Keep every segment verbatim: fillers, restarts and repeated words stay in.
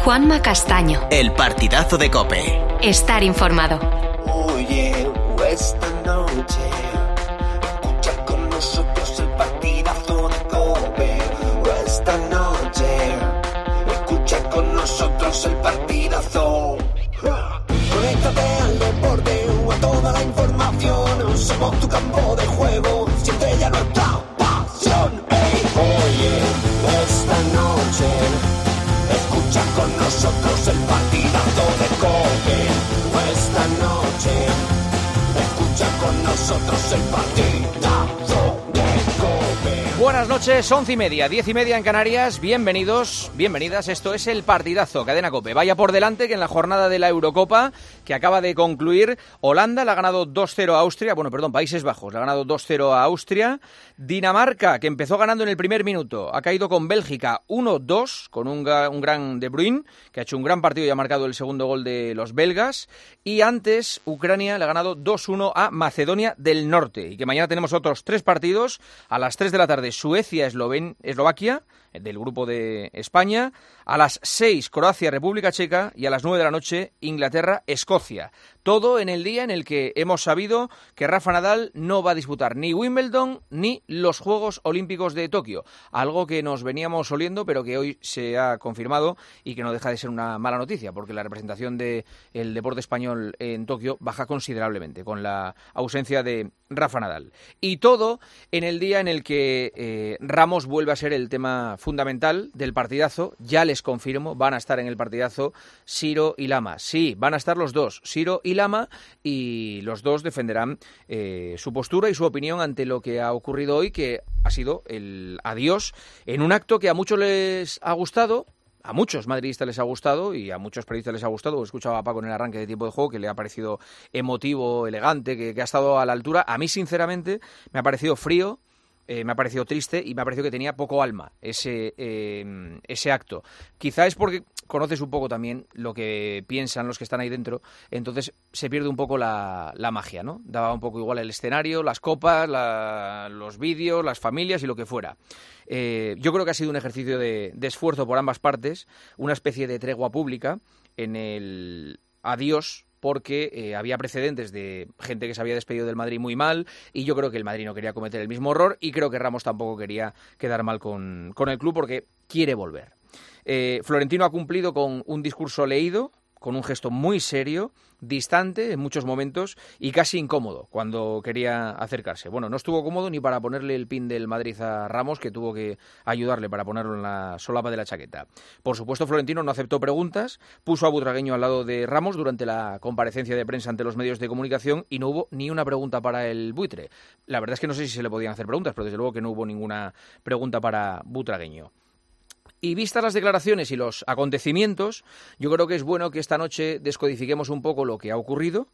Juanma Castaño. El partidazo de COPE. Estar informado. Oye, esta noche escucha con nosotros el partidazo de COPE. Esta noche escucha con nosotros el partidazo. Conéctate al deporte o a toda la información. Somos tu campo de juego. Siente ya nuestra pasión. Hey, oye, esta noche escucha con nosotros el partidazo de COPE. Esta noche escucha con nosotros el partidazo de COPE. Buenas noches, once y media, diez y media en Canarias. Bienvenidos, bienvenidas. Esto es el partidazo, Cadena COPE. Vaya por delante que en la jornada de la Eurocopa que acaba de concluir, Holanda le ha ganado dos cero a Austria. Bueno, perdón, Países Bajos le ha ganado dos cero a Austria. Dinamarca, que empezó ganando en el primer minuto, ha caído con Bélgica uno dos, con un, un gran De Bruyne, que ha hecho un gran partido y ha marcado el segundo gol de los belgas. Y antes, Ucrania le ha ganado dos uno a Macedonia del Norte. Y que mañana tenemos otros tres partidos. A las tres de la tarde, Suecia, Esloven- Eslovaquia, del grupo de España. A las seis, Croacia, República Checa. Y a las nueve de la noche, Inglaterra, Escocia. Todo en el día en el que hemos sabido que Rafa Nadal no va a disputar ni Wimbledon ni los Juegos Olímpicos de Tokio. Algo que nos veníamos oliendo, pero que hoy se ha confirmado y que no deja de ser una mala noticia, porque la representación del deporte español en Tokio baja considerablemente con la ausencia de Rafa Nadal. Y todo en el día en el que eh, Ramos vuelve a ser el tema fundamental del partidazo. Ya les confirmo, van a estar en el partidazo Siro y Lama. Sí, van a estar los dos, Siro y Lama, y los dos defenderán eh, su postura y su opinión ante lo que ha ocurrido hoy, que ha sido el adiós en un acto que a muchos les ha gustado. A muchos madridistas les ha gustado y a muchos periodistas les ha gustado. Escuchaba a Paco en el arranque de tiempo de juego que le ha parecido emotivo, elegante, que, que ha estado a la altura. A mí, sinceramente, me ha parecido frío, eh, me ha parecido triste y me ha parecido que tenía poco alma ese, eh, ese acto. Quizá es porque conoces un poco también lo que piensan los que están ahí dentro, entonces se pierde un poco la, la magia, ¿no? Daba un poco igual el escenario, las copas, la, los vídeos, las familias y lo que fuera. Eh, yo creo que ha sido un ejercicio de, de esfuerzo por ambas partes, una especie de tregua pública en el adiós, porque eh, había precedentes de gente que se había despedido del Madrid muy mal, y yo creo que el Madrid no quería cometer el mismo error, y creo que Ramos tampoco quería quedar mal con, con el club porque quiere volver. Eh, Florentino ha cumplido con un discurso leído, con un gesto muy serio, distante en muchos momentos y casi incómodo cuando quería acercarse. Bueno, no estuvo cómodo ni para ponerle el pin del Madrid a Ramos, que tuvo que ayudarle para ponerlo en la solapa de la chaqueta. Por supuesto, Florentino no aceptó preguntas, puso a Butragueño al lado de Ramos durante la comparecencia de prensa ante los medios de comunicación y no hubo ni una pregunta para el buitre. La verdad es que no sé si se le podían hacer preguntas, pero desde luego que no hubo ninguna pregunta para Butragueño. Y vistas las declaraciones y los acontecimientos, yo creo que es bueno que esta noche descodifiquemos un poco lo que ha ocurrido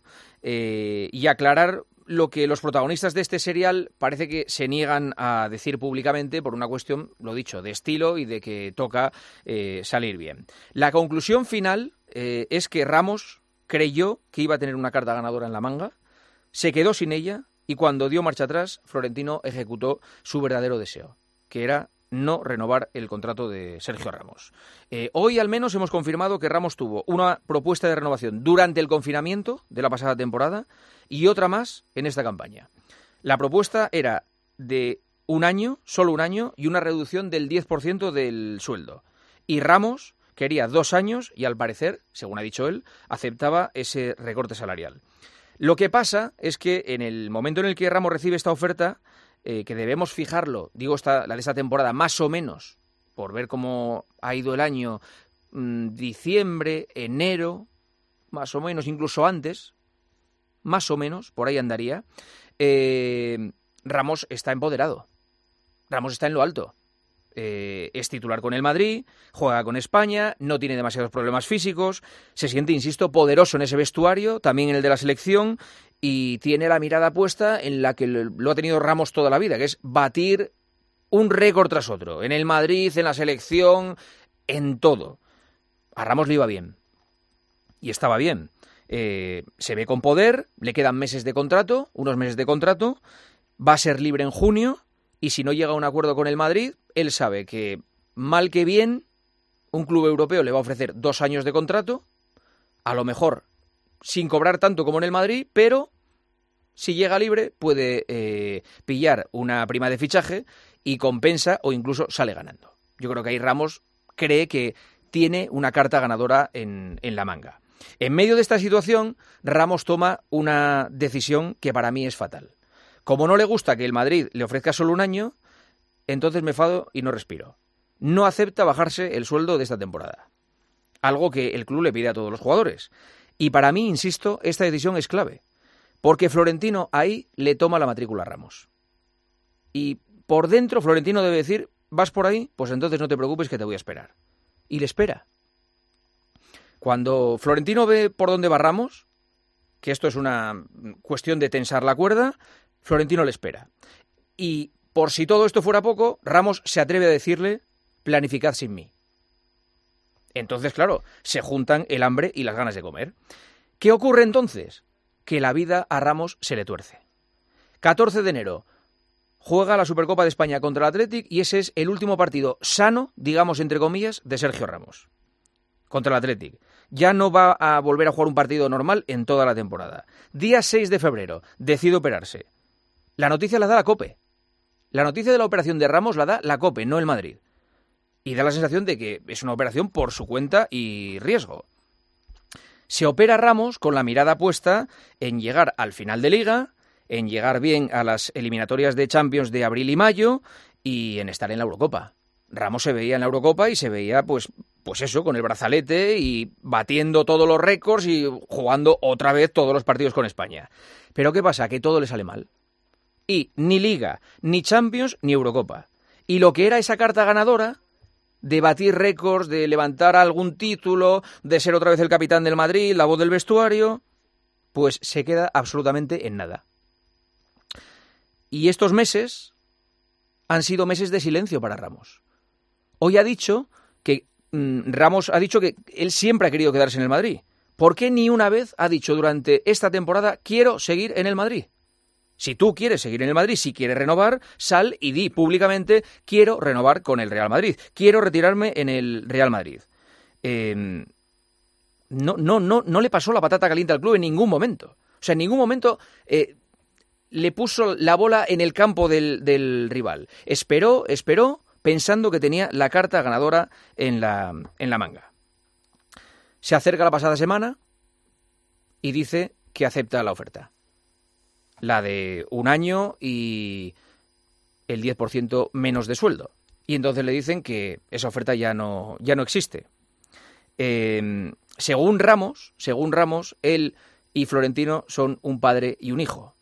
eh, y aclarar lo que los protagonistas de este serial parece que se niegan a decir públicamente por una cuestión, lo dicho, de estilo y de que toca eh, salir bien. La conclusión final eh, es que Ramos creyó que iba a tener una carta ganadora en la manga, se quedó sin ella y cuando dio marcha atrás, Florentino ejecutó su verdadero deseo, que era no renovar el contrato de Sergio Ramos. Eh, hoy al menos hemos confirmado que Ramos tuvo una propuesta de renovación durante el confinamiento de la pasada temporada y otra más en esta campaña. La propuesta era de un año, solo un año, y una reducción del diez por ciento del sueldo. Y Ramos quería dos años y al parecer, según ha dicho él, aceptaba ese recorte salarial. Lo que pasa es que en el momento en el que Ramos recibe esta oferta, Eh, que debemos fijarlo, digo esta, la de esta temporada, más o menos, por ver cómo ha ido el año, mmm, diciembre, enero, más o menos, incluso antes, más o menos, por ahí andaría, eh, Ramos está empoderado, Ramos está en lo alto. Eh, es titular con el Madrid, juega con España, no tiene demasiados problemas físicos, se siente, insisto, poderoso en ese vestuario, también en el de la selección, y tiene la mirada puesta en la que lo ha tenido Ramos toda la vida, que es batir un récord tras otro, en el Madrid, en la selección, en todo. A Ramos le iba bien, y estaba bien. Eh, se ve con poder, le quedan meses de contrato, unos meses de contrato, va a ser libre en junio, y si no llega a un acuerdo con el Madrid, él sabe que, mal que bien, un club europeo le va a ofrecer dos años de contrato, a lo mejor sin cobrar tanto como en el Madrid, pero si llega libre puede eh, pillar una prima de fichaje y compensa o incluso sale ganando. Yo creo que ahí Ramos cree que tiene una carta ganadora en, en la manga. En medio de esta situación, Ramos toma una decisión que para mí es fatal. Como no le gusta que el Madrid le ofrezca solo un año, entonces me enfado y no respiro. No acepta bajarse el sueldo de esta temporada. Algo que el club le pide a todos los jugadores. Y para mí, insisto, esta decisión es clave. Porque Florentino ahí le toma la matrícula a Ramos. Y por dentro Florentino debe decir, ¿vas por ahí? Pues entonces no te preocupes que te voy a esperar. Y le espera. Cuando Florentino ve por dónde va Ramos, que esto es una cuestión de tensar la cuerda, Florentino le espera. Y por si todo esto fuera poco, Ramos se atreve a decirle, planificad sin mí. Entonces, claro, se juntan el hambre y las ganas de comer. ¿Qué ocurre entonces? Que la vida a Ramos se le tuerce. catorce de enero, juega la Supercopa de España contra el Athletic y ese es el último partido sano, digamos entre comillas, de Sergio Ramos. Contra el Athletic. Ya no va a volver a jugar un partido normal en toda la temporada. Día seis de febrero, decide operarse. La noticia la da la COPE. La noticia de la operación de Ramos la da la COPE, no el Madrid. Y da la sensación de que es una operación por su cuenta y riesgo. Se opera Ramos con la mirada puesta en llegar al final de Liga, en llegar bien a las eliminatorias de Champions de abril y mayo y en estar en la Eurocopa. Ramos se veía en la Eurocopa y se veía, pues, pues eso, con el brazalete y batiendo todos los récords y jugando otra vez todos los partidos con España. Pero ¿qué pasa? Que todo le sale mal. Y ni Liga, ni Champions, ni Eurocopa. Y lo que era esa carta ganadora de batir récords, de levantar algún título, de ser otra vez el capitán del Madrid, la voz del vestuario, pues se queda absolutamente en nada. Y estos meses han sido meses de silencio para Ramos. Hoy ha dicho que mmm, Ramos ha dicho que él siempre ha querido quedarse en el Madrid. ¿Por qué ni una vez ha dicho durante esta temporada quiero seguir en el Madrid? Si tú quieres seguir en el Madrid, si quieres renovar, sal y di públicamente quiero renovar con el Real Madrid, quiero retirarme en el Real Madrid. Eh, no, no, no, no le pasó la patata caliente al club en ningún momento. O sea, en ningún momento eh, le puso la bola en el campo del, del rival. Esperó, esperó, pensando que tenía la carta ganadora en la, en la manga. Se acerca la pasada semana y dice que acepta la oferta. La de un año y el diez por ciento menos de sueldo. Y entonces le dicen que esa oferta ya no, ya no existe. Eh, según Ramos, según Ramos, él y Florentino son un padre y un hijo.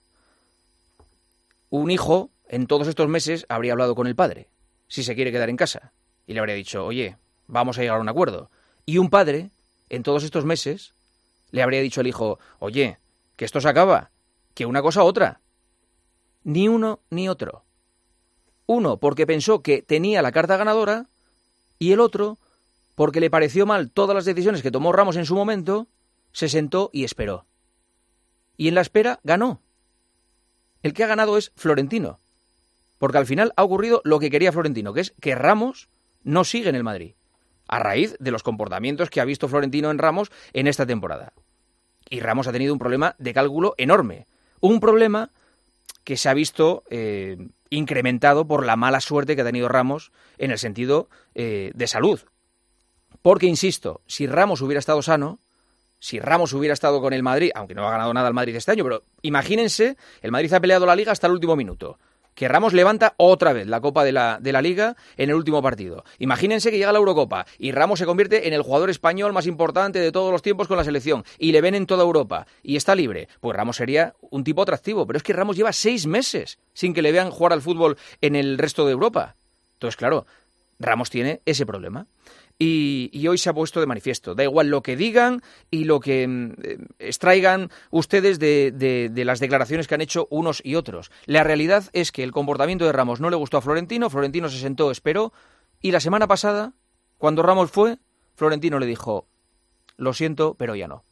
Un hijo, en todos estos meses, habría hablado con el padre, si se quiere quedar en casa. Y le habría dicho, oye, vamos a llegar a un acuerdo. Y un padre, en todos estos meses, le habría dicho al hijo, oye, que esto se acaba. Que una cosa u otra. Ni uno ni otro. Uno porque pensó que tenía la carta ganadora y el otro porque le pareció mal todas las decisiones que tomó Ramos en su momento, se sentó y esperó. Y en la espera ganó. El que ha ganado es Florentino. Porque al final ha ocurrido lo que quería Florentino, que es que Ramos no sigue en el Madrid. A raíz de los comportamientos que ha visto Florentino en Ramos en esta temporada. Y Ramos ha tenido un problema de cálculo enorme. Un problema que se ha visto eh, incrementado por la mala suerte que ha tenido Ramos en el sentido eh, de salud. Porque, insisto, si Ramos hubiera estado sano, si Ramos hubiera estado con el Madrid, aunque no ha ganado nada el Madrid este año, pero imagínense, el Madrid ha peleado la Liga hasta el último minuto. Que Ramos levanta otra vez la Copa de la, de la Liga en el último partido. Imagínense que llega la Eurocopa y Ramos se convierte en el jugador español más importante de todos los tiempos con la selección y le ven en toda Europa y está libre. Pues Ramos sería un tipo atractivo, pero es que Ramos lleva seis meses sin que le vean jugar al fútbol en el resto de Europa. Entonces, claro, Ramos tiene ese problema. Y, y hoy se ha puesto de manifiesto. Da igual lo que digan y lo que eh, extraigan ustedes de, de, de las declaraciones que han hecho unos y otros. La realidad es que el comportamiento de Ramos no le gustó a Florentino, Florentino se sentó, esperó, y la semana pasada, cuando Ramos fue, Florentino le dijo, lo siento, pero ya no.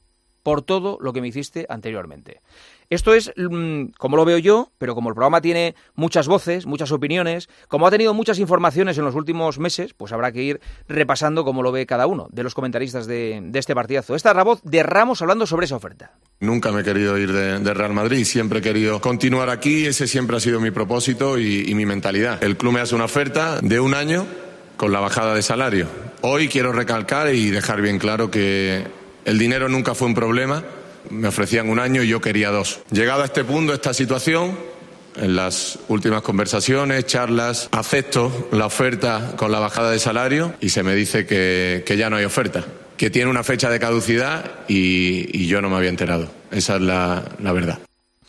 por todo lo que me hiciste anteriormente. Esto es mmm, como lo veo yo, pero como el programa tiene muchas voces, muchas opiniones, como ha tenido muchas informaciones en los últimos meses, pues habrá que ir repasando cómo lo ve cada uno de los comentaristas de, de este partidazo. Esta es la voz de Ramos hablando sobre esa oferta. Nunca me he querido ir de, de Real Madrid, siempre he querido continuar aquí, ese siempre ha sido mi propósito y, y mi mentalidad. El club me hace una oferta de un año con la bajada de salario. Hoy quiero recalcar y dejar bien claro que el dinero nunca fue un problema. Me ofrecían un año y yo quería dos. Llegado a este punto, esta situación, en las últimas conversaciones, charlas, acepto la oferta con la bajada de salario y se me dice que, que ya no hay oferta, que tiene una fecha de caducidad y, y yo no me había enterado. Esa es la, la verdad.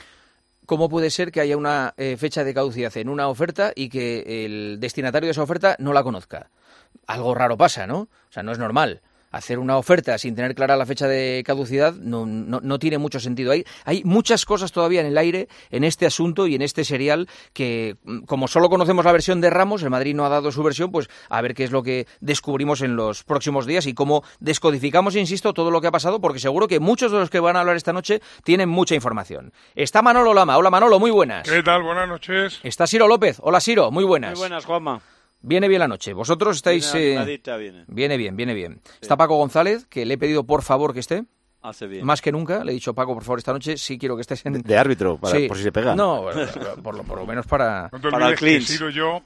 ¿Cómo puede ser que haya una eh, fecha de caducidad en una oferta y que el destinatario de esa oferta no la conozca? Algo raro pasa, ¿no? O sea, no es normal. Hacer una oferta sin tener clara la fecha de caducidad no, no, no tiene mucho sentido. Hay, hay muchas cosas todavía en el aire en este asunto y en este serial que, como solo conocemos la versión de Ramos, el Madrid no ha dado su versión, pues a ver qué es lo que descubrimos en los próximos días y cómo descodificamos, insisto, todo lo que ha pasado, porque seguro que muchos de los que van a hablar esta noche tienen mucha información. Está Manolo Lama. Hola Manolo, muy buenas. ¿Qué tal? Buenas noches. Está Siro López. Hola Siro, muy buenas. Muy buenas, Juanma. Viene bien la noche. Vosotros estáis... Viene, eh... viene. viene bien, viene bien. Sí. Está Paco González, que le he pedido por favor que esté. Hace bien. Más que nunca. Le he dicho, Paco, por favor, esta noche sí quiero que estés en... De, de árbitro, para, sí. por si se pega. No, por lo, por lo menos para... No te Para olvides el clinch. que Siro y yo,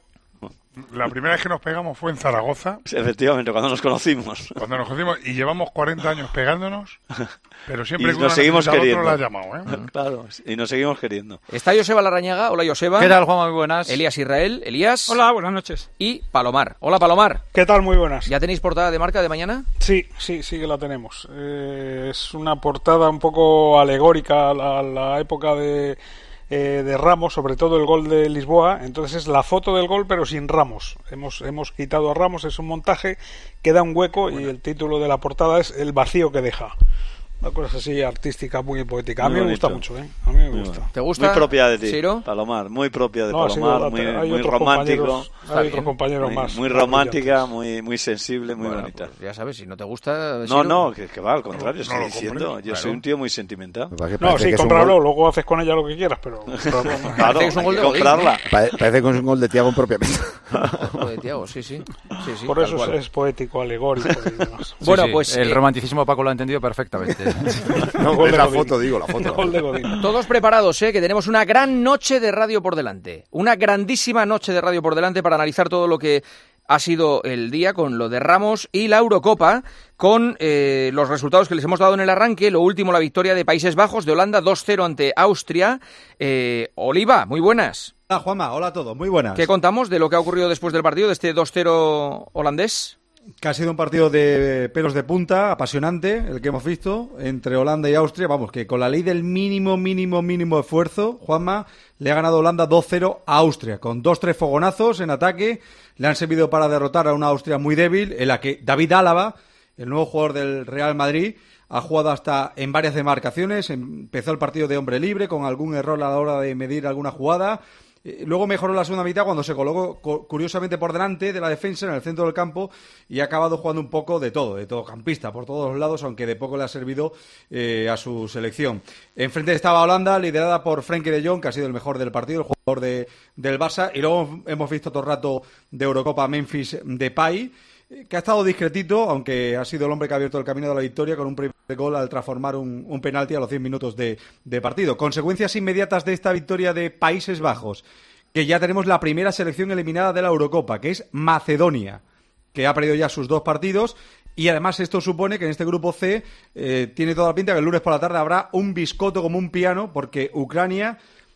la primera vez que nos pegamos fue en Zaragoza, Efectivamente, cuando nos conocimos. cuando nos conocimos, y llevamos cuarenta años pegándonos, pero siempre Y que uno nos seguimos necesita al queriendo. otro la ha llamado, ¿eh? Claro, y nos seguimos queriendo. Está Joseba Larrañaga. Hola, Joseba. ¿Qué tal, Juanma? Muy buenas. Elías Israel. Elías. Hola, buenas noches. Y Palomar. Hola, Palomar. ¿Qué tal? Muy buenas. ¿Ya tenéis portada de marca de mañana? Sí, sí, sí que la tenemos. Eh, es una portada un poco alegórica a la, a la época de, eh, de Ramos, sobre todo el gol de Lisboa. Entonces es la foto del gol pero sin Ramos. Hemos, hemos quitado a Ramos, es un montaje que da un hueco y el título de la portada es El vacío que deja. Una cosa así artística, muy poética. A Muy mí me bonito. gusta mucho, ¿eh? A mí me Muy gusta. bueno. ¿Te gusta? Muy propia de ti, Ciro? Palomar. Muy propia de No, ha sido Palomar, la- muy, hay muy otros romántico. compañeros- Está Hay bien. otros compañeros Muy, más. muy más romántica, brillantes. muy, muy sensible, muy Bueno, bonita. pues ya sabes, si no te gusta... No, Siro, no, que, que va, al contrario, No, estoy no lo diciendo. comprendo, Yo soy claro. un tío muy sentimental. Me parece- No, parece sí, que es un cómpralo, gol- luego haces con ella lo que quieras, pero... pero- Claro, que es un hay gol que de Godín, comprarla. pare- Parece que es un gol de Thiago propiamente. Ojo de Thiago, sí, sí. sí, sí Por tal eso cual. es, es poético, alegórico y demás. Bueno, Sí, sí, pues... el eh, romanticismo Paco lo ha entendido perfectamente. No, Gol es de la Godín. foto, digo, la foto. Gol de Godín. Todos preparados, ¿eh? Que tenemos una gran noche de radio por delante. Una grandísima noche de radio por delante para analizar todo lo que ha sido el día con lo de Ramos y la Eurocopa, con eh, los resultados que les hemos dado en el arranque. Lo último, la victoria de Países Bajos, de Holanda, dos cero ante Austria. Eh, Oliva, muy buenas. Hola Juanma, hola a todos, muy buenas. ¿Qué contamos de lo que ha ocurrido después del partido, de este dos cero holandés? Que ha sido un partido de pelos de punta, apasionante, el que hemos visto, entre Holanda y Austria. Vamos, que con la ley del mínimo, mínimo, mínimo esfuerzo, Juanma, le ha ganado Holanda dos cero a Austria, con dos tres fogonazos en ataque. Le han servido para derrotar a una Austria muy débil, en la que David Álava, el nuevo jugador del Real Madrid, ha jugado hasta en varias demarcaciones. Empezó el partido de hombre libre, con algún error a la hora de medir alguna jugada. Luego mejoró la segunda mitad cuando se colocó curiosamente por delante de la defensa en el centro del campo y ha acabado jugando un poco de todo, de todo campista, por todos los lados, aunque de poco le ha servido eh, a su selección. Enfrente estaba Holanda, liderada por Frenkie de Jong, que ha sido el mejor del partido, el jugador de, del Barça, y luego hemos visto todo el rato de Eurocopa Memphis Depay, que ha estado discretito, aunque ha sido el hombre que ha abierto el camino de la victoria con un primer gol al transformar un, un penalti a los cien minutos de, de partido. Consecuencias inmediatas de esta victoria de Países Bajos, que ya tenemos la primera selección eliminada de la Eurocopa, que es Macedonia, que ha perdido ya sus dos partidos. Y además esto supone que en este grupo C eh, tiene toda la pinta que el lunes por la tarde habrá un biscoto como un piano, porque Ucrania...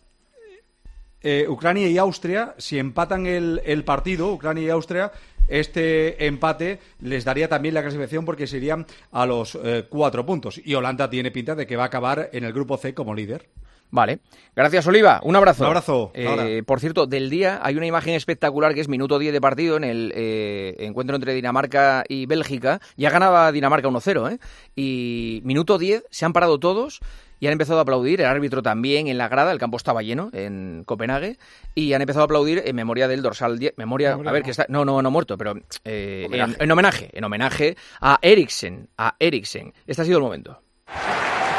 Eh, Ucrania y Austria, si empatan el, el partido, Ucrania y Austria, este empate les daría también la clasificación porque se irían a los eh, cuatro puntos. Y Holanda tiene pinta de que va a acabar en el grupo C como líder. Vale. Gracias, Oliva. Un abrazo. Un abrazo. Eh, por cierto, del día hay una imagen espectacular que es minuto diez de partido en el eh, encuentro entre Dinamarca y Bélgica. Ya ganaba Dinamarca uno cero, ¿eh? Y minuto diez, se han parado todos y han empezado a aplaudir, el árbitro también en la grada, el campo estaba lleno en Copenhague, y han empezado a aplaudir en memoria del dorsal diez, memoria, a ver, que está, no, no, no muerto, pero eh, en, en homenaje, en homenaje a Eriksen, a Eriksen. Este ha sido el momento.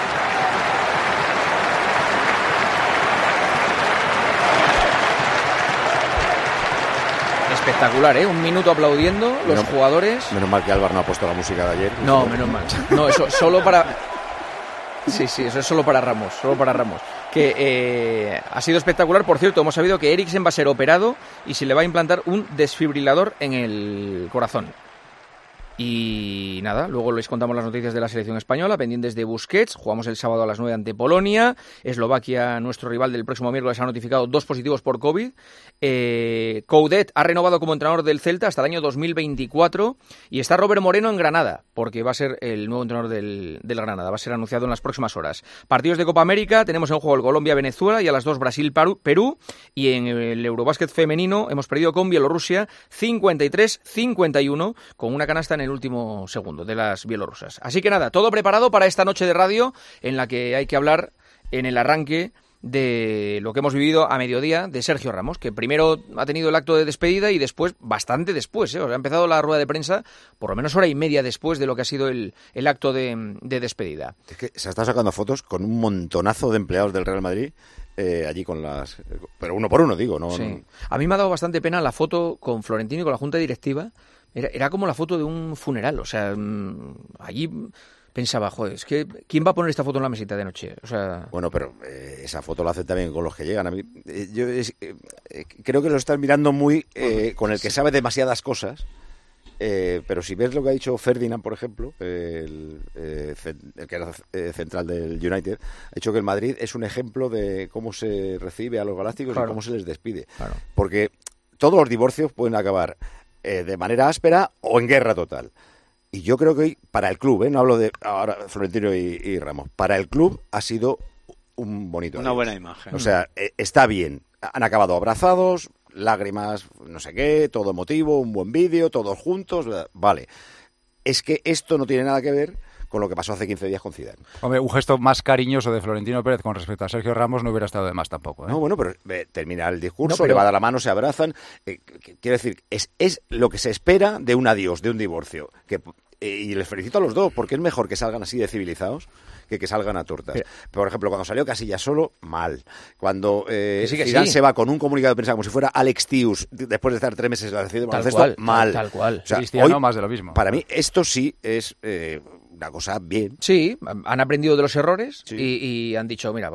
espectacular, ¿eh? Un minuto aplaudiendo los Menos- jugadores. Menos mal que Álvaro no ha puesto la música de ayer. No, menos mal. No, eso solo para... Sí, sí, eso es solo para Ramos, solo para Ramos. Que eh, ha sido espectacular. Por cierto, hemos sabido que Eriksen va a ser operado y se le va a implantar un desfibrilador en el corazón. Y nada, luego les contamos las noticias de la selección española, pendientes de Busquets. Jugamos el sábado a las nueve ante Polonia. Eslovaquia, nuestro rival del próximo miércoles, ha notificado dos positivos por COVID. Eh, Coudet ha renovado como entrenador del Celta hasta el año dos mil veinticuatro. Y está Robert Moreno en Granada, porque va a ser el nuevo entrenador del, del Granada. Va a ser anunciado en las próximas horas. Partidos de Copa América, tenemos en juego el Colombia-Venezuela y a las dos Brasil-Perú. Y en el Eurobásquet femenino hemos perdido con Bielorrusia cincuenta y tres cincuenta y uno, con una canasta en el último segundo de las bielorrusas. Así que nada, todo preparado para esta noche de radio en la que hay que hablar en el arranque de lo que hemos vivido a mediodía de Sergio Ramos, que primero ha tenido el acto de despedida y después, bastante después, ¿eh? O sea, ha empezado la rueda de prensa por lo menos hora y media después de lo que ha sido el, el acto de, de despedida. Es que se está sacando fotos con un montonazo de empleados del Real Madrid eh, allí con las... Pero uno por uno, digo, ¿no? Sí. no... A mí me ha dado bastante pena la foto con Florentino y con la junta directiva. Era, era como la foto de un funeral, o sea, mmm, allí pensaba, joder, es que ¿quién va a poner esta foto en la mesita de noche? O sea... Bueno, pero eh, esa foto la hacen también con los que llegan. A mí, eh, yo es, eh, eh, creo que lo están mirando muy eh, con el que sabe demasiadas cosas. Eh, pero si ves lo que ha dicho Ferdinand, por ejemplo, eh, el, eh, el que era eh, central del United, ha dicho que el Madrid es un ejemplo de cómo se recibe a los galácticos, claro, y cómo se les despide. Claro. Porque todos los divorcios pueden acabar eh, de manera áspera o en guerra total. Y yo creo que hoy, para el club, ¿eh? No hablo de ahora Florentino y, y Ramos, para el club ha sido un bonito Una adiós. buena imagen. O sea, eh, está bien. Han acabado abrazados, lágrimas, no sé qué, todo emotivo, un buen vídeo, todos juntos, vale. Es que esto no tiene nada que ver con lo que pasó hace quince días con Zidane. Hombre, un gesto más cariñoso de Florentino Pérez con respecto a Sergio Ramos no hubiera estado de más tampoco, ¿eh? No, bueno, pero eh, termina el discurso, No, pero... le va a dar la mano, se abrazan. Eh, quiero decir, es, es lo que se espera de un adiós, de un divorcio. Que, eh, y les felicito a los dos, porque es mejor que salgan así de civilizados que que salgan a tortas. Pero, por ejemplo, cuando salió Casillas solo, mal. Cuando eh, que sí, que Zidane sí. se va con un comunicado de prensa como si fuera Alex Tius, después de estar tres meses en la selección de Tal baloncesto, cual, mal. Tal, tal cual. O sea, Cristiano, hoy, más de lo mismo. Para mí, esto sí es... Eh, una cosa bien. Sí, han aprendido de los errores, sí. y, y han dicho, mira,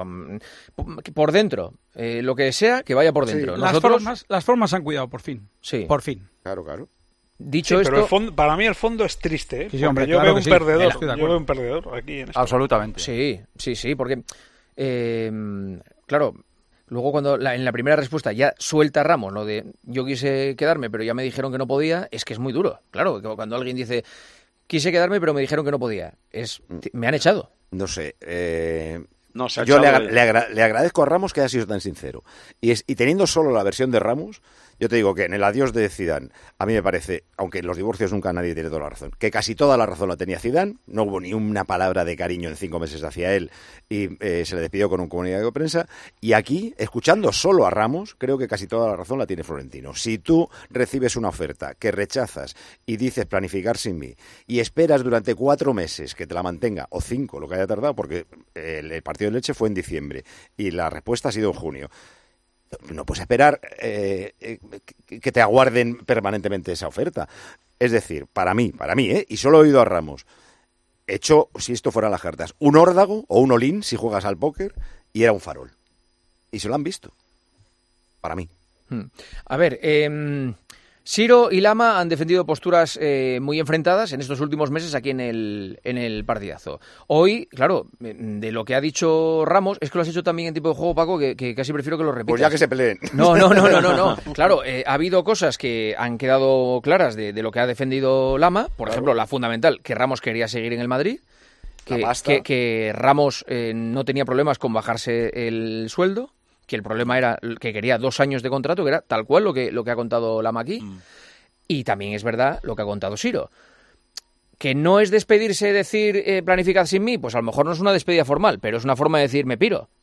por dentro, eh, lo que sea, que vaya por dentro. Sí. Nosotros... Las, formas, las formas han cuidado, por fin. Sí. Por fin. Claro, claro. Dicho sí, esto... pero el fondo, para mí el fondo es triste, ¿eh? Sí, sí, hombre, yo claro veo que un sí. perdedor. Estoy de Yo veo un perdedor aquí en esto. Absolutamente. Sí, sí, sí, porque, eh, claro, luego cuando la, en la primera respuesta ya suelta Ramos lo de yo quise quedarme, pero ya me dijeron que no podía, es que es muy duro. Claro, cuando alguien dice quise quedarme, pero me dijeron que no podía, es me han echado. No sé, eh... No, se ha yo le, echado agra- el- le, agra- le agradezco a Ramos que haya sido tan sincero. Y, es, y teniendo solo la versión de Ramos, yo te digo que en el adiós de Zidane, a mí me parece, aunque en los divorcios nunca nadie tiene toda la razón, que casi toda la razón la tenía Zidane, no hubo ni una palabra de cariño en cinco meses hacia él y eh, se le despidió con un comunicado de prensa. Y aquí, escuchando solo a Ramos, creo que casi toda la razón la tiene Florentino. Si tú recibes una oferta que rechazas y dices planificar sin mí y esperas durante cuatro meses que te la mantenga, o cinco, lo que haya tardado, porque el, el partido de leche fue en diciembre y la respuesta ha sido en junio. No puedes esperar eh, eh, que te aguarden permanentemente esa oferta. Es decir, para mí, para mí, ¿eh? Y solo he oído a Ramos, hecho, si esto fuera las cartas, un órdago o un olín si juegas al póker y era un farol. Y se lo han visto. Para mí. A ver, eh, Siro y Lama han defendido posturas eh, muy enfrentadas en estos últimos meses aquí en el, en el partidazo. Hoy, claro, de lo que ha dicho Ramos, es que lo has hecho también en tipo de juego, Paco, que, que casi prefiero que lo repitas. Pues ya que se peleen. No, no, no, no, no, no. Claro, eh, ha habido cosas que han quedado claras de, de lo que ha defendido Lama. Por Claro. ejemplo, la fundamental, que Ramos quería seguir en el Madrid. La Que, pasta. que, que Ramos eh, no tenía problemas con bajarse el sueldo, que el problema era que quería dos años de contrato, que era tal cual lo que, lo que ha contado Lama aquí. Mm. Y también es verdad lo que ha contado Siro. Que no es despedirse, decir eh, planificad sin mí, pues a lo mejor no es una despedida formal, pero es una forma de decir me piro.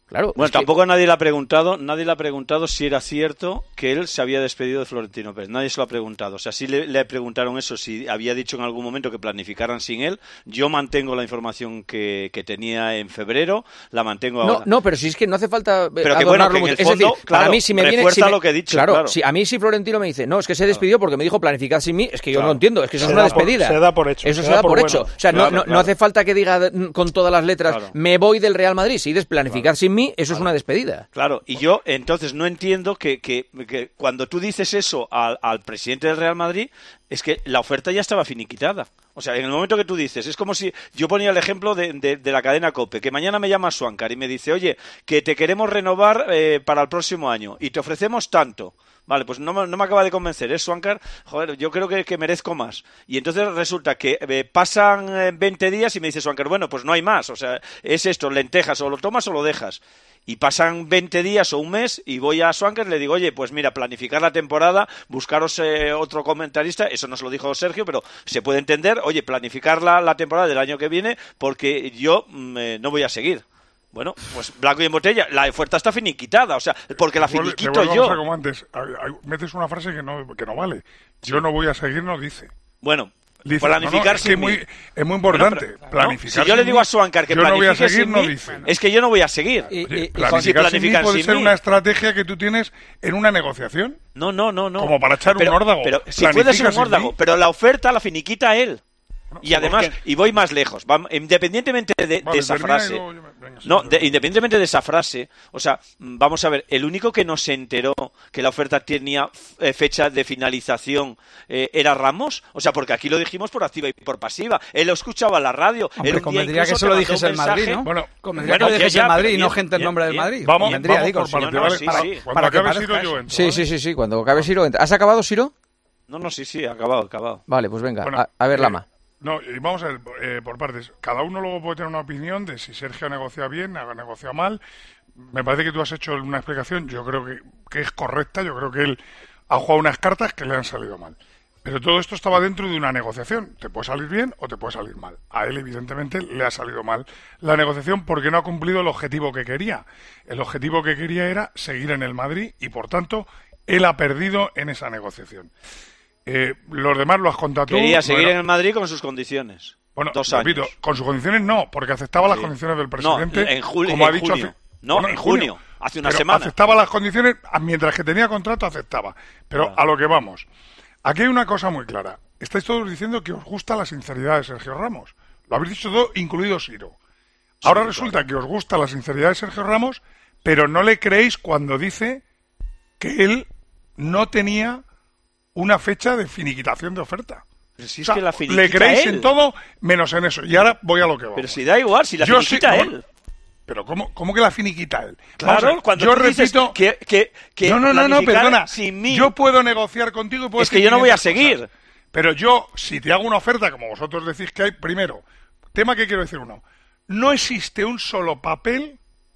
Claro. Bueno, es que- tampoco nadie le ha preguntado, nadie le ha preguntado si era cierto que él se había despedido de Florentino Pérez. Nadie se lo ha preguntado. O sea, sí le, le preguntaron eso, si había dicho en algún momento que planificaran sin él. Yo mantengo la información que, que tenía en febrero, la mantengo No, ahora. no, pero si es que no hace falta eh, Pero que adornarlo bueno, que en mucho. el Es fondo, decir, claro, para mí si me viene... refuerza si me- lo que he dicho, Claro, claro. si a mí si Florentino me dice, no, es que se despidió porque me dijo planificar sin mí, es que yo Claro. no entiendo, es que eso Se es una da por- despedida. se da por hecho, Eso se se, da da por por bueno. hecho. O sea, no- Claro, no, no claro. hace falta que diga mm, con todas las letras, Claro. me voy del Real Madrid. Si dices planificar sin mí, eso es una despedida. Claro, y yo entonces no entiendo que, que, que cuando tú dices eso al, al presidente del Real Madrid, es que la oferta ya estaba finiquitada. O sea, en el momento que tú dices, es como si yo ponía el ejemplo de, de, de la cadena COPE, que mañana me llama Swankar y me dice, oye, que te queremos renovar eh, para el próximo año y te ofrecemos tanto. Vale, pues no me, no me acaba de convencer, ¿eh, Swankar? Joder, yo creo que, que merezco más. Y entonces resulta que eh, pasan eh, veinte días y me dice Swankar, bueno, pues no hay más. O sea, es esto, lentejas, o lo tomas o lo dejas. Y pasan veinte días o un mes y voy a Swankar y le digo, oye, pues mira, planificar la temporada, buscaros eh, otro comentarista, eso no se lo dijo Sergio, pero se puede entender, oye, planificar la, la temporada del año que viene porque yo mm, eh, no voy a seguir. Bueno, pues blanco y en botella, la oferta está finiquitada, o sea, porque la Te vuelve- finiquito te vuelve a yo. pasar como antes. Hay- hay- metes una frase que no, que no vale. Yo no voy a seguir, no dice. Bueno, Dice, planificar no, no, es sin que muy, mí. es muy importante. Bueno, pero- ¿no? planificar Si yo le sin digo mí, a Swankar que yo no voy a planifique seguir, sin no mí, dice. es que yo no voy a seguir. Oye, Y- y- y planificar si sin mí planifican puede sin ser mí. una estrategia que tú tienes en una negociación. No, no, no, no. Como para echar un Pero- órdago. Pero si Planifica puede ser un sin órdago, mí. pero la oferta la finiquita él. Y además, porque- y voy más lejos, vam- independientemente de, de Vale, esa termina y frase, luego yo me- venga, sí, no, yo- de- independientemente de esa frase, o sea, mm, vamos a ver, el único que no se enteró que la oferta tenía eh, fecha de finalización eh, era Ramos, o sea, porque aquí lo dijimos por activa y por pasiva, él lo escuchaba en la radio, Hombre, él un día convendría incluso que se te lo mandó dijese un el Madrid, mensaje. ¿no? Bueno, Convendría bueno, que lo dijese ya, el ya, Madrid pero y no bien, gente en bien, nombre del bien. Madrid. Vamos, Convendría, vamos digo, por sí. parte, no, ¿vale? sí, Para- sí. Cuando Para que acabe parezca Siro, yo eso. entro. Sí, ¿vale? sí, sí, sí. Cuando acabe Siro, entra. ¿Has acabado, Siro? No, no, sí, sí, acabado, acabado. Vale, pues venga, Bueno, a, a ver, eh, Lama. No, y vamos a ver eh, por partes. Cada uno luego puede tener una opinión de si Sergio ha negociado bien, ha negociado mal. Me parece que tú has hecho una explicación, yo creo que, que es correcta. Yo creo que él ha jugado unas cartas que le han salido mal. Pero todo esto estaba dentro de una negociación. Te puede salir bien o te puede salir mal. A él, evidentemente, le ha salido mal la negociación porque no ha cumplido el objetivo que quería. El objetivo que quería era seguir en el Madrid y, por tanto, él ha perdido en esa negociación. Eh, los demás lo has contado tú. Quería seguir Bueno, en el Madrid con sus condiciones. Bueno, Dos repito, años. con sus condiciones no, porque aceptaba las Sí. condiciones del No, presidente. en julio- como ha en dicho junio. hace- No, bueno, en junio, hace una Pero semana. aceptaba las condiciones, a- mientras que tenía contrato aceptaba. Pero Claro. a lo que vamos. Aquí hay una cosa muy clara. Estáis todos diciendo que os gusta la sinceridad de Sergio Ramos. Lo habéis dicho todo, incluido Siro. Ahora resulta que os gusta la sinceridad de Sergio Ramos, pero no le creéis cuando dice que él no tenía una fecha de finiquitación de oferta. Pero si O es sea, que la le finiquita creéis él. en todo menos en eso. Y ahora voy a lo que vamos. Pero si da igual, si la Yo finiquita sí- no, él. Pero ¿cómo, cómo que la finiquita él? Vamos a Claro, ver, cuando yo tú dices repito que, que, que no, no, no, no, planificar perdona. sin mí, Yo puedo negociar contigo y puedo es que decir yo no voy a quinientas seguir. cosas. Pero yo, si te hago una oferta, como vosotros decís que hay, primero, tema que quiero decir uno. No existe un solo papel,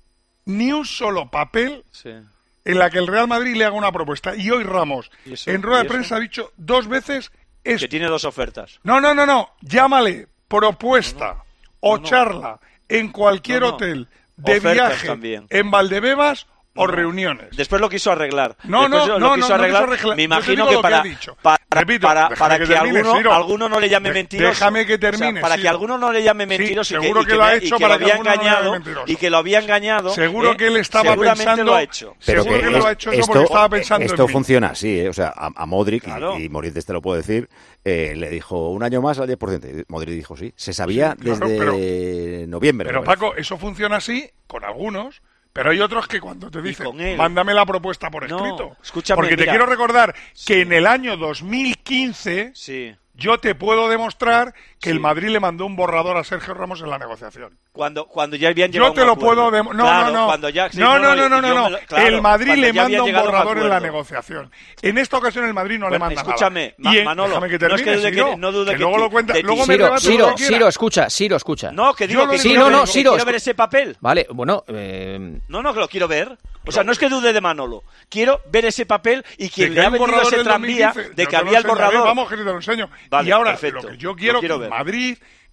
ni un solo papel Sí. en la que el Real Madrid le haga una propuesta. Y hoy Ramos, ¿Y eso? en rueda ¿Y de eso? prensa, ha dicho dos veces Que esto. tiene dos ofertas. No, no, no, no. Llámale propuesta o No, no. charla en cualquier No, no. hotel de Ofertas viaje también. en Valdebebas o No, no. reuniones. Después lo quiso arreglar. No, Después no, lo no, quiso no, no arreglar. quiso arreglar. Me Yo te imagino digo que lo que para, ha dicho. para, Repito, para, déjame para que que, termine, alguno, Ciro. alguno no le llame De- mentiroso. déjame que O sea, termine, para que Ciro. alguno no le llame mentiroso Sí, y que, seguro y que lo ha me- hecho y que para lo que había alguno no le llame engañado mentiroso. y que lo había engañado. Seguro ¿eh? que él estaba Seguramente pensando- lo ha hecho. Pero Seguro que, que lo es- ha hecho eso esto, porque estaba pensando esto en mí. funciona así, ¿eh? O sea, a, a Modric, y- Claro. y, Modric te lo puedo decir, eh, le dijo un año más al diez por ciento. Y Modric dijo sí. Se sabía Sí, claro, desde pero- noviembre. Pero me parece. Paco, eso funciona así con algunos, pero hay otros que cuando te dicen, con él. mándame la propuesta por No, escrito. escúchame, Porque te mira. quiero recordar que en el año dos mil quince Sí. yo te puedo demostrar que el Sí. Madrid le mandó un borrador a Sergio Ramos en la negociación. Cuando, cuando ya habían llegado Yo te a un lo acuerdo. puedo dem- no, Claro, no, no. cuando ya- sí, no, no, no, no, yo no, no. me lo- claro, el Madrid cuando le ya habían manda un llegado a un borrador en la acuerdo. negociación. En esta ocasión el Madrid no le Bueno, manda escúchame, nada. Ma- Y en- Manolo, déjame que no es termine, que dude que- Ciro, no dude que que luego ti- lo cuenta, de ti. luego me Siro, rebates lo Siro, que quiera. Siro, escucha, Siro, escucha. No, que digo Yo lo que que quiero, digo- ver, no, que Siro, quiero ver ese papel. Vale, bueno, eh, No, no, que lo quiero ver. O sea, no es que dude de Manolo. Quiero ver ese papel y De quien que le hay ha un vendido borrador ese del tranvía dos mil quince, de yo que te lo había el enseñaré, borrador. Vamos, que te lo enseño. Vale, y ahora perfecto. lo que yo Lo quiero quiero que ver. Madrid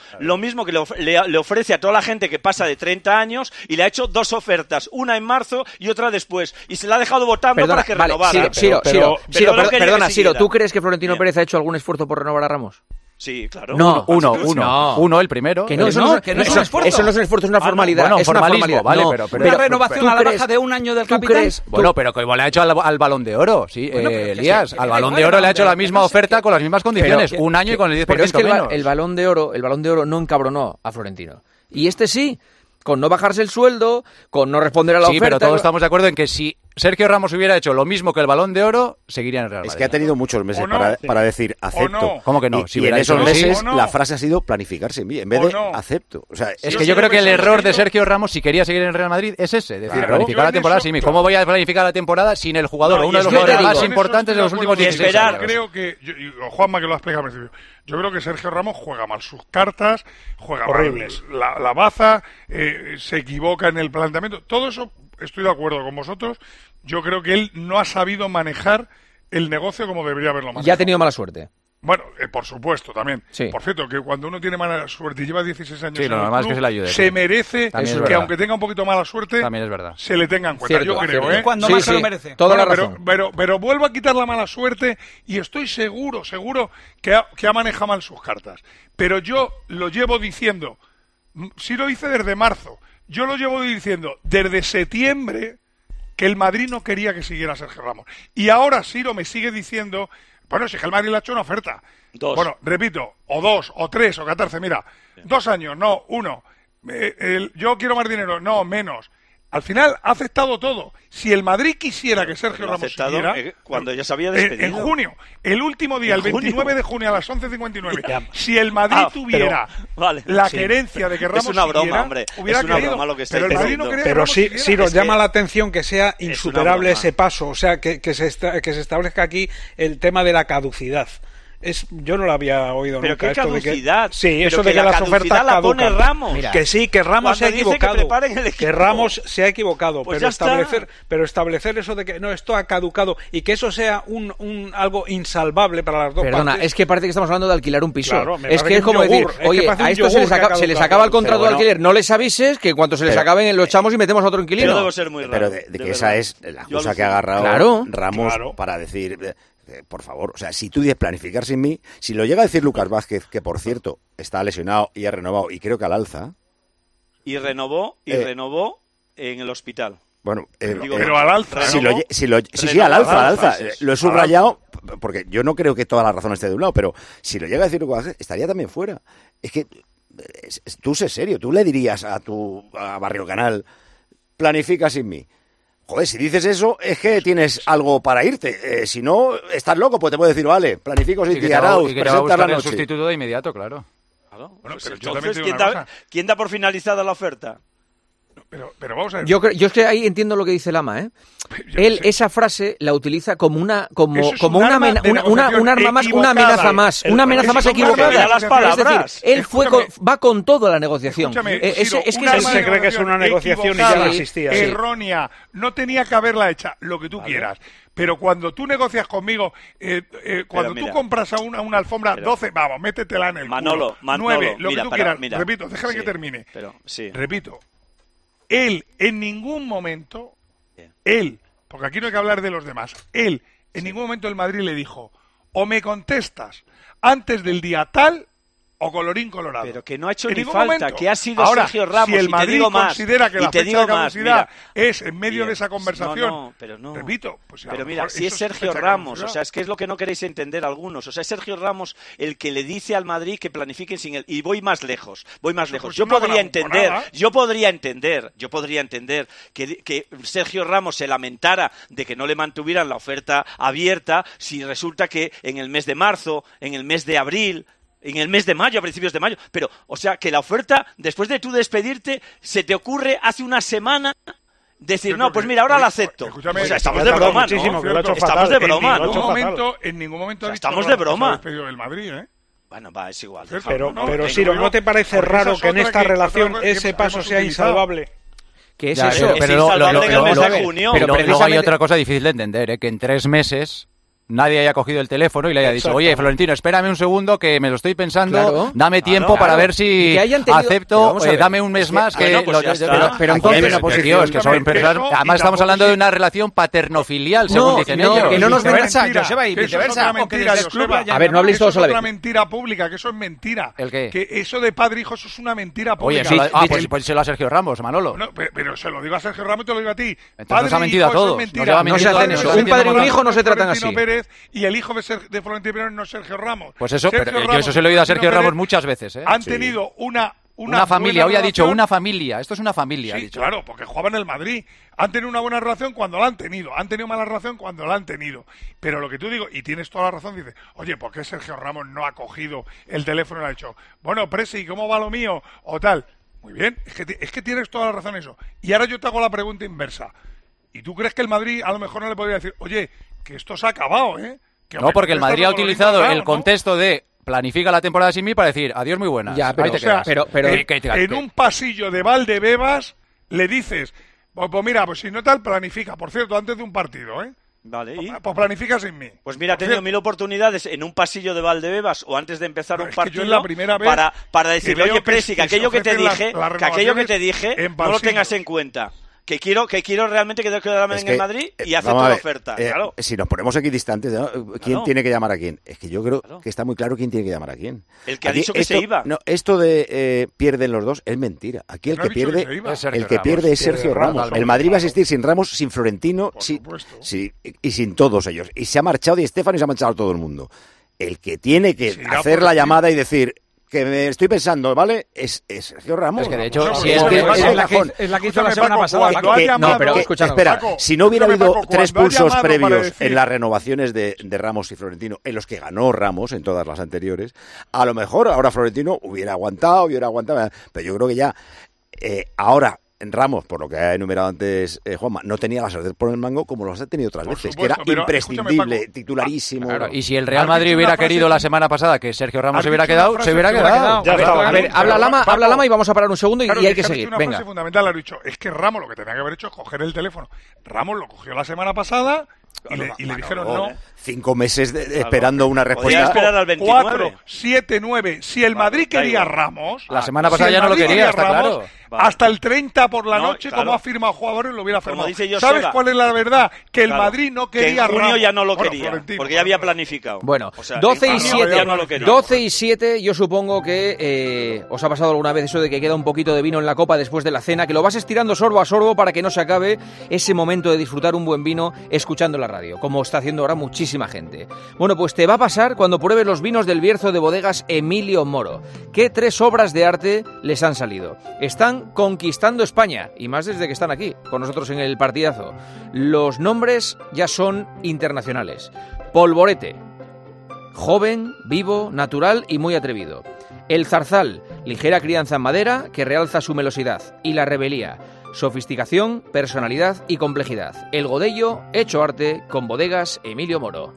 claro. lo mismo que le, of- le, le ofrece a toda la gente que pasa de treinta años y le ha hecho dos ofertas, una en marzo y otra después. Y se la ha dejado votando Perdona, para que vale, renovara. Siro, Siro, Pero- Siro, pero- Siro, pero no per- quería perdona, que Siro, siguiera. ¿tú crees que Florentino Bien. Pérez ha hecho algún esfuerzo por renovar a Ramos? Sí, claro. No, uno, uno, uno, no. uno el primero. Que no, El- eso no, que no es un esfuerzo. Eso no es un esfuerzo, es una Ah, no, formalidad. bueno, es una formalismo, formalidad. vale, No, pero, pero, Una pero- renovación pero- a la ¿tú baja crees- de un año del ¿tú capitán. crees? Bueno, pero como le ha hecho al, al Balón de Oro, sí, Bueno, eh, pero que Elías. sí, al que Balón da de igual Oro el le ha hecho Balón la de Oro, misma no sé oferta qué. con las mismas condiciones, Pero- un año y con el diez por Pero es ciento que el, ba- menos. el Balón de Oro, el Balón de Oro no encabronó a Florentino. Y este sí, con no bajarse el sueldo, con no responder a la Sí, oferta. pero todos estamos de acuerdo en que si Sergio Ramos hubiera hecho lo mismo que el Balón de Oro, seguiría en el Real Madrid. Es que ha tenido muchos meses ¿O no? para, Sí. para decir acepto. no? ¿Cómo que no? Y, Si y en hubiera esos dicho que sí. meses ¿O no? la frase ha sido planificarse en mí, en vez ¿O de no? acepto. O sea, Es es que Yo yo creo que el siempre error de he Sergio Ramos, si quería seguir en el Real Madrid, es ese. Es decir, Claro. planificar Yo la en temporada eso, sin mí. claro. ¿Cómo voy a planificar la temporada sin el jugador, No, uno de y los es que jugadores te más digo, importantes de los últimos Y dieciséis esperar. años? Creo que, yo- y Juanma que lo ha explicado al principio, yo creo que Sergio Ramos juega mal sus cartas, juega Horribles. mal la, la baza, eh, se equivoca en el planteamiento. Todo eso estoy de acuerdo con vosotros. Yo creo que él no ha sabido manejar el negocio como debería haberlo manejado. Ya ha tenido mala suerte. Bueno, eh, por supuesto, también. Sí. Por cierto, que cuando uno tiene mala suerte y lleva dieciséis años Sí, en lo el normal es club, que se le ayude, se sí. merece También es que verdad. aunque tenga un poquito mala suerte, También es verdad. se le tenga en cuenta. Cierto, Yo creo, cierto. ¿eh? Cuando Sí, más se sí, lo merece. toda la Bueno, pero, razón. pero, pero vuelvo a quitar la mala suerte y estoy seguro, seguro que ha, que ha manejado mal sus cartas. Pero yo lo llevo diciendo, mm, sí lo hice desde marzo, yo lo llevo diciendo desde septiembre que el Madrid no quería que siguiera Sergio Ramos. Y ahora Siro me sigue diciendo, bueno, si es que el Madrid le ha hecho una oferta. Dos. Bueno, repito, o dos, o tres, o catorce, mira, dos años, no, uno. Eh, el- yo quiero más dinero, no, menos. Al final ha aceptado todo. Si el Madrid quisiera que Sergio Lo ha Ramos aceptado, siguiera, eh, cuando ya se había en- despedido. En, junio, el último día, el ¿En junio? veintinueve de junio a las once cincuenta y nueve, Ya. si el Madrid Ah, tuviera pero- vale, la sí. querencia de que Es Ramos una broma, siguiera, hombre. hubiera Es una querido, broma lo que pero el estáis Madrid no diciendo. quería que Pero Ramos sí, siguiera. sí nos Es que llama la atención que sea una insuperable broma. ese paso, o sea, que, que, se esta- que se establezca aquí el tema de la caducidad. Es, yo no lo había oído Pero nunca. qué esto de que- caducidad. sí, Pero eso que de que la las caducidad ofertas la pone caducan. Ramos. Mira, Que sí, que Ramos Cuando se ha dice que equivocado. preparen el Que equipo. Ramos se ha equivocado, Pues pero ya está. establecer, pero establecer eso de que no, esto ha caducado y que eso sea un, un algo insalvable para las dos Perdona, partes. es que parece que estamos hablando de alquilar un piso. Claro, me es parece que que es un como yogur, decir, es que oye, parece a un esto se les, yogur que acaba, ha se les caducado. acaba el contrato Pero de bueno. alquiler, no les avises que en cuanto se les Pero- acabe lo echamos y metemos a otro Yo inquilino. debo ser muy raro. Pero de, de de que verdad. esa es la Yo excusa que ha alucino. agarrado Claro, Ramos claro. para decir, eh, eh, por favor, o sea, si tú dices planificar sin mí, si lo llega a decir Lucas Vázquez, que por cierto está lesionado y ha renovado, y creo que al alza, Y renovó, y Eh. renovó en el hospital. bueno, eh, Digo, eh, Pero al alza. si lo, renovó, lle- si lo- sí, sí, renovó al alza, al al alza, alza. sí, Eh, sí. Lo he subrayado p- porque yo no creo que toda la razón esté de un lado, pero si lo llega a decir Lucas Vázquez, estaría también fuera. Es que eh, es- es- tú sé serio, tú le dirías a tu a Barrio Canal, planifica sin mí. Joder, si dices eso, es que tienes algo para irte. Eh, si no, estás loco, pues te puedo decir, vale, planifico sin Y que ti, te va- Arauz, y que te va a presenta la buscar el noche. sustituto de inmediato, claro. Claro. Bueno, Pues pero yo también entonces, te digo ¿quién una da, cosa. quién da por finalizada la oferta? Pero, pero vamos a ver. Yo, creo- yo es que ahí entiendo lo que dice Lama, ¿eh? Yo Él sé. esa frase la utiliza como una como Eso es como un una, arma amena- de una, una- negociación un arma más, una equivocada. amenaza más, El- una amenaza eso más es un arma de equivocada. negociación. Es decir, palabras. él fue con- Escúchame. va con todo a la negociación. Escúchame, Eh, es, Ciro, es que una es- Él se cree que es una negociación y ya equivocada, no existía. sí. errónea, no tenía que haberla hecha, lo que tú quieras. Pero cuando tú negocias conmigo, eh, eh, cuando mira. tú compras a una, una alfombra Pero- doce, vamos, métetela en el Manolo, culo. Manolo, nueve, lo mira, que tú para- quieras. mira. Repito, déjame Sí, que termine. Pero, sí. Repito, él en ningún momento, Bien. él, porque aquí no hay que hablar de los demás, él en ningún momento el Madrid le dijo, o me contestas antes del día tal o colorín colorado. Pero que no ha hecho En ni ningún falta, momento. que ha sido Ahora, Sergio Ramos, si el y te Madrid digo más, considera que y la te fecha digo de más, caducidad mira. es en medio Bien. de esa conversación, No, no, pero no. repito, pues a Pero lo mira, mejor si es eso Sergio fecha de Ramos, o caducidad. sea, es que es lo que no queréis entender algunos. O sea, es Sergio Ramos el que le dice al Madrid que planifiquen sin él. Y voy más lejos, voy más Eso lejos. pues Yo una podría buena entender, temporada. yo podría entender, yo podría entender que, que Sergio Ramos se lamentara de que no le mantuvieran la oferta abierta si resulta que en el mes de marzo, en el mes de abril, en el mes de mayo, a principios de mayo. Pero, o sea, que la oferta, después de tú despedirte, se te ocurre hace una semana decir, Yo no, creo pues que- mira, ahora oye, la acepto. escúchame, O sea, estamos lo de ha tardado broma, muchísimo, ¿no? que lo ha hecho Estamos fatal. de En broma, En ningún ningún ¿no? fatal. momento, en ningún momento O ha sea, dicho estamos Ramos de que se ha broma. despedido del Madrid, ¿eh? Bueno, va, es igual. Cierto, Pero, no, pero que Siro, digo ¿no yo, te parece porque raro esa que en es otra esta que- relación otra cosa que ese hemos paso sea utilizado. insalvable? ¿Qué es Ya, eso? pero- Es pero lo- insalvable lo- en lo- el mes lo- de lo- junio. pero Pero luego hay precisamente- otra cosa difícil de entender, ¿eh? Que en tres meses nadie haya cogido el teléfono y le haya dicho, oye, Florentino, espérame un segundo que me lo estoy pensando, claro, dame tiempo claro, para claro. ver si tenido... acepto, eh, dame un mes es más. que, que bueno, pues lo, ya está. pero, pero entonces, pero, pues, tío, es que son personas, eso, además estamos tampoco hablando si- de una relación paterno-filial, según No, dicen no, ellos. que no nos Que es vengas a mentira, Joseba y que eso es viceversa. otra mentira, Joseba. A ver, no habléis todos a la Eso es vez. otra mentira pública, que eso es mentira. ¿El qué? Que eso de padre e hijo, eso es una mentira Oye, pública. eso lo- ah, El- pues, pues díselo a Sergio Ramos, Manolo. No, pero, pero se lo digo a Sergio Ramos y te lo digo a ti. Entonces nos ha mentido a hijo, eso todos, es nos mentira. lleva No se hacen mintiendo, eso. nos Un entiendo padre y un mal. hijo no se tratan Florentino así. Pérez y el hijo de, Ser- de Florentino Pérez no es Sergio Ramos. Pues eso, Sergio pero yo Ramos eso se lo he oído a y Sergio Florentino Ramos Pérez muchas veces, ¿eh? Han Sí. tenido una... Una, Una familia, hoy buena ha dicho relación. una familia, esto es una familia. ha Sí, dicho. claro, porque jugaban en el Madrid. Han tenido una buena relación cuando la han tenido. Han tenido mala relación cuando la han tenido. Pero lo que tú digo, y tienes toda la razón, dices, oye, ¿por qué Sergio Ramos no ha cogido el teléfono y le ha dicho, bueno, Presi, ¿cómo va lo mío? O tal. Muy bien, es que, es que tienes toda la razón en eso. Y ahora yo te hago la pregunta inversa. ¿Y tú crees que el Madrid a lo mejor no le podría decir, oye, que esto se ha acabado, eh? Que No, porque el esto Madrid ha no lo utilizado hemos el dado, ¿no? contexto de planifica la temporada sin mí para decir adiós muy buenas. Ya, pero- Ahí te O sea, quedas. pero- pero- en, Que- que- en que- un pasillo de Valdebebas le dices, pues, pues mira, pues si no tal, planifica. Por cierto, antes de un partido, ¿eh? Vale, ¿y? Pues planifica sin mí. Pues mira, he Por tenido cierto, mil oportunidades en un pasillo de Valdebebas o antes de empezar Pero un es que yo partido es la primera vez para, para que decirle, veo oye, que- Presi, que que se aquello que te ofrecen las- dije, las que aquello que te renovaciones dije en no lo pasillos. tengas en cuenta. Que quiero, que quiero realmente que te quede Es en que, el Madrid y eh, acepto vamos a la ver, oferta. eh, Claro. Si nos ponemos equidistantes, ¿no? ¿quién Claro. tiene que llamar a quién? Es que yo creo Claro. que está muy claro quién tiene que llamar a quién. El que ha Aquí dicho que esto, se iba. No, esto de eh, pierden los dos es mentira. Aquí el No ha que dicho que pierde, se iba. Es Sergio el que Ramos. pierde es Sergio Pierde Ramos. Ramos, El Madrid va a claro. asistir sin Ramos, sin Florentino, Por sin- supuesto. sí, y y sin todos ellos. Y se ha marchado Di Stéfano y se ha marchado todo el mundo. El que tiene que Se irá hacer por la el llamada y decir que me estoy pensando, ¿vale? Es, es Sergio Ramos. Es que de hecho, Vamos, si es es que que- es es el la cajón. Es la que hizo la Escúchame, semana Paco, pasada. cuando ha Que- llamado- no, pero que- escúchanos, espera, Paco, si no hubiera escúchame, habido Paco, tres cuando ha pulsos llamado para previos decir- en las renovaciones de, de Ramos y Florentino, en los que ganó Ramos en todas las anteriores, a lo mejor ahora Florentino hubiera aguantado, hubiera aguantado, pero yo creo que ya eh, ahora en Ramos, por lo que ha enumerado antes eh, Juanma, no tenía la sartén por el mango como los ha tenido otras Por veces, supuesto, que pero era imprescindible, escúchame, Paco. titularísimo. Claro, y si el Real Has Madrid dicho hubiera una frase querido la que- semana pasada que Sergio Ramos Has se hubiera dicho una quedado, frase se hubiera que- quedado. Ya a ver, estaba. a ver, habla Lama, Paco. habla Lama y vamos a parar un segundo y, Claro, y hay es que has seguir. dicho una Venga. frase fundamental, has dicho, es que Ramos lo que tenía que haber hecho es coger el teléfono. Ramos lo cogió la semana pasada y le, y le dijeron no. Cinco meses de- de- esperando una Podía respuesta. esperar al veintinueve. cuatro, siete, nueve. Si el Madrid da quería a igual. Ramos. La semana si pasada el ya no lo Madrid quería, a está Ramos, claro. Vale. Hasta el treinta por la No, noche, claro. como ha firmado jugadores, lo hubiera Como firmado. dice Joseba. ¿Sabes cuál es la verdad? Que el Claro. Madrid no Que quería en junio Ramos. ya no lo Bueno, quería, Florentino, porque ya había claro. planificado. Bueno, O sea, doce en y junio siete, ya no lo quería. doce y siete, yo supongo que eh, os ha pasado alguna vez eso de que queda un poquito de vino en la copa después de la cena, que lo vas estirando sorbo a sorbo para que no se acabe ese momento de disfrutar un buen vino escuchando la radio, como está haciendo ahora muchísima gente. Bueno, pues te va a pasar cuando pruebes los vinos del Bierzo de Bodegas Emilio Moro. ¿Qué tres obras de arte les han salido? Están conquistando España, y más desde que están aquí, con nosotros en el partidazo. Los nombres ya son internacionales. Polvorete, joven, vivo, natural y muy atrevido. El Zarzal, ligera crianza en madera que realza su melosidad. Y la Rebelía, sofisticación, personalidad y complejidad. El Godello, hecho arte con Bodegas Emilio Moro.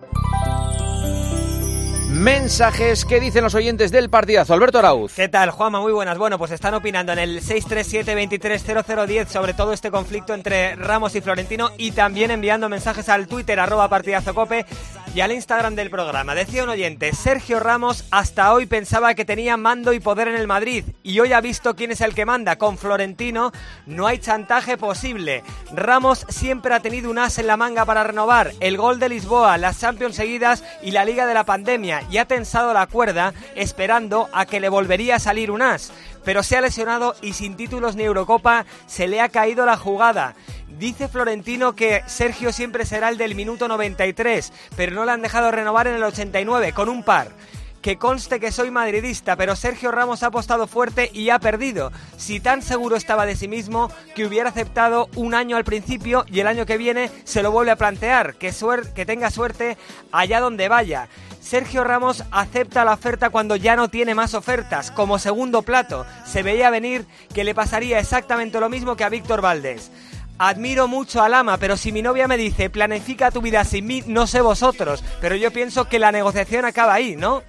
Mensajes que dicen los oyentes del partidazo. Alberto Arauz. ¿Qué tal, Juanma? Muy buenas. Bueno, pues están opinando en el seis tres siete, veintitrés cero cero diez sobre todo este conflicto entre Ramos y Florentino y también enviando mensajes al Twitter, arroba partidazocope y al Instagram del programa. Decía un oyente, Sergio Ramos hasta hoy pensaba que tenía mando y poder en el Madrid y hoy ha visto quién es el que manda. Con Florentino no hay chantaje posible. Ramos siempre ha tenido un as en la manga para renovar. El gol de Lisboa, las Champions seguidas y la Liga de la Pandemia. Y ha tensado la cuerda esperando a que le volvería a salir un as. Pero se ha lesionado y sin títulos ni Eurocopa se le ha caído la jugada. Dice Florentino que Sergio siempre será el del minuto noventa y tres, pero no le han dejado renovar en el ochenta y nueve, con un par. Que conste que soy madridista, pero Sergio Ramos ha apostado fuerte y ha perdido. Si tan seguro estaba de sí mismo que hubiera aceptado un año al principio y el año que viene se lo vuelve a plantear. Que, suer- que tenga suerte allá donde vaya. Sergio Ramos acepta la oferta cuando ya no tiene más ofertas, como segundo plato. Se veía venir que le pasaría exactamente lo mismo que a Víctor Valdés. Admiro mucho a Lama, pero si mi novia me dice planifica tu vida sin mí, no sé vosotros, pero yo pienso que la negociación acaba ahí, ¿no?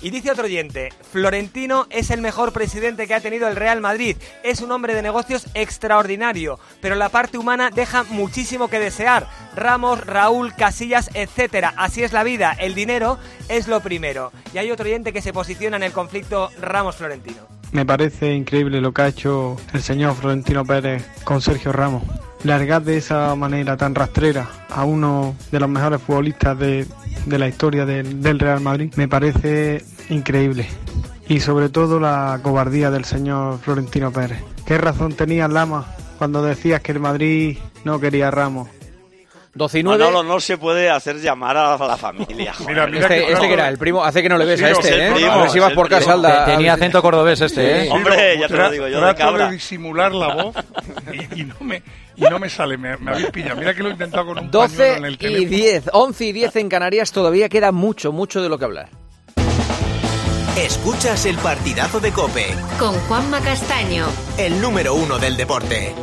Y dice otro oyente, Florentino es el mejor presidente que ha tenido el Real Madrid. Es un hombre de negocios extraordinario, pero la parte humana deja muchísimo que desear. Ramos, Raúl, Casillas, etcétera. Así es la vida, el dinero es lo primero. Y hay otro oyente que se posiciona en el conflicto Ramos-Florentino. Me parece increíble lo que ha hecho el señor Florentino Pérez con Sergio Ramos. Largar de esa manera tan rastrera a uno de los mejores futbolistas de, de la historia del, del Real Madrid me parece increíble. Y sobre todo la cobardía del señor Florentino Pérez. ¿Qué razón tenía Lama cuando decías que el Madrid no quería a Ramos? doce y nueve. Manolo, no se puede hacer llamar a la familia. Mira, mira este, que, este que era el primo, hace que no le ves sí, a este, ¿eh? Primo, a ver si vas por casa al da... Tenía acento cordobés este, ¿eh? Sí, Hombre, no, ya te lo digo yo, trato de cabra. de disimular la voz y, y no me y no me sale, me, me habéis pillado. Mira que lo he intentado con un doce pañuelo en el y teléfono. diez, once y diez en Canarias, todavía queda mucho, mucho de lo que hablar. Escuchas el partidazo de COPE. Con Juanma Castaño. El número uno del deporte.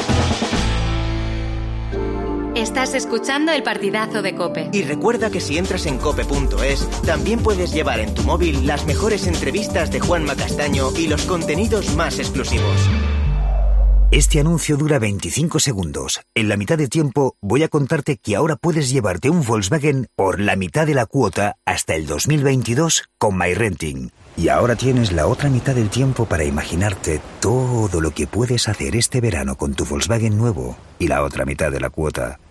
Estás escuchando el partidazo de COPE. Y recuerda que si entras en cope punto es, también puedes llevar en tu móvil las mejores entrevistas de Juanma Castaño y los contenidos más exclusivos. Este anuncio dura veinticinco segundos. En la mitad de tiempo voy a contarte que ahora puedes llevarte un Volkswagen por la mitad de la cuota hasta el dos mil veintidós con MyRenting. Y ahora tienes la otra mitad del tiempo para imaginarte todo lo que puedes hacer este verano con tu Volkswagen nuevo y la otra mitad de la cuota.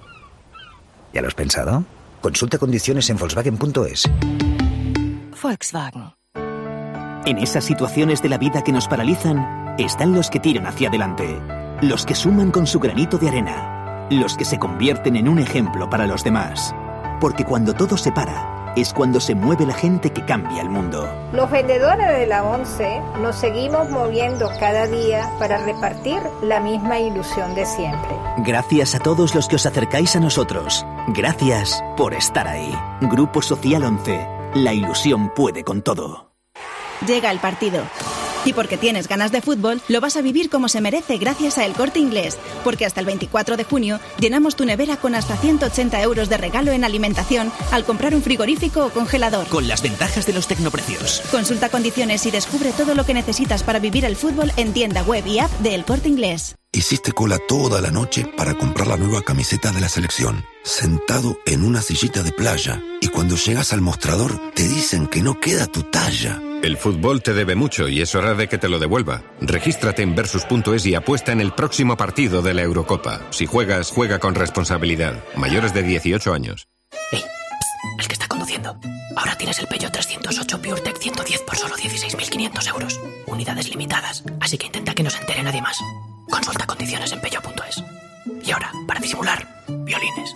¿Ya lo has pensado? Consulta condiciones en Volkswagen punto es. Volkswagen. En esas situaciones de la vida que nos paralizan, están los que tiran hacia adelante, los que suman con su granito de arena, los que se convierten en un ejemplo para los demás. Porque cuando todo se para, es cuando se mueve la gente que cambia el mundo. Los vendedores de la ONCE nos seguimos moviendo cada día para repartir la misma ilusión de siempre. Gracias a todos los que os acercáis a nosotros. Gracias por estar ahí. Grupo Social once. La ilusión puede con todo. Llega el partido. Y porque tienes ganas de fútbol, lo vas a vivir como se merece gracias a El Corte Inglés. Porque hasta el veinticuatro de junio llenamos tu nevera con hasta ciento ochenta euros de regalo en alimentación al comprar un frigorífico o congelador. Con las ventajas de los tecnoprecios. Consulta condiciones y descubre todo lo que necesitas para vivir el fútbol en tienda web y app de El Corte Inglés. Hiciste cola toda la noche para comprar la nueva camiseta de la selección, sentado en una sillita de playa, y cuando llegas al mostrador te dicen que no queda tu talla. El fútbol te debe mucho y es hora de que te lo devuelva. Regístrate en Versus punto es y apuesta en el próximo partido de la Eurocopa. Si juegas, juega con responsabilidad. Mayores de dieciocho años. ¡Ey! El que está conduciendo. Ahora tienes el Peugeot trescientos ocho PureTech ciento diez por solo dieciséis mil quinientos euros. Unidades limitadas, así que intenta que no se entere nadie más. Consulta condiciones en Peugeot punto es. Y ahora, para disimular, violines.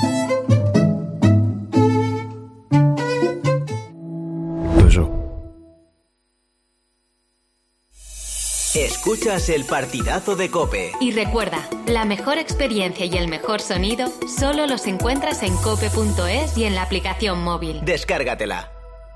Peugeot. Escuchas el partidazo de COPE. Y recuerda, la mejor experiencia y el mejor sonido solo los encuentras en cope punto es y en la aplicación móvil. Descárgatela.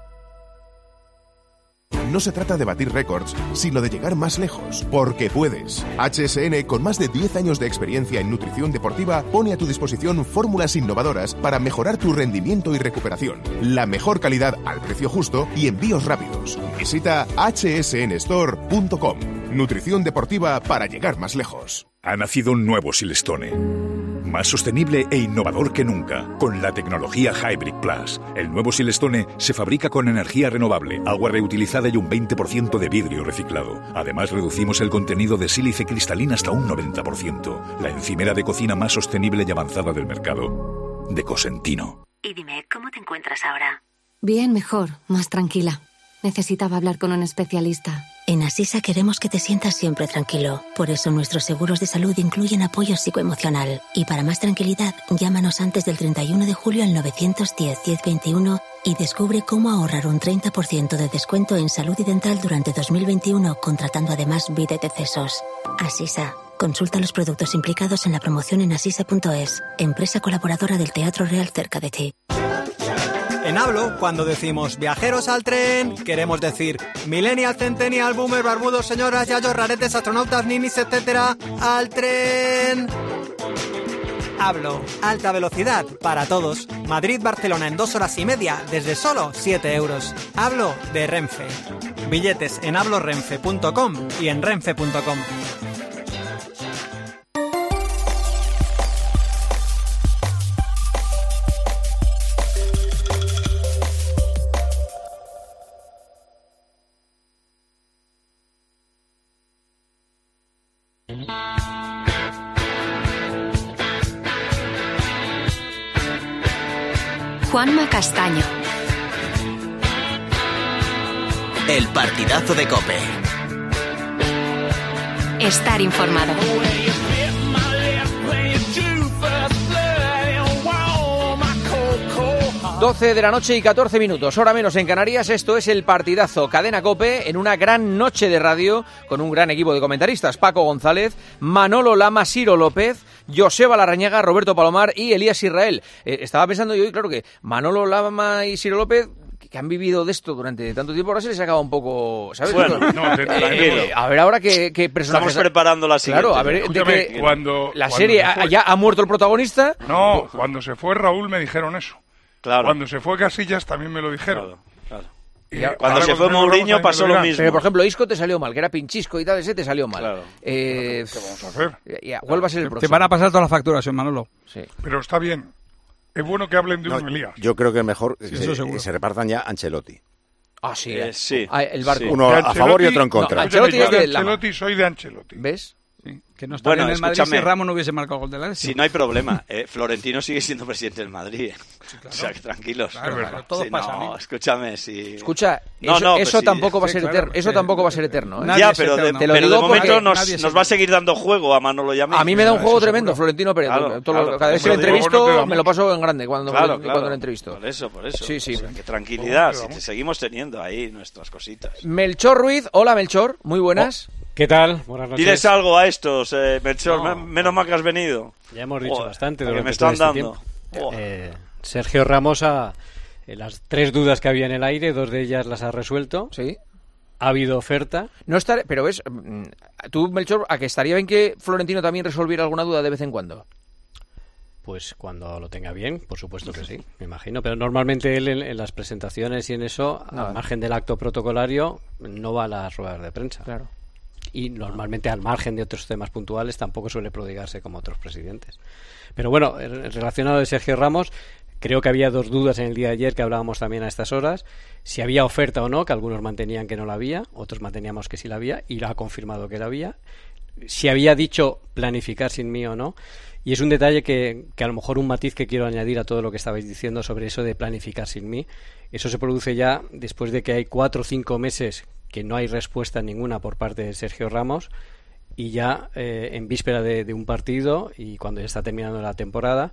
No se trata de batir récords, sino de llegar más lejos, porque puedes. H S N, con más de diez años de experiencia en nutrición deportiva, pone a tu disposición fórmulas innovadoras para mejorar tu rendimiento y recuperación. La mejor calidad al precio justo y envíos rápidos. Visita h s n store punto com. Nutrición deportiva para llegar más lejos. Ha nacido un nuevo Silestone, más sostenible e innovador que nunca, con la tecnología Hybrid Plus. El nuevo Silestone se fabrica con energía renovable, agua reutilizada y un veinte por ciento de vidrio reciclado. Además, reducimos el contenido de sílice cristalina hasta un noventa por ciento. La encimera de cocina más sostenible y avanzada del mercado. De Cosentino. Y dime, ¿cómo te encuentras ahora? Bien, mejor, más tranquila. Necesitaba hablar con un especialista. En Asisa queremos que te sientas siempre tranquilo. Por eso nuestros seguros de salud incluyen apoyo psicoemocional. Y para más tranquilidad, llámanos antes del treinta y uno de julio al nueve uno cero, diez veintiuno y descubre cómo ahorrar un treinta por ciento de descuento en salud y dental durante dos mil veintiuno, contratando además vida y decesos. Asisa. Consulta los productos implicados en la promoción en asisa punto es, empresa colaboradora del Teatro Real cerca de ti. En Hablo, cuando decimos viajeros al tren, queremos decir millennial, centennial, boomer, barbudos, señoras, yayos, raretes, astronautas, ninis, etcétera, al tren. Hablo, alta velocidad para todos. Madrid-Barcelona en dos horas y media desde solo siete euros. Hablo de Renfe. Billetes en hablorenfe punto com y en renfe punto com. Juanma Castaño. El partidazo de COPE. Estar informado. doce de la noche y catorce minutos, hora menos en Canarias. Esto es el partidazo Cadena COPE en una gran noche de radio con un gran equipo de comentaristas: Paco González, Manolo Lama, Siro López, Joseba Larrañaga, Roberto Palomar y Elías Israel. Eh, estaba pensando yo, y claro que Manolo Lama y Siro López, que han vivido de esto durante tanto tiempo, ahora se les acaba un poco, ¿sabes? Bueno, no, te, eh, a ver ahora qué, qué personajes... Estamos preparando la siguiente. Claro, a ver, Escúchame, de que cuando, la cuando serie, fue... ya ha muerto el protagonista. No, cuando se fue Raúl me dijeron eso. Claro. Cuando se fue Casillas también me lo dijeron. Claro, claro. Y ya, cuando se fue Mourinho pasó lo mismo. Pero, por ejemplo, Isco te salió mal, que era Pinchisco y tal, ese te salió mal. Claro. Eh, ¿Qué vamos a hacer? Ya, ¿cuál va a ser el próximo? Te van a pasar todas las facturas, Manolo. Sí. Pero está bien. Es bueno que hablen de no, un Elías. Yo creo que es mejor sí, que, se, que se repartan ya Ancelotti. Ah, sí. Eh, sí. Ah, el barco. Sí. Uno a favor y otro en contra. No, Ancelotti es de Ancelotti, soy de Ancelotti. ¿Ves? Sí. Que no está bueno, bien en el Madrid si Ramos no hubiese marcado gol de la Si no hay problema. Eh, Florentino sigue siendo presidente del Madrid. Sí, claro. O sea, que tranquilos. Claro, claro, todo sí, pasa. No, escúchame, si... Escucha, no, eso, no, eso sí, tampoco va a ser sí, eterno. claro, Eso sí. tampoco va a ser eterno. ¿eh? Ya, pero, de, te lo pero digo de momento porque nos, nos va a seguir dando juego a Manolo y a mí. A mí me da un juego tremendo, Florentino Pérez. Claro, Todo claro, lo, cada vez que lo entrevisto me lo paso en grande cuando, claro, cuando claro. lo entrevisto. Por eso, por eso. Sí, sí. O sea, que tranquilidad, si te seguimos teniendo ahí nuestras cositas. Melchor Ruiz, hola Melchor, muy buenas. Oh. ¿Qué tal? Buenas noches. Diles algo a estos, eh, Melchor, no, menos mal que has venido. Ya hemos dicho Joder, bastante que durante me están todo este dando. tiempo. Eh, Sergio Ramos, a, eh, las tres dudas que había en el aire, dos de ellas las ha resuelto. Sí. Ha habido oferta. No estar, pero ves, tú, Melchor, ¿a que estaría bien que Florentino también resolviera alguna duda de vez en cuando? Pues cuando lo tenga bien, por supuesto que sí, me imagino. Pero normalmente él en, en las presentaciones y en eso, no, al margen del acto protocolario, no va a las ruedas de prensa. Claro. Y normalmente al margen de otros temas puntuales tampoco suele prodigarse como otros presidentes. Pero bueno, relacionado de Sergio Ramos, creo que había dos dudas en el día de ayer que hablábamos también a estas horas, si había oferta o no, que algunos mantenían que no la había, otros manteníamos que sí la había, y la ha confirmado que la había. Si había dicho planificar sin mí o no. Y es un detalle que, que a lo mejor un matiz que quiero añadir a todo lo que estabais diciendo sobre eso de planificar sin mí. Eso se produce ya después de que hay cuatro o cinco meses que no hay respuesta ninguna por parte de Sergio Ramos, y ya eh, en víspera de, de un partido y cuando ya está terminando la temporada,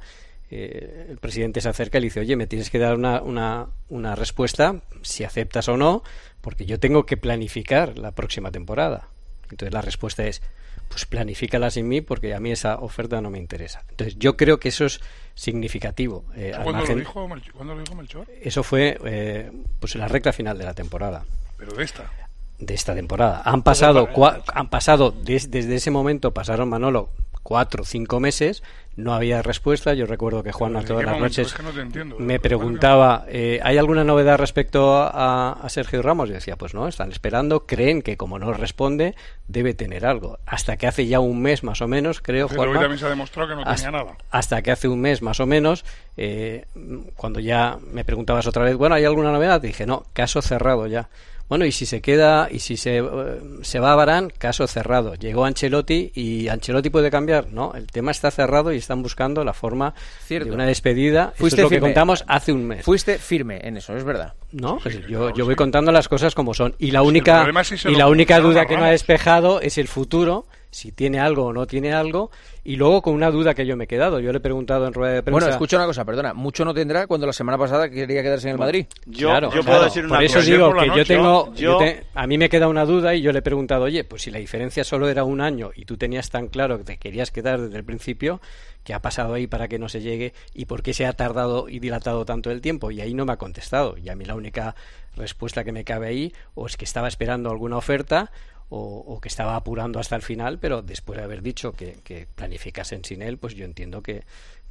eh, el presidente se acerca y le dice: oye, me tienes que dar una, una, una respuesta, si aceptas o no, porque yo tengo que planificar la próxima temporada. Entonces la respuesta es: pues planifícala sin mí, porque a mí esa oferta no me interesa. Entonces yo creo que eso es significativo. Eh, ¿Cuándo, margen, lo dijo, ¿Cuándo lo dijo Melchor? Eso fue eh, pues en la recta final de la temporada. ¿Pero de esta? De esta temporada. Han pasado, cua, han pasado des, desde ese momento, pasaron, Manolo, cuatro o cinco meses, no había respuesta. Yo recuerdo que Juanma todas las noches es que no te entiendo, me preguntaba, eh, ¿hay alguna novedad respecto a, a Sergio Ramos? Y decía, pues no, están esperando, creen que como no responde, debe tener algo. Hasta que hace ya un mes más o menos, creo, pero Juanma, hoy también se ha demostrado que no hasta, tenía nada. Hasta que hace un mes más o menos, eh, cuando ya me preguntabas otra vez, bueno, ¿hay alguna novedad? Dije, no, caso cerrado ya. Bueno, y si se queda, y si se, uh, se va a Varane, caso cerrado. Llegó Ancelotti, y Ancelotti puede cambiar. No, el tema está cerrado y están buscando la forma Cierto. de una despedida. Eso es lo que contamos hace un mes. Fuiste firme en eso, es verdad. No, pues sí, yo, claro, yo sí. voy contando las cosas como son. Y la única, si si y la única duda que no ha Ramos. despejado es el futuro, si tiene algo o no tiene algo. Y luego con una duda que yo me he quedado. Yo le he preguntado en rueda de prensa. Bueno, escucha una cosa, perdona. Mucho no tendrá cuando la semana pasada quería quedarse en el Madrid. Yo, claro, yo claro. puedo decir una Por eso cosa. digo que noche, yo tengo... yo- yo te- a mí me queda una duda y yo le he preguntado, oye, pues si la diferencia solo era un año y tú tenías tan claro que te querías quedar desde el principio, ¿qué ha pasado ahí para que no se llegue? ¿Y por qué se ha tardado y dilatado tanto el tiempo? Y ahí no me ha contestado. Y a mí la única respuesta que me cabe ahí, o es que estaba esperando alguna oferta, O, o que estaba apurando hasta el final, pero después de haber dicho que, que planificasen sin él, pues yo entiendo que,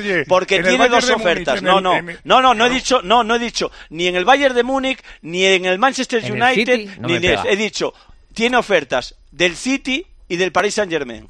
Reyes, porque en el tiene Bayern dos de Múnich, ofertas. en No, el- no, en el- no, no, no he dicho, no, no he dicho ni en el Bayern de Múnich, ni en el Manchester En el United, City, no ni me en el- pega. he dicho, tiene ofertas del City y del Paris Saint-Germain.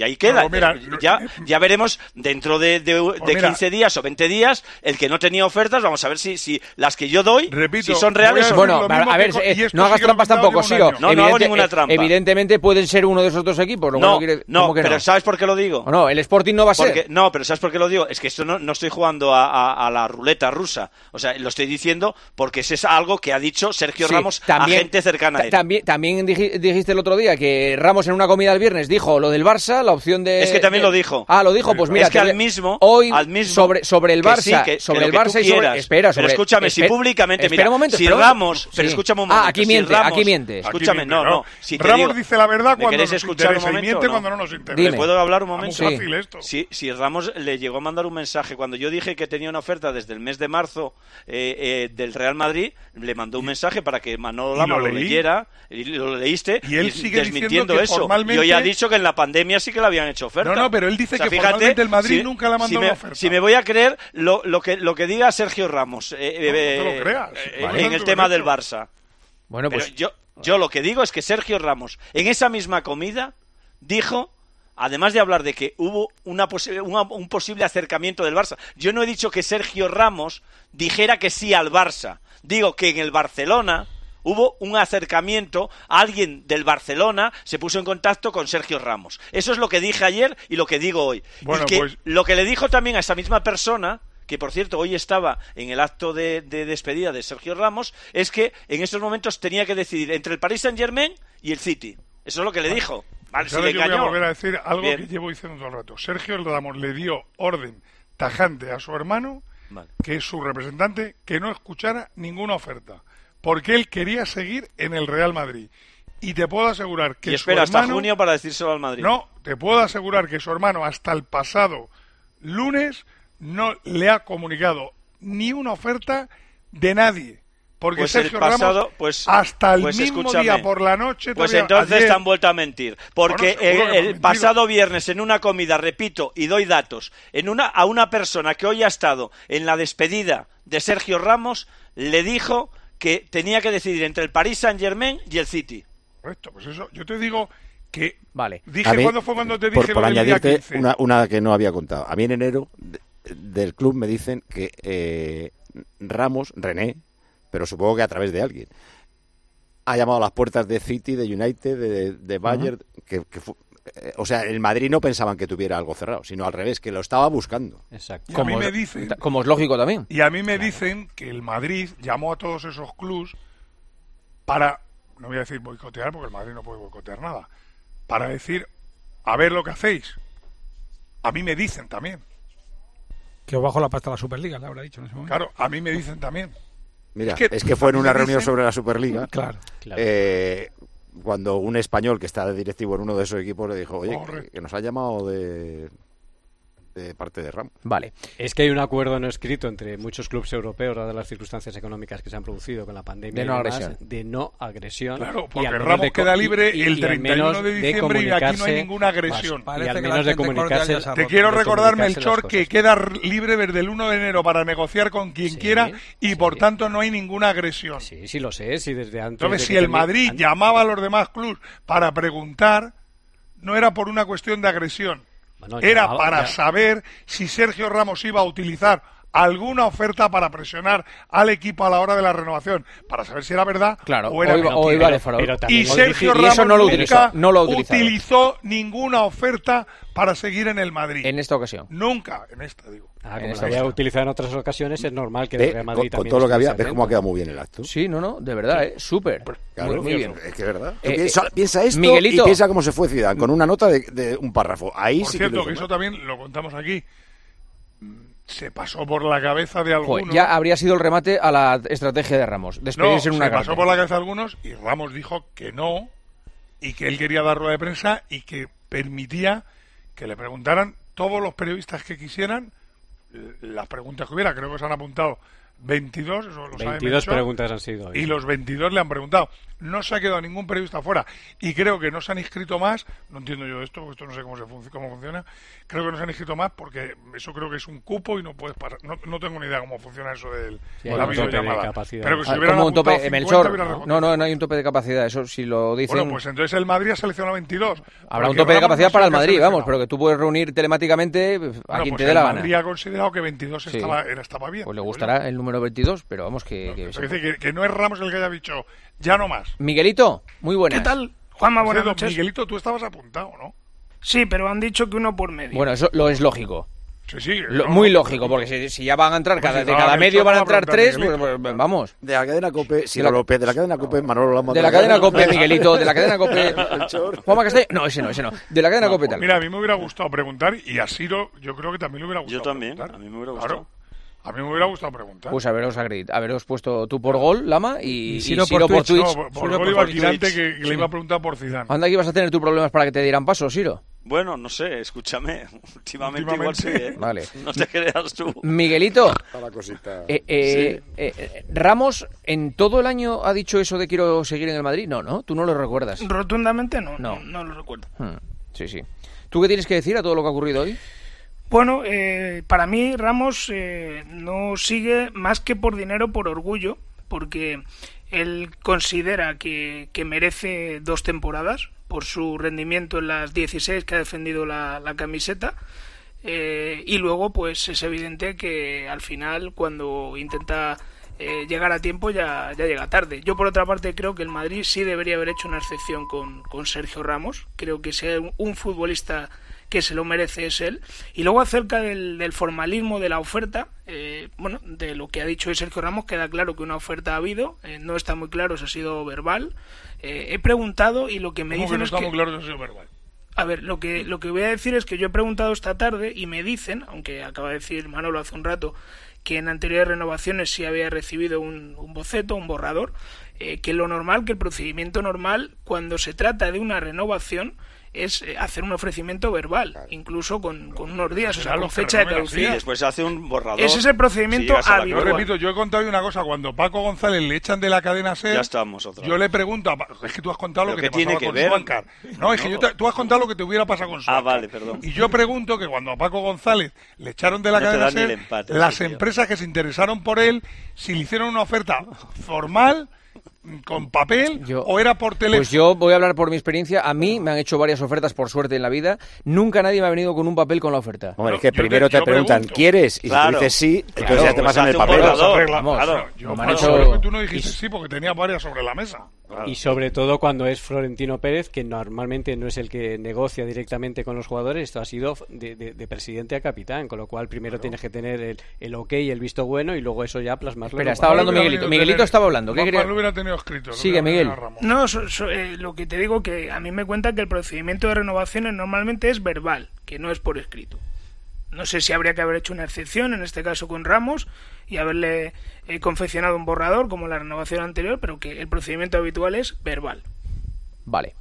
Y ahí queda. No, mira, ya, ya veremos dentro de, de, de mira, quince días o veinte días el que no tenía ofertas. Vamos a ver si, si las que yo doy repito, si son reales o no. Bueno, a ver, eh, no hagas trampas tampoco, Siro. No, no hago ninguna trampa. Evidentemente pueden ser uno de esos dos equipos. Lo no, bueno quiere, no, que pero no? ¿sabes por qué lo digo? No, el Sporting no va a ser. Porque, no, pero ¿sabes por qué lo digo? Es que esto no, no estoy jugando a, a, a la ruleta rusa. O sea, lo estoy diciendo porque ese es algo que ha dicho Sergio Sí, Ramos también, a gente cercana a él. También, también dijiste el otro día que Ramos en una comida el viernes dijo lo del Barça, la opción de... Es que también de... lo dijo. Ah, lo dijo, pues mira... Es que te... al mismo... Hoy, al mismo sobre, sobre el Barça, que sí, que, sobre que el lo que Barça y sobre... Quieras, Espera, sobre... Pero escúchame, Esper... si públicamente... Espera Mira, un momento, si espera Ramos... Sí. Pero escúchame un momento. Ah, aquí si miente, Ramos, aquí mientes. Escúchame, no, no. Si te Ramos digo, dice la verdad cuando nos escuchar interesa un momento, y miente no? cuando no nos interesa. ¿Me puedo hablar un momento? Muy fácil esto. Si, si Ramos le llegó a mandar un mensaje, cuando yo dije que tenía una oferta desde el mes de marzo eh, eh, del Real Madrid, le mandó un mensaje para que Manolo Lama lo, lo leyera, y lo leíste, y él y sigue desmintiendo que eso. formalmente... Y hoy ha dicho que en la pandemia sí que le habían hecho oferta. No, no, pero él dice o sea, que fíjate, formalmente el Madrid si, nunca le ha mandado si me, una oferta. Si me voy a creer lo, lo, que, lo que diga Sergio Ramos eh, no, eh, no te lo creas. Eh, Vale. en el tema del Barça. Bueno, pues... Pero yo, yo lo que digo es que Sergio Ramos, en esa misma comida, dijo... Además de hablar de que hubo una posi- una, un posible acercamiento del Barça, yo no he dicho que Sergio Ramos dijera que sí al Barça. Digo que en el Barcelona hubo un acercamiento, alguien del Barcelona se puso en contacto con Sergio Ramos. Eso es lo que dije ayer y lo que digo hoy. Bueno, y que pues... lo que le dijo también a esa misma persona, que por cierto hoy estaba en el acto de, de despedida de Sergio Ramos, es que en estos momentos tenía que decidir entre el Paris Saint-Germain y el City. Eso es lo que le vale. dijo. Vale, Pues si ahora le yo voy engañó. a volver a decir algo Bien. que llevo diciendo todo el rato. Sergio Ramos le dio orden tajante a su hermano, vale. que es su representante, que no escuchara ninguna oferta, porque él quería seguir en el Real Madrid. Y te puedo asegurar que y espera su hermano, hasta junio para decírselo al Madrid. No, te puedo asegurar que su hermano hasta el pasado lunes no le ha comunicado ni una oferta de nadie. Porque pues Sergio el pasado, Ramos, pues, hasta el pues mismo escúchame, día por la noche... Pues todavía, entonces ayer, te han vuelto a mentir. Porque bueno, el, que el pasado viernes en una comida, repito, y doy datos, en una a una persona que hoy ha estado en la despedida de Sergio Ramos, le dijo que tenía que decidir entre el Paris Saint-Germain y el City. Correcto, pues eso, yo te digo que... Vale. Dije mí, cuándo fue cuando te por, dije por lo del día añadirte quince. una, una que no había contado. A mí en enero de, del club me dicen que eh, Ramos, René, pero supongo que a través de alguien, ha llamado a las puertas de City, de United, de, de Bayern, uh-huh. que, que fu- eh, o sea, el Madrid no pensaban que tuviera algo cerrado, sino al revés, que lo estaba buscando. Exacto. Y a mí me dicen, como es lógico también. Y a mí me dicen que el Madrid llamó a todos esos clubs para, no voy a decir boicotear, porque el Madrid no puede boicotear nada, para decir, a ver lo que hacéis. A mí me dicen también. Que os bajo la pasta a la Superliga, le habrá dicho en ese momento. Claro, a mí me dicen también. Mira, es que, es que fue en una me reunión dicen... sobre la Superliga. Claro. claro. Eh, cuando un español que está de directivo en uno de esos equipos le dijo, oye, que, que nos ha llamado de, de parte de Ramos. Vale. Es que hay un acuerdo no escrito entre muchos clubes europeos, dadas las circunstancias económicas que se han producido con la pandemia de no y demás, agresión. de no agresión. Claro, y porque al menos Ramos de co- queda libre y- y- el y al treinta y uno menos de diciembre y aquí no hay ninguna agresión. Pues, y al Parece que menos la de gente comunicarse. cordial ya se ha Te roto. quiero de recordar, comunicarse Melchor, las que cosas. queda r- libre desde el uno de enero para negociar con quien Sí, quiera y sí. por tanto no hay ninguna agresión. Sí, sí lo sé, sí desde antes. Entonces, de si que el termine- Madrid an- llamaba a los demás clubes para preguntar, no era por una cuestión de agresión, Bueno, era llamaba- para ya- saber si Sergio Ramos iba a utilizar alguna oferta para presionar al equipo a la hora de la renovación, para saber si era verdad Claro, o era o iba- mentira. o iba de farol. Pero también Y lo Sergio y Ramos eso no lo nunca utilizó, no lo ha utilizado. utilizó ninguna oferta para seguir en el Madrid. En esta ocasión. Nunca, en esta digo. Ah, en como esta lo había ocasión. utilizado en otras ocasiones, es normal que el Ve, Real con, Madrid con también todo lo que estuviese había, ves cómo ha atento. quedado muy bien el acto. Sí, no, no, de verdad, ¿eh? Súper. Claro, muy, muy bien. Es que es verdad. Eh, piensa, eh, piensa esto Miguelito. y piensa cómo se fue Zidane, con una nota de, de un párrafo. Ahí Por sí cierto, que, que lo hizo eso mal. también lo contamos aquí. Se pasó por la cabeza de Joder, algunos. ya habría sido el remate a la estrategia de Ramos. No, Despedirse en una se pasó carta. por la cabeza de algunos y Ramos dijo que no y que él quería dar rueda de prensa y que permitía que le preguntaran todos los periodistas que quisieran eh, las preguntas que hubiera. Creo que se han apuntado veintidós, eso lo sabe veintidós Melchor, preguntas han sido hoy. Y los veintidós le han preguntado. No se ha quedado ningún periodista fuera. Y creo que no se han inscrito más. No entiendo yo esto, porque esto no sé cómo, se fun- cómo funciona. Creo que no se han inscrito más porque eso creo que es un cupo y no puedes pasar. No, no tengo ni idea cómo funciona eso de Sí, la hay un tope de videollamada. capacidad. Pero que si Ah, hubieran como un tope, apuntado eh, cincuenta, hubieran Melchor. respondido. No, no, no hay un tope de capacidad. Eso si lo dicen. Bueno, pues entonces el Madrid ha seleccionado veintidós. Habrá un porque tope de Ramos capacidad no para sé el qué ha Madrid, vamos, seleccionado. pero que tú puedes reunir telemáticamente a Bueno, quien pues te dé el la Madrid gana. ha considerado que veintidós Sí. estaba, era, estaba bien. Pues le digo gustará el número veintidós, pero vamos que... que yo. Es decir, que, que no es Ramos el que haya dicho ya no más. Miguelito, muy buenas. ¿Qué tal? Juanma, buenas Por cierto, noches. Miguelito, tú estabas apuntado, ¿no? Sí, pero han dicho que uno por medio. Bueno, eso lo es lógico. Sí, sí. Lo- no, muy no, lógico, porque si, si ya van a entrar, Pues cada, si de no, cada Melchor medio no van a va a entrar preguntar tres, Miguelito. pues, pues, vamos. De la cadena COPE, si De la- López, de la cadena COPE, Manolo Lama. De la cadena COPE, Miguelito, de la cadena COPE. Melchor. Juanma Castelló. No, ese no, ese no. De la cadena No, COPE pues tal. mira, a mí me hubiera gustado preguntar y a Siro yo creo que también le hubiera gustado Yo también, preguntar. a mí me hubiera Claro. gustado. A mí me hubiera gustado preguntar. Pues haberos, agredit- haberos puesto tú por gol, Lama, y, y Siro Siro, por por Twitch. Twitch. No, por, por Siro gol por iba Twitch. Quirante que, que Sí. le iba a preguntar por Zidane. Anda que ibas a tener tus problemas para que te dieran paso, Siro. Bueno, no sé, escúchame. Últimamente, igual sí, Últimamente. ¿eh? Vale. No te creas tú. Miguelito, Para la cosita. eh, eh, eh, eh, Ramos en todo el año ha dicho eso de quiero seguir en el Madrid. No, no, tú no lo recuerdas. Rotundamente no, No. no, no lo recuerdo. Hmm, Sí, sí. ¿Tú qué tienes que decir a todo lo que ha ocurrido hoy? Bueno, eh, para mí Ramos eh, no sigue más que por dinero, por orgullo, porque él considera que, que merece dos temporadas por su rendimiento en las dieciséis que ha defendido la, la camiseta. Eh, y luego pues es evidente que al final cuando intenta eh, llegar a tiempo ya, ya llega tarde. Yo por otra parte creo que el Madrid sí debería haber hecho una excepción con, con Sergio Ramos. Creo que si hay un, un futbolista que se lo merece es él. Y luego acerca del, del formalismo de la oferta, eh, bueno, de lo que ha dicho hoy Sergio Ramos, queda claro que una oferta ha habido, eh, no está muy claro si ha sido verbal. Eh, he preguntado y lo que me ¿Cómo que dicen no es está que... muy claro que ha sido verbal? A ver, lo que, lo que voy a decir es que yo he preguntado esta tarde y me dicen, aunque acaba de decir Manolo hace un rato, que en anteriores renovaciones sí había recibido un, un boceto, un borrador, eh, que lo normal, que el procedimiento normal, cuando se trata de una renovación, es eh, hacer un ofrecimiento verbal, incluso con, con unos días, o sea, Será con los fecha de fenómenos, Sí, caducidad. después se hace un borrador. Ese es el procedimiento Si llegas a la habitual. Yo gloria. repito, yo he contado una cosa. Cuando Paco González le echan de la cadena SER, Ya estamos otra yo vez. le pregunto, a Pa- es que tú has contado lo ¿Pero que qué te pasaba tiene que con ver? Suancar. No, es que yo te- tú has contado lo que te hubiera pasado con Suancar. Ah, vale, perdón. Y yo pregunto que cuando a Paco González le echaron de la No te cadena dan ni el SER, empate, las ese tío. empresas que se interesaron por él, si le hicieron una oferta formal, con papel, Yo- o era por teléfono. Pues yo voy a hablar por mi experiencia. A mí me han hecho varias ofertas por suerte en la vida. Nunca nadie me ha venido con un papel con la oferta. Hombre, es que Yo te- primero te, yo preguntan, pregunto. ¿quieres? Y Claro. si tú dices sí, entonces Claro, ya te pues pasan el hace un papel. borrador. Arregla- Vamos, claro, yo como me han claro, hecho- creo que tú no dijiste sí porque tenía varias sobre la mesa. Y sobre todo cuando es Florentino Pérez, que normalmente no es el que negocia directamente con los jugadores, esto ha sido de, de- de presidente a capitán, con lo cual primero tienes que tener el, el ok y el visto bueno y luego eso ya plasmarlo. Espera, en estaba papel. hablando Hubiera Miguelito. tenido Miguelito tener- estaba hablando. ¿Qué Juan quería? Pablo hubiera tenido escrito. lo Sigue, hubiera tenido Miguel. a Ramos. No, so- so- eh, lo que te digo que a mí me cuenta que el procedimiento de renovaciones normalmente es verbal, que no es por escrito. No sé si habría que haber hecho una excepción, en este caso con Ramos, y haberle eh, confeccionado un borrador como la renovación anterior, pero que el procedimiento habitual es verbal. Vale.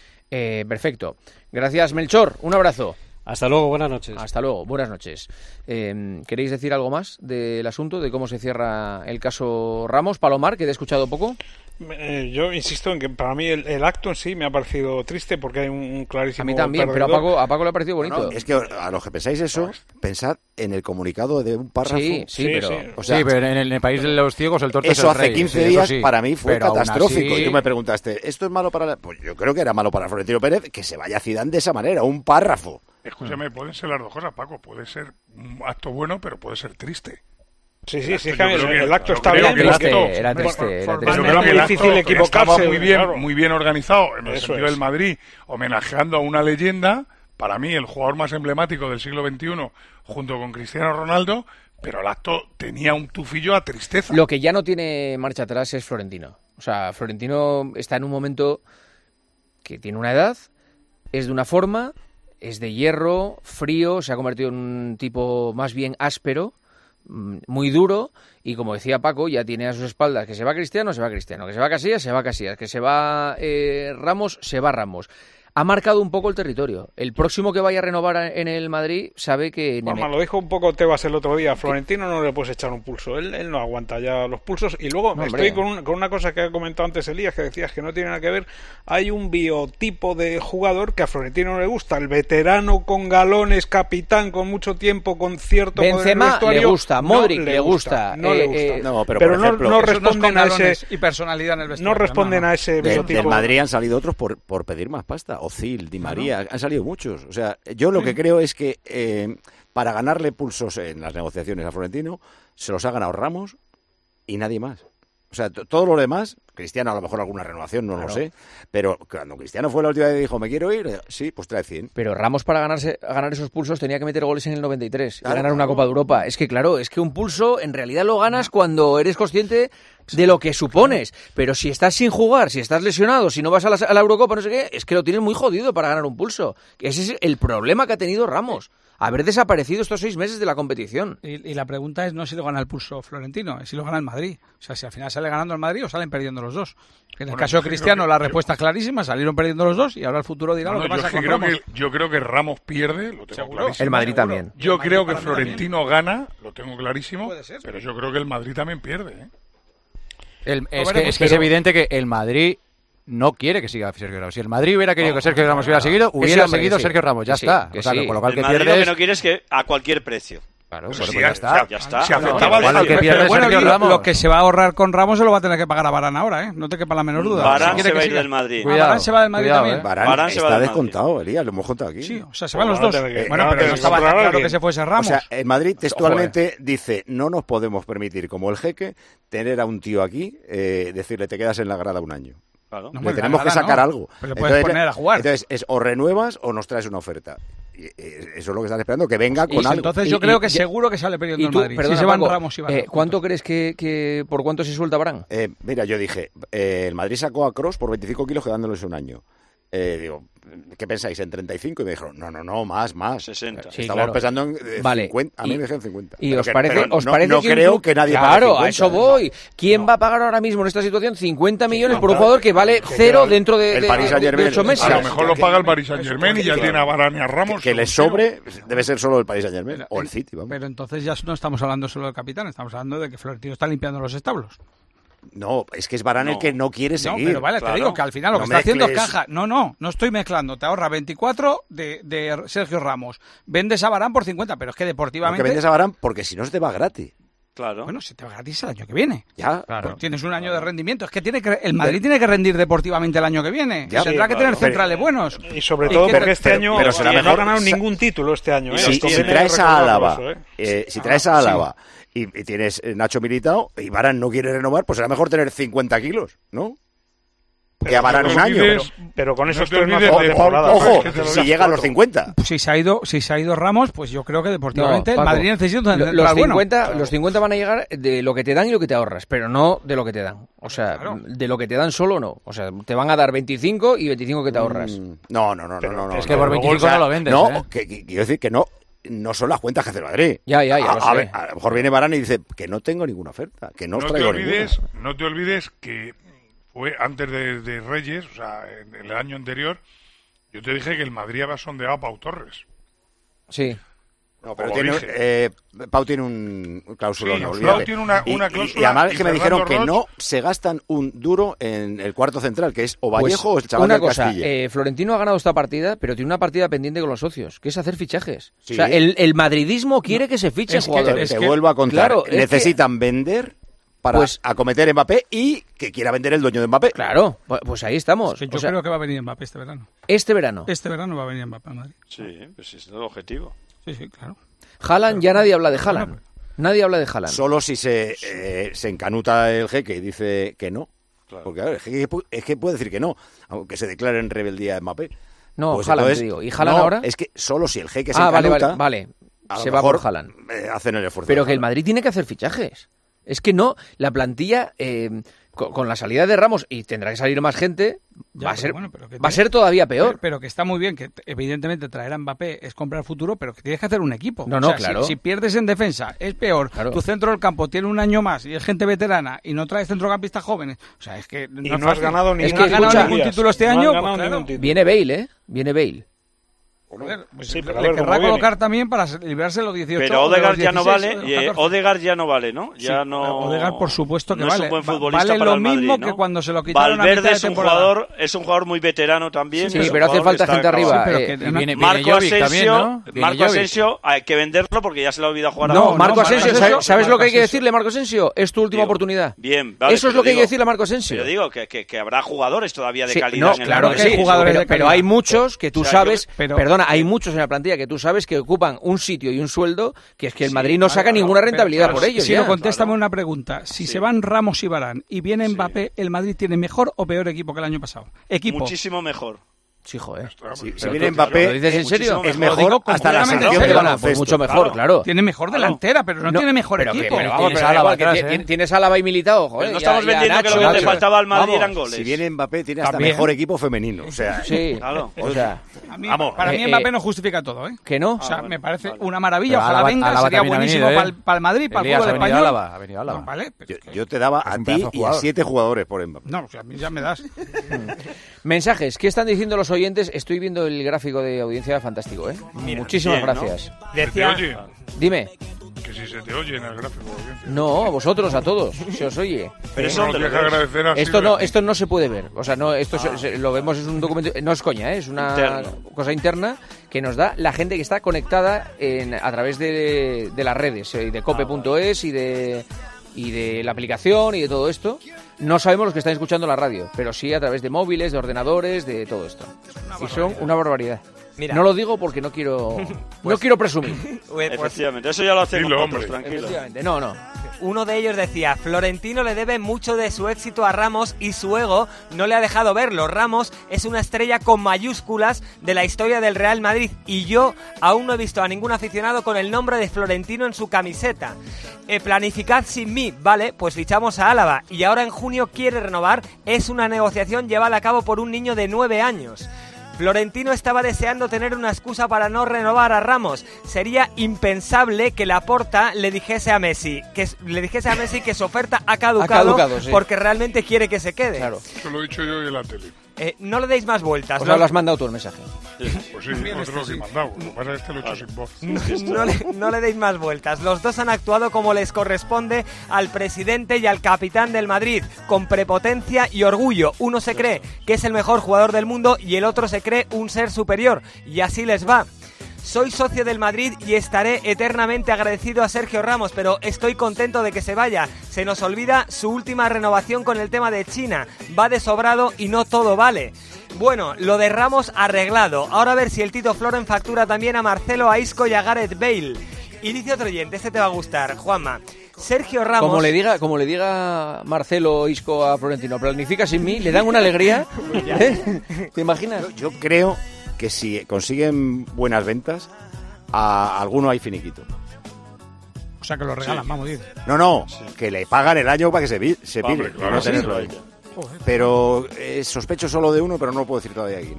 Eh, perfecto. Gracias, Melchor. Un abrazo. Hasta luego, buenas noches. Hasta luego, buenas noches. Eh, ¿Queréis decir algo más del asunto, de cómo se cierra el caso Ramos? Palomar, que te he escuchado poco. Eh, yo insisto en que para mí el, el acto en sí me ha parecido triste porque hay un, un clarísimo A mí también, pero a perdedor. Paco, a Paco le ha parecido bonito. No, es que a los que pensáis eso, pensad en el comunicado de un párrafo. Sí, sí, Sí, pero... sí. O sea, sí, pero en el, en el país de los ciegos el torpe es eso el hace rey, quince sí, eso días sí. para mí fue Pero aún catastrófico. así- Y tú me preguntaste, ¿esto es malo para la...? Pues yo creo que era malo para Florentino Pérez que se vaya Zidane de esa manera, un párrafo. Escúchame, pueden ser las dos cosas, Paco. Puede ser un acto bueno, pero puede ser triste. Sí, sí, sí, Yo es que creo el, que- el acto yo está creo bien. que el porque- acto- era Bueno, triste, era for- triste. Yo formalmente creo que el es acto difícil equivocarse. estaba muy bien, claro. muy bien organizado en el Eso sentido es. del Madrid, homenajeando a una leyenda, para mí el jugador más emblemático del siglo veintiuno, junto con Cristiano Ronaldo, pero el acto tenía un tufillo a tristeza. Lo que ya no tiene marcha atrás es Florentino. O sea, Florentino está en un momento que tiene una edad, es de una forma, es de hierro, frío, se ha convertido en un tipo más bien áspero, mm, muy duro, y como decía Paco, ya tiene a sus espaldas que se va Cristiano, se va Cristiano, que se va Casillas, se va Casillas, que se va eh, Ramos, se va Ramos. ha marcado un poco el territorio. El próximo que vaya a renovar en el Madrid sabe que... Juanma, lo dijo un poco Tebas el otro día. A Florentino no le puedes echar un pulso. Él, él no aguanta ya los pulsos. Y luego No, estoy hombre. con, un- con una cosa que ha comentado antes Elías, que decías que no tiene nada que ver. Hay un biotipo de jugador que a Florentino no le gusta. El veterano con galones, capitán, con mucho tiempo, con cierto poder en el Benzema vestuario, le gusta, no Modric le gusta, No le eh, gusta. eh, No, pero, pero por no, ejemplo, no esos responden a ese... y personalidad en el No vestuario. responden no, no. a ese De- del biotipo. Madrid han salido otros por, por pedir más pasta. Ozil, Di María, han salido muchos. O sea, yo lo que creo es que eh, para ganarle pulsos en las negociaciones a Florentino, se los ha ganado Ramos y nadie más. O sea, t- todo lo demás, Cristiano a lo mejor alguna renovación, no Claro. lo sé, pero cuando Cristiano fue la última vez y dijo, me quiero ir, eh, sí, pues trae cien. Pero Ramos para ganarse, ganar esos pulsos tenía que meter goles en el noventa y tres y Claro, ganar una claro. Copa de Europa. Es que claro, es que un pulso en realidad lo ganas cuando eres consciente de lo que supones. Pero si estás sin jugar, si estás lesionado, si no vas a la, a la Eurocopa, no sé qué, es que lo tienes muy jodido para ganar un pulso. Ese es el problema que ha tenido Ramos. Haber desaparecido estos seis meses de la competición. Y, y la pregunta es no si lo gana el pulso Florentino, es si lo gana el Madrid. O sea, si al final sale ganando el Madrid o salen perdiendo los dos. En el Bueno, caso de yo Cristiano, creo que- la respuesta es clarísima, salieron perdiendo los dos y ahora el futuro dirá No, lo que no, yo, pasa es que con creo Ramos. que, yo creo que Ramos pierde, lo tengo Seguro. clarísimo. El Madrid también. Yo El creo Madrid que para mí Florentino gana, lo tengo clarísimo, Puede ser. pero yo creo que el Madrid también pierde. ¿eh? El- es, veremos, que, es que es pero- evidente que el Madrid no quiere que siga Sergio Ramos. Si el Madrid hubiera querido que Sergio Ramos hubiera seguido, hubiera hombre, seguido que sí. Sergio Ramos. Ya Que sí, está. que O sea, sí. con lo cual El que Madrid lo pierdes... que no quiere es que a cualquier precio. Claro, Pues bueno, si pues ya ha- está. si Ya está. Si No, afectaba igual al al que Madrid, pierde Pero bueno, Sergio lo, Ramos. lo que se va a ahorrar con Ramos se lo va a tener que pagar a Varane ahora, ¿eh? No te quepa la menor duda. Varane Si quiere se que va a ir siga. del Madrid. Ah, Cuidado, Varane se va del Madrid cuidado, también. ¿eh? Varane, Varane se va está del descontado, Elías, lo hemos contado aquí. Sí, o sea, se van los Van a dos. tener que- Bueno, van a pero tener no que estaba comprar a claro alguien. que se fuese Ramos. O sea, el Madrid textualmente dice, no nos podemos permitir, como el jeque, tener a un tío aquí, eh, decirle, te quedas en la grada un año. Claro. No, Le hombre, tenemos la que grada sacar no, algo. pero le puedes poner a jugar. Entonces, es o renuevas o nos traes una oferta. Y, eh, eso es lo que están esperando, que venga con Pues algo. entonces Y- yo y- creo que y- seguro que sale perdiendo Y el tú, Madrid. perdona, si se van Paco, Ramos y Varane eh, ¿cuánto juntos. crees que, que por cuánto se suelta Varane? Eh, mira, yo dije, eh, el Madrid sacó a Kroos por veinticinco kilos quedándoles un año. Eh, digo, ¿qué pensáis? ¿En treinta y cinco? Y me dijeron, no, no, no, más, más. sesenta. Sí, Estamos claro. pensando en eh, Vale. cincuenta. A mí Y- me dijeron cincuenta. ¿Y Pero os que- parece, pero os no, parece no que un creo club- que nadie pague Claro, cincuenta, a eso ¿no? voy. ¿Quién va a pagar ahora mismo en esta situación cincuenta millones por un jugador que vale Que cero claro, dentro de, el de, Paris de- Saint-Germain, de ocho meses? A lo mejor lo paga el Paris Saint Germain y ya Claro. tiene a Varane y a Ramos. Que les sobre debe ser solo el Paris Saint Germain o el City, vamos. Pero entonces ya no estamos hablando solo del capitán, estamos hablando de que Florentino está limpiando los establos. No, es que es Varane el que no quiere No, seguir. pero vale, Claro. te digo que al final lo No que está haciendo es mezcles- caja. No, no, no estoy mezclando. Te ahorra veinticuatro de, de Sergio Ramos. Vendes a Varane por cincuenta, pero es que No, deportivamente... que vendes a Varane porque si no se te va gratis. Claro. Bueno, se te va gratis el año que viene. Ya, Pues tienes un año de rendimiento. Es que tiene que el Madrid tiene que rendir deportivamente el año que viene. Ya, Y tendrá sí, que claro. tener centrales buenos. Y sobre todo que- porque este pero- año pero será no ha mejor ganado sa- ningún título este año. ¿eh? Si, Esto si viene traes a recordando Álava, eso, ¿eh? eh, si traes a Álava y, y tienes eh, Nacho Militao y Varane no quiere renovar, pues será mejor tener cincuenta kilos, ¿no? Que a Varane no un te año. olvides- Pero, pero con no esos te tres más olvides por de- temporada. Ojo, es que te lo si digo llega a los todo. cincuenta. Si se ha ido, si se ha ido Ramos, pues yo creo que deportivamente No, el Paco, Madrid necesita un lo- central los bueno. cincuenta, los cincuenta van a llegar de lo que te dan y lo que te ahorras, pero no de lo que te dan. O sea, Claro. de lo que te dan solo no. O sea, te van a dar veinticinco y veinticinco que te ahorras. Mm, No, no, no, no, no, no. es que por no, veinticinco o sea, no lo vendes, No, ¿eh? que, que- quiero decir que no, no son las cuentas que hace el Madrid. Ya, ya, ya a, lo a sé. ver, a lo mejor viene Varane y dice que no tengo ninguna oferta, que no os No te traigo olvides, ninguna. no te olvides que fue antes de, de Reyes, o sea, en el año anterior, yo te dije que el Madrid había sondeado a Pau Torres. Sí. No, pero Como tiene, dije. eh, Pau tiene un un cláusula, Sí, no Pau olvídate. tiene una- Y- una y- cláusula Y, además y que me dijeron Fernando que Roch- no se gastan un duro en el cuarto central, que es o Pues, Vallejo o el chaval una del cosa, Castilla. eh, Florentino ha ganado esta partida, pero tiene una partida pendiente con los socios, que es hacer fichajes. Sí. O sea, el, el madridismo quiere que se fichen es que- jugadores. Te que- vuelvo a contar, claro, es que- necesitan vender para Pues- acometer Mbappé y que quiera vender el dueño de Mbappé. Claro, pu- pues ahí estamos. Que yo O sea, creo que va a venir Mbappé este verano. este verano. Este verano va a venir Mbappé a Madrid. Sí, pues es el objetivo. Sí, sí, claro. Haaland, ya nadie habla de Haaland. Nadie habla de Haaland. Solo si se, eh, se encanuta el jeque y dice que no. Claro. Porque a ver, el jeque pu- es que puede decir que no, aunque se declare en rebeldía de Mbappé. No, Pues Haaland, entonces- te digo. ¿Y Haaland no, ahora? Es que solo si el jeque se Ah, vale, encanuta, vale, vale. a lo Se va mejor, por Haaland. eh, hacen el esfuerzo. Pero de que el Haaland. Madrid tiene que hacer fichajes. Es que no, la plantilla, eh, con, con la salida de Ramos, y tendrá que salir más gente, Ya, va a pero ser, bueno, pero que va a te- ser todavía peor. Pero, pero que está muy bien, que t- evidentemente traer a Mbappé es comprar futuro, pero que tienes que hacer un equipo. No, O no, sea, claro. Si, si pierdes en defensa, es peor. Claro. Tu centro del campo tiene un año más y es gente veterana y no traes centrocampistas jóvenes. O sea, es que no, Y es no has fácil. ganado Es ningún- que has ganado escucha, ningún título este no has año. ganado pues, claro. ningún título. Viene Bale, ¿eh? Viene Bale. Joder, pues Sí, pero a le ver querrá cómo viene. colocar también para librarse los dieciocho. Pero o de Odegaard los ya no dieciséis, vale, o de los y, eh, catorce. Odegaard ya no vale, ¿no? Ya Sí, no. Odegaard, por supuesto que no vale. es un buen Va- futbolista vale para lo el Madrid, mismo ¿no? que cuando se lo quitaron a Valverde mitad de es un temporada. jugador, es un jugador muy veterano también. Sí, es un pero hace jugador falta que está gente arriba. acabado. Eh, que- y viene- Marco viene Jovic Asensio, también, ¿no? Viene Marco Jovic. Asensio hay que venderlo porque ya se le ha olvidado jugar a No, fútbol. Marco no, Asensio, Marco ¿sabes, Asensio- sabes lo que hay que Marco decirle a Marco Asensio? Es tu última Digo, oportunidad. Bien, vale, Eso es pero lo que hay que digo- decirle a Marco Asensio. Pero digo que, que, que habrá jugadores todavía de Sí, calidad no, en el claro Madrid. que sí, hay jugadores pero, de pero calidad. hay muchos que tú O sea, yo- sabes, pero- perdona, hay muchos en la plantilla que tú sabes que ocupan un sitio y un sueldo que es que el Madrid no Vale, saca claro, ninguna pero, rentabilidad claro, por ellos. Si ya. no, contéstame Claro. una pregunta. Si Sí. se van Ramos y Varane y viene Sí. Mbappé, ¿el Madrid tiene mejor o peor equipo que el año pasado? Equipo. Muchísimo mejor. Sí, joder. Si, si Pero viene tú- Mbappé, ¿Lo dices en serio? muchísimo es mejor. mejor Digo hasta la completamente sección en de serio. Pues baloncesto. mucho mejor, Claro. claro. Tiene mejor delantera, pero no, tiene mejor pero que- equipo. pero vamos, Tienes pero a da Álava igual, que atrás, ti- ¿eh? tienes a Álava y Militao, joder. Pero no y a- estamos y a vendiendo que Nacho, lo que le macho. faltaba al Madrid Vamos, eran goles. Si viene Mbappé, tiene hasta También. mejor equipo femenino. O sea, Sí, Claro. o sea, A mí- Vamos, para eh, mí Mbappé eh, no justifica todo, ¿eh? que no. O sea, Ah, bueno, me parece vale. una maravilla. Pero Ojalá Álava- venga, Álava sería también ha buenísimo venido, para, ¿eh? el, para el Madrid, para el Elías, fútbol ha venido español. Álava, ha venido Álava. No, vale, pero yo, es que- yo te daba Es a un ti pedazo de y a jugador. siete jugadores por Mbappé. no, o sea, a mí ya me das. Mensajes, ¿qué están diciendo los oyentes? Estoy viendo el gráfico de audiencia fantástico, ¿eh? Muchísimas bien, ¿no? gracias. ¿Se te Decía, oye? Dime. Que si se te oye en el gráfico de audiencia. No, a vosotros, a todos, se os oye. Pero eso Nos dónde lo deja ves? agradecer a Esto no, Silvia. esto no se puede ver. O sea, no, esto se- se- lo vemos, es un documento, no es coña, ¿eh? Es una Interno. cosa interna que nos da la gente que está conectada en, a través de, de las redes, eh, de cope punto es y de y de la aplicación y de todo esto. No sabemos los que están escuchando la radio, pero sí a través de móviles, de ordenadores, de todo esto. Y son una barbaridad. Mira. No lo digo porque no quiero no quiero presumir. Ué, pues, Efectivamente, eso ya lo hacemos Dilo, nosotros, hombre. tranquilo. Efectivamente, no, no. uno de ellos decía, Florentino le debe mucho de su éxito a Ramos y su ego no le ha dejado verlo. Ramos es una estrella con mayúsculas de la historia del Real Madrid y yo aún no he visto a ningún aficionado con el nombre de Florentino en su camiseta. Eh, planificad sin mí, vale, pues fichamos a Álava y ahora en junio quiere renovar. Es una negociación llevada a cabo por un niño de nueve años. Florentino estaba deseando tener una excusa para no renovar a Ramos. Sería impensable que Laporta le dijese a Messi que le dijese a Messi que su oferta ha caducado, Ha caducado, sí. porque realmente quiere que se quede. Claro. Eso lo he dicho yo hoy en la tele. Eh, no le deis más vueltas. O ¿no? sea, lo has mandado tú el mensaje. Pues sí, no te lo que he mandado. Lo que pasa es que este lo he hecho sin voz. No le, no le deis más vueltas. Los dos han actuado como les corresponde al presidente y al capitán del Madrid, con prepotencia y orgullo. Uno se cree que es el mejor jugador del mundo y el otro se cree un ser superior. Y así les va. Soy socio del Madrid y estaré eternamente agradecido a Sergio Ramos, pero estoy contento de que se vaya. Se nos olvida su última renovación con el tema de China. Va de sobrado y no todo vale. Bueno, lo de Ramos arreglado. Ahora a ver si el Tito Floren factura también a Marcelo, a Isco y a Gareth Bale. Y dice otro oyente, este te va a gustar, Juanma. Sergio Ramos... Como le diga, como le diga Marcelo Isco a Florentino, planifica sin mí, le dan una alegría. ¿Eh? ¿Te imaginas? Yo, yo creo que si consiguen buenas ventas, a alguno hay finiquito. O sea, que lo regalan, Sí. vamos, dice. No, no, que le pagan el año para que se, vi- se Hombre, pire. claro, no sí, tenerlo claro. ahí. Pero eh, sospecho solo de uno, pero no lo puedo decir todavía aquí.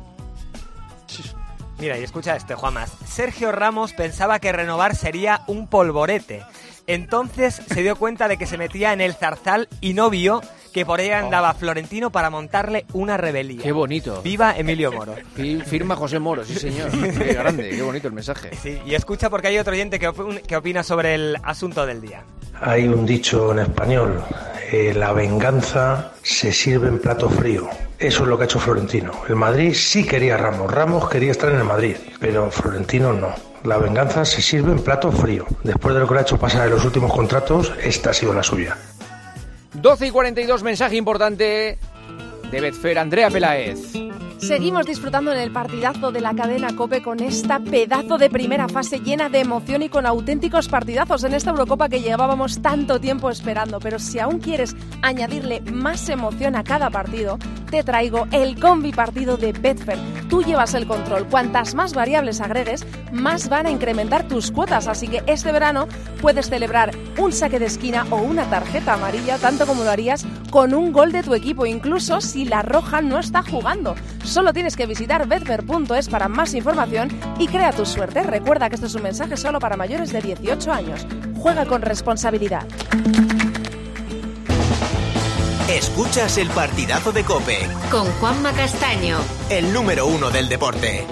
Mira, y escucha este, Juanmas. Sergio Ramos pensaba que renovar sería un polvorete. Entonces se dio cuenta de que se metía en el zarzal y no vio que por ella andaba Florentino para montarle una rebelión. Qué bonito. Viva Emilio Moro. Fi- Firma José Moro, sí señor. Qué grande, qué bonito el mensaje. Sí, y escucha porque hay otro oyente que, op- que opina sobre el asunto del día. Hay un dicho en español, eh, la venganza se sirve en plato frío. Eso es lo que ha hecho Florentino. El Madrid sí quería a Ramos, Ramos quería estar en el Madrid, pero Florentino no. La venganza se sirve en plato frío. Después de lo que le ha hecho pasar en los últimos contratos, esta ha sido la suya. doce y cuarenta y dos, mensaje importante de Betfair, Andrea Peláez. Seguimos disfrutando en el partidazo de la cadena COPE con esta pedazo de primera fase llena de emoción y con auténticos partidazos en esta Eurocopa que llevábamos tanto tiempo esperando. Pero si aún quieres añadirle más emoción a cada partido, te traigo el combi partido de Betfair. Tú llevas el control. Cuantas más variables agregues, más van a incrementar tus cuotas. Así que este verano puedes celebrar un saque de esquina o una tarjeta amarilla, tanto como lo harías con un gol de tu equipo, incluso si la roja no está jugando. Solo tienes que visitar betfair punto es para más información y crea tu suerte. Recuerda que esto es un mensaje solo para mayores de dieciocho años. Juega con responsabilidad. Escuchas el partidazo de COPE con Juanma Castaño, el número uno del deporte.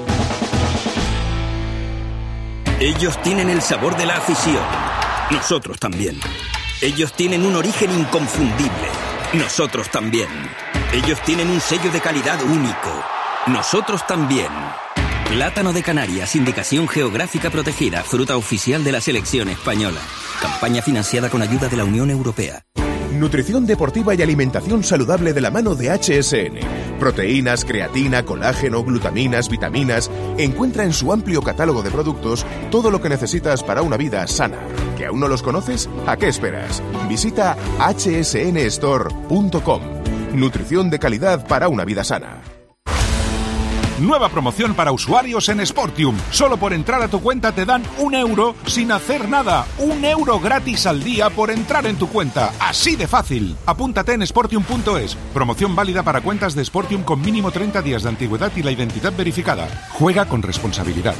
Ellos tienen el sabor de la afición. Nosotros también. Ellos tienen un origen inconfundible. Nosotros también. Ellos tienen un sello de calidad único. Nosotros también. Plátano de Canarias, indicación geográfica protegida, fruta oficial de la selección española. Campaña financiada con ayuda de la Unión Europea. Nutrición deportiva y alimentación saludable de la mano de H S N. Proteínas, creatina, colágeno, glutaminas, vitaminas. Encuentra en su amplio catálogo de productos todo lo que necesitas para una vida sana. ¿Que aún no los conoces? ¿A qué esperas? Visita h s n store punto com. Nutrición de calidad para una vida sana. Nueva promoción para usuarios en Sportium. Solo por entrar a tu cuenta te dan un euro sin hacer nada. Un euro gratis al día por entrar en tu cuenta. Así de fácil. Apúntate en sportium punto es. Promoción válida para cuentas de Sportium con mínimo treinta días de antigüedad y la identidad verificada. Juega con responsabilidad.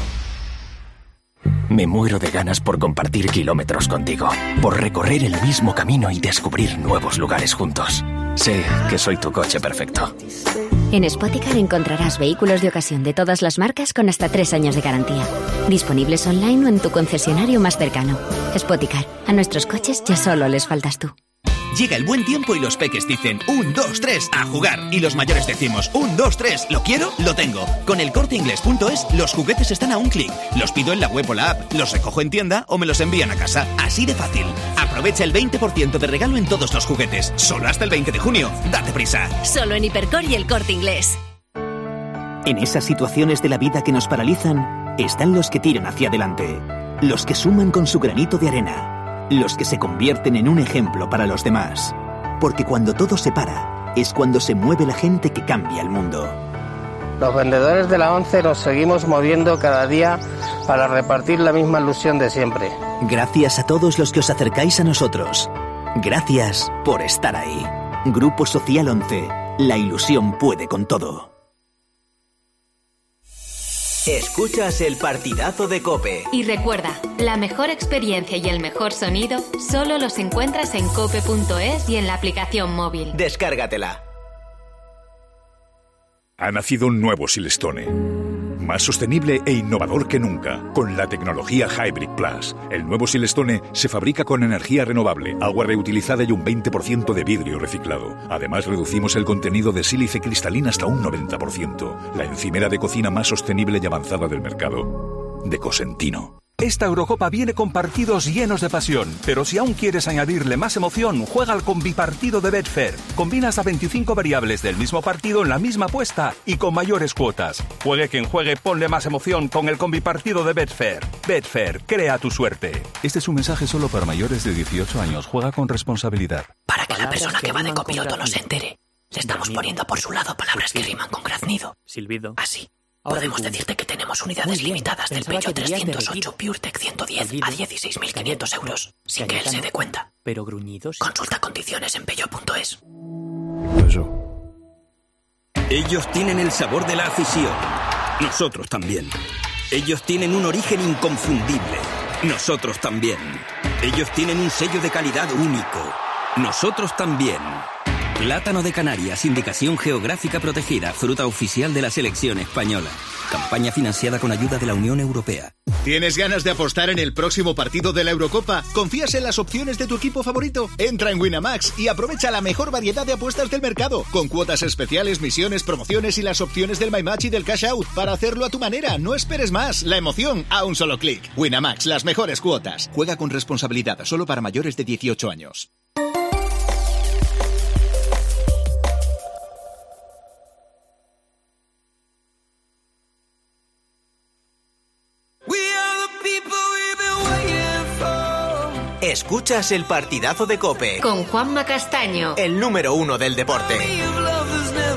Me muero de ganas por compartir kilómetros contigo. Por recorrer el mismo camino y descubrir nuevos lugares juntos. Sé que soy tu coche perfecto. En Spoticar encontrarás vehículos de ocasión de todas las marcas con hasta tres años de garantía. Disponibles online o en tu concesionario más cercano. Spoticar, a nuestros coches ya solo les faltas tú. Llega el buen tiempo y los peques dicen un, dos, tres, a jugar. Y los mayores decimos un, dos, tres, ¿lo quiero? Lo tengo. Con el corte inglés punto es los juguetes están a un clic. Los pido en la web o la app, los recojo en tienda o me los envían a casa. Así de fácil. Aprovecha el veinte por ciento de regalo en todos los juguetes. Solo hasta el veinte de junio. Date prisa. Solo en Hipercor y el Corte Inglés. En esas situaciones de la vida que nos paralizan, están los que tiran hacia adelante. Los que suman con su granito de arena. Los que se convierten en un ejemplo para los demás. Porque cuando todo se para, es cuando se mueve la gente que cambia el mundo. Los vendedores de la ONCE nos seguimos moviendo cada día para repartir la misma ilusión de siempre. Gracias a todos los que os acercáis a nosotros. Gracias por estar ahí. Grupo Social ONCE. La ilusión puede con todo. Escuchas el partidazo de COPE. Y recuerda, la mejor experiencia y el mejor sonido solo los encuentras en cope punto es y en la aplicación móvil. Descárgatela. Ha nacido un nuevo Silestone, más sostenible e innovador que nunca, con la tecnología Hybrid Plus. El nuevo Silestone se fabrica con energía renovable, agua reutilizada y un veinte por ciento de vidrio reciclado. Además, reducimos el contenido de sílice cristalina hasta un noventa por ciento. La encimera de cocina más sostenible y avanzada del mercado. De Cosentino. Esta Eurocopa viene con partidos llenos de pasión, pero si aún quieres añadirle más emoción, juega al combipartido de Betfair. Combina hasta veinticinco variables del mismo partido en la misma apuesta y con mayores cuotas. Juegue quien juegue, ponle más emoción con el combipartido de Betfair. Betfair, crea tu suerte. Este es un mensaje solo para mayores de dieciocho años. Juega con responsabilidad. Para que la persona que va de copiloto no se entere, le estamos poniendo por su lado palabras que riman con graznido. Silbido. Así. Podemos decirte que tenemos unidades limitadas del Peugeot trescientos ocho PureTech ciento diez a dieciséis mil quinientos euros, sin que él se dé cuenta. Pero gruñidos. Consulta condiciones en peugeot punto es. Eso. Ellos tienen el sabor de la afición. Nosotros también. Ellos tienen un origen inconfundible. Nosotros también. Ellos tienen un sello de calidad único. Nosotros también. Plátano de Canarias, indicación geográfica protegida, fruta oficial de la selección española. Campaña financiada con ayuda de la Unión Europea. ¿Tienes ganas de apostar en el próximo partido de la Eurocopa? ¿Confías en las opciones de tu equipo favorito? Entra en Winamax y aprovecha la mejor variedad de apuestas del mercado, con cuotas especiales, misiones, promociones y las opciones del My Match y del Cash Out, para hacerlo a tu manera. No esperes más. La emoción a un solo clic. Winamax, las mejores cuotas. Juega con responsabilidad, solo para mayores de dieciocho años. Escuchas el partidazo de COPE con Juanma Castaño, el número uno del deporte.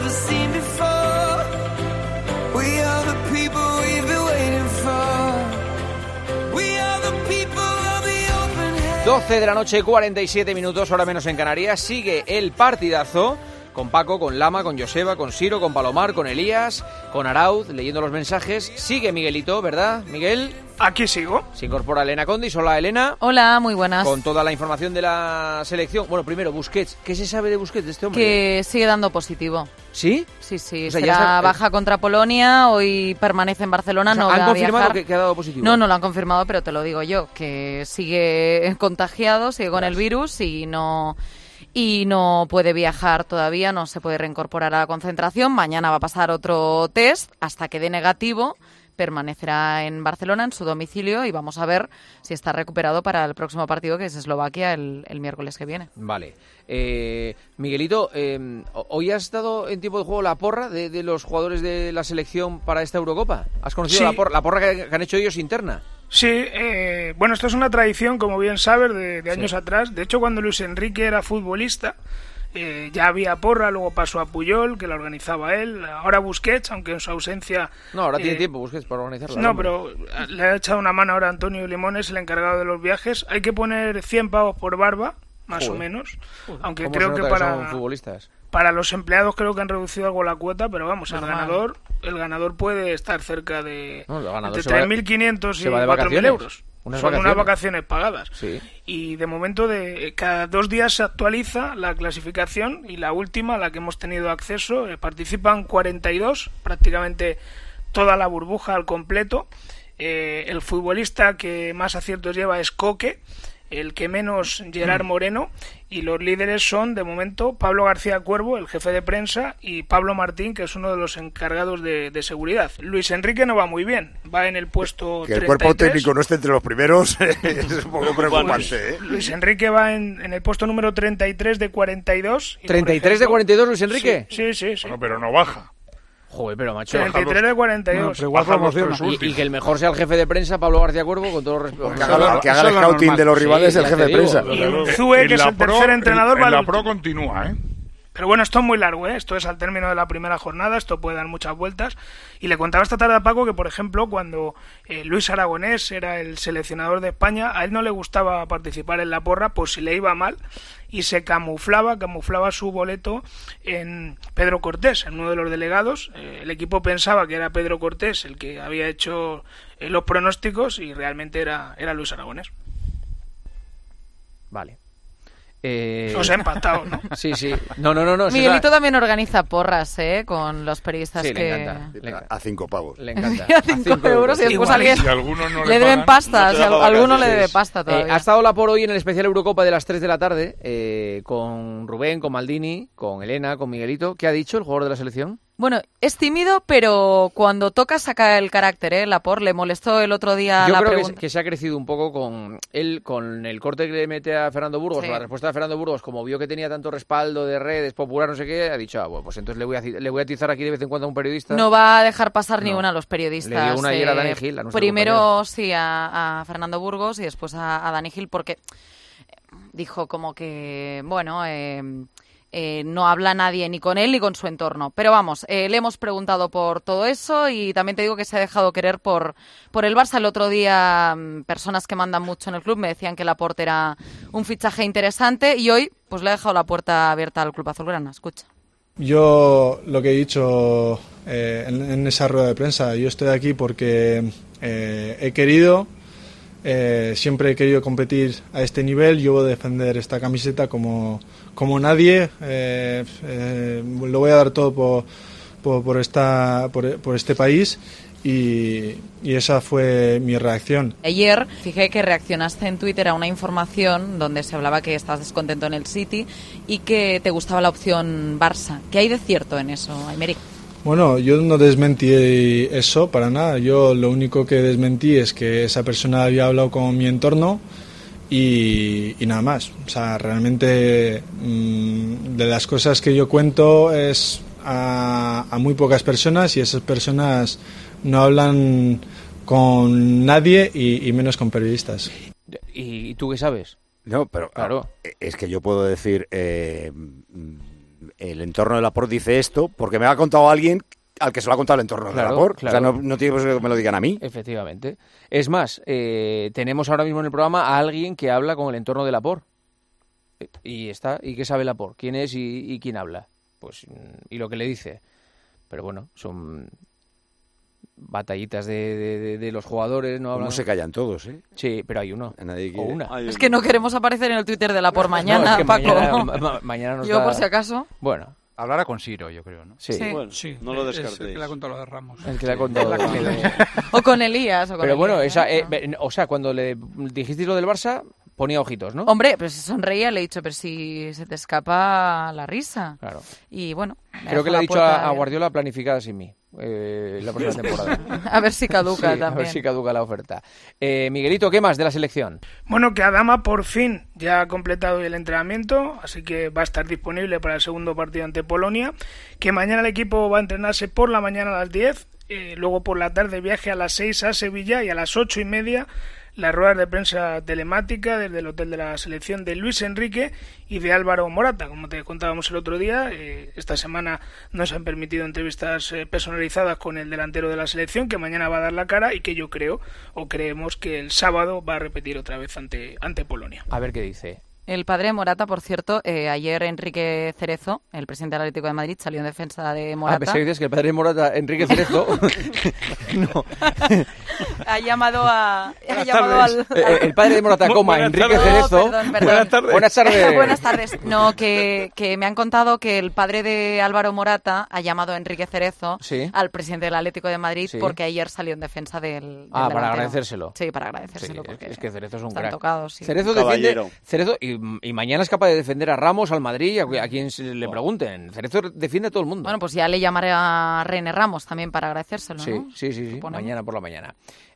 doce de la noche, cuarenta y siete minutos, hora menos en Canarias. Sigue el partidazo con Paco, con Lama, con Joseba, con Siro, con Palomar, con Elías, con Arauz, leyendo los mensajes. Sigue Miguelito, ¿verdad, Miguel? Aquí sigo. Se incorpora Elena Condis. Hola, Elena. Hola, muy buenas. Con toda la información de la selección. Bueno, primero, Busquets. ¿Qué se sabe de Busquets, de este hombre? Que sigue dando positivo. ¿Sí? Sí, sí. O sea, será está... baja contra Polonia, hoy permanece en Barcelona, o sea, no ¿han va confirmado a viajar. que, que ha dado positivo? No, no lo han confirmado, pero te lo digo yo, que sigue contagiado, sigue con Gracias. el virus y no... y no puede viajar todavía, no se puede reincorporar a la concentración. Mañana va a pasar otro test hasta que dé negativo. Permanecerá en Barcelona, en su domicilio, y vamos a ver si está recuperado para el próximo partido, que es Eslovaquia, el, el miércoles que viene. Vale. Eh, Miguelito, eh, ¿hoy has dado en tiempo de juego la porra de, de los jugadores de la selección para esta Eurocopa? ¿Has conocido Sí. la porra, la porra que, que han hecho ellos interna? Sí, eh, bueno, esto es una tradición, como bien sabes, de, de años Sí. atrás. De hecho, cuando Luis Enrique era futbolista, eh, ya había porra, luego pasó a Puyol, que la organizaba él. Ahora Busquets, aunque en su ausencia... No, ahora eh, tiene tiempo, Busquets, para organizarla. No, hombre. pero le ha echado una mano ahora Antonio Limones, el encargado de los viajes. Hay que poner cien pavos por barba, más Joder. o menos. Joder. Aunque ¿Cómo creo se que nota para... son futbolistas? Para los empleados creo que han reducido algo la cuota, pero vamos, el Normal. ganador el ganador puede estar cerca de No, el ganador entre se va- tres mil quinientos y se va de cuatro mil vacaciones. euros. Unas Son vacaciones. unas vacaciones pagadas. Sí. Y de momento, de cada dos días se actualiza la clasificación y la última, a la que hemos tenido acceso, eh, participan cuarenta y dos, prácticamente toda la burbuja al completo. Eh, el futbolista que más aciertos lleva es Coque, el que menos Gerard Moreno, y los líderes son, de momento, Pablo García Cuervo, el jefe de prensa, y Pablo Martín, que es uno de los encargados de, de seguridad. Luis Enrique no va muy bien, va en el puesto Que el treinta y cuerpo tres. técnico no esté entre los primeros es un poco preocupante, ¿eh? Luis Enrique va en, en el puesto número treinta y tres de cuarenta y dos. y, por ¿treinta y tres de ejemplo- cuarenta y dos Luis Enrique? Sí, sí, sí. Bueno, pero no baja. Joder, pero macho. treinta y tres de cuarenta y dos. No, pero igual Baja los promociona. tres Y, últimos. y que el mejor sea el jefe de prensa, Pablo García Cuervo, con todo el respeto. Que haga, que haga el scouting de los rivales el ya jefe te de digo. prensa. Y Unzue, que es el tercer entrenador, en, va en al la Pro último. continúa, ¿eh? Pero bueno, esto es muy largo, ¿eh? Esto es al término de la primera jornada, esto puede dar muchas vueltas. Y le contaba esta tarde a Paco que, por ejemplo, cuando eh, Luis Aragonés era el seleccionador de España, a él no le gustaba participar en la porra por si le iba mal, y se camuflaba, camuflaba su boleto en Pedro Cortés, en uno de los delegados. Eh, el equipo pensaba que era Pedro Cortés el que había hecho eh, los pronósticos y realmente era, era Luis Aragonés. Vale. Eh... Os he empatado, ¿no? Sí, sí. No, no, no. no Miguelito esa... también organiza porras, ¿eh? Con los periodistas Sí, le que... encanta. Le encanta. A cinco pavos. Le encanta. a cinco euros y después Igual, alguien si algunos no le le deben pagan, pasta, no te si da a para alguno le vacaciones. debe pasta todavía. Eh, ha estado la por hoy en el especial Eurocopa de las tres de la tarde eh, con Rubén, con Maldini, con Elena, con Miguelito. ¿Qué ha dicho el jugador de la selección? Bueno, es tímido, pero cuando toca saca el carácter, ¿eh? Laporte le molestó el otro día Yo la creo que, pregunta. que se ha crecido un poco con él, con el corte que le mete a Fernando Burgos, Sí. o la respuesta de Fernando Burgos, como vio que tenía tanto respaldo de redes, popular, no sé qué, ha dicho, ah, bueno, pues entonces le voy a, le voy a atizar aquí de vez en cuando a un periodista. No va a dejar pasar ni No. una a los periodistas. Le dio una ayer a eh, Dani Gil, a nuestro Primero compañero. sí a, a Fernando Burgos y después a, a Dani Gil porque dijo como que, bueno, eh, eh, no habla nadie ni con él ni con su entorno. Pero vamos, eh, le hemos preguntado por todo eso y también te digo que se ha dejado querer por, por el Barça. El otro día mm, personas que mandan mucho en el club me decían que Laporte era un fichaje interesante y hoy pues le ha dejado la puerta abierta al club azulgrana. Escucha. Yo lo que he dicho eh, en, en esa rueda de prensa, yo estoy aquí porque eh, he querido, eh, siempre he querido competir a este nivel, yo voy a defender esta camiseta como, como nadie, eh, eh, lo voy a dar todo por, por, por, esta, por, por este país y, y esa fue mi reacción. Ayer fijé que reaccionaste en Twitter a una información donde se hablaba que estabas descontento en el City y que te gustaba la opción Barça. ¿Qué hay de cierto en eso, Aymeric? Bueno, yo no desmentí eso para nada. Yo lo único que desmentí es que esa persona había hablado con mi entorno y, y nada más. O sea, realmente mmm, de las cosas que yo cuento es a, a muy pocas personas y esas personas no hablan con nadie y, y menos con periodistas. ¿Y tú qué sabes? No, pero claro. Es que yo puedo decir, eh, el entorno de Laporte dice esto porque me ha contado alguien al que se lo ha contado el entorno Claro, de Laporte. claro. O sea, no, no tiene por qué que me lo digan a mí. Efectivamente. Es más, eh, tenemos ahora mismo en el programa a alguien que habla con el entorno de Laporte. Y está, ¿y qué sabe Laporte? ¿Quién es y, y quién habla? Pues, y lo que le dice. Pero bueno, son batallitas de, de, de, de los jugadores, ¿no? Como Hablan... se callan todos, ¿eh? Sí, pero hay uno. Nadie o una. Es que no queremos aparecer en el Twitter de Laporte mañana, no, es que Paco. Mañana, ma, ma, mañana nos Yo, da... por si acaso. Bueno. Hablará con Ciro, yo creo, ¿no? Sí. Sí. Bueno, Sí, no lo es descartéis. el que le ha contado lo de Ramos. El que le ha contado. O con Elías. O con Pero bueno, Elías, esa, ¿eh? eh, o sea, cuando le dijisteis lo del Barça, ponía ojitos, ¿no? Hombre, pero si sonreía, le he dicho, pero si se te escapa la risa. Claro. Y bueno. Creo que le ha dicho a, a Guardiola planificada sin mí. Eh, la próxima temporada. A ver si caduca sí, también. A ver si caduca la oferta. Eh, Miguelito, ¿qué más de la selección? Bueno, que Adama por fin ya ha completado el entrenamiento, así que va a estar disponible para el segundo partido ante Polonia. Que mañana el equipo va a entrenarse por la mañana a las diez, eh, luego por la tarde viaje a las seis a Sevilla y a las ocho y media las ruedas de prensa telemática desde el hotel de la selección de Luis Enrique y de Álvaro Morata. Como te contábamos el otro día, eh, esta semana no se han permitido entrevistas eh, personalizadas con el delantero de la selección, que mañana va a dar la cara y que yo creo, o creemos, que el sábado va a repetir otra vez ante, ante Polonia. A ver qué dice. El padre de Morata, por cierto, eh, ayer Enrique Cerezo, el presidente del Atlético de Madrid, salió en defensa de Morata. Ah, pensé que dices que el padre de Morata, Enrique Cerezo, no. ha llamado a... Ha llamado al, eh, el padre de Morata, coma, Buenas Enrique tardes. Cerezo. No, perdón, perdón. Buenas tardes. Buenas tardes. Buenas tardes. No, que, que me han contado que el padre de Álvaro Morata ha llamado a Enrique Cerezo, sí. al presidente del Atlético de Madrid, sí. porque ayer salió en defensa del, del Ah, delantero. para agradecérselo. Sí, para agradecérselo. Sí, porque es que Cerezo es un están crack. tocados, sí. Cerezo defiende, Cerezo, y, y mañana es capaz de defender a Ramos, al Madrid, a, a quien se le pregunten. Cerezo defiende a todo el mundo. Bueno, pues ya le llamaré a René Ramos también para agradecérselo, sí, ¿no? Sí, sí, sí, Suponemos. mañana por la mañana.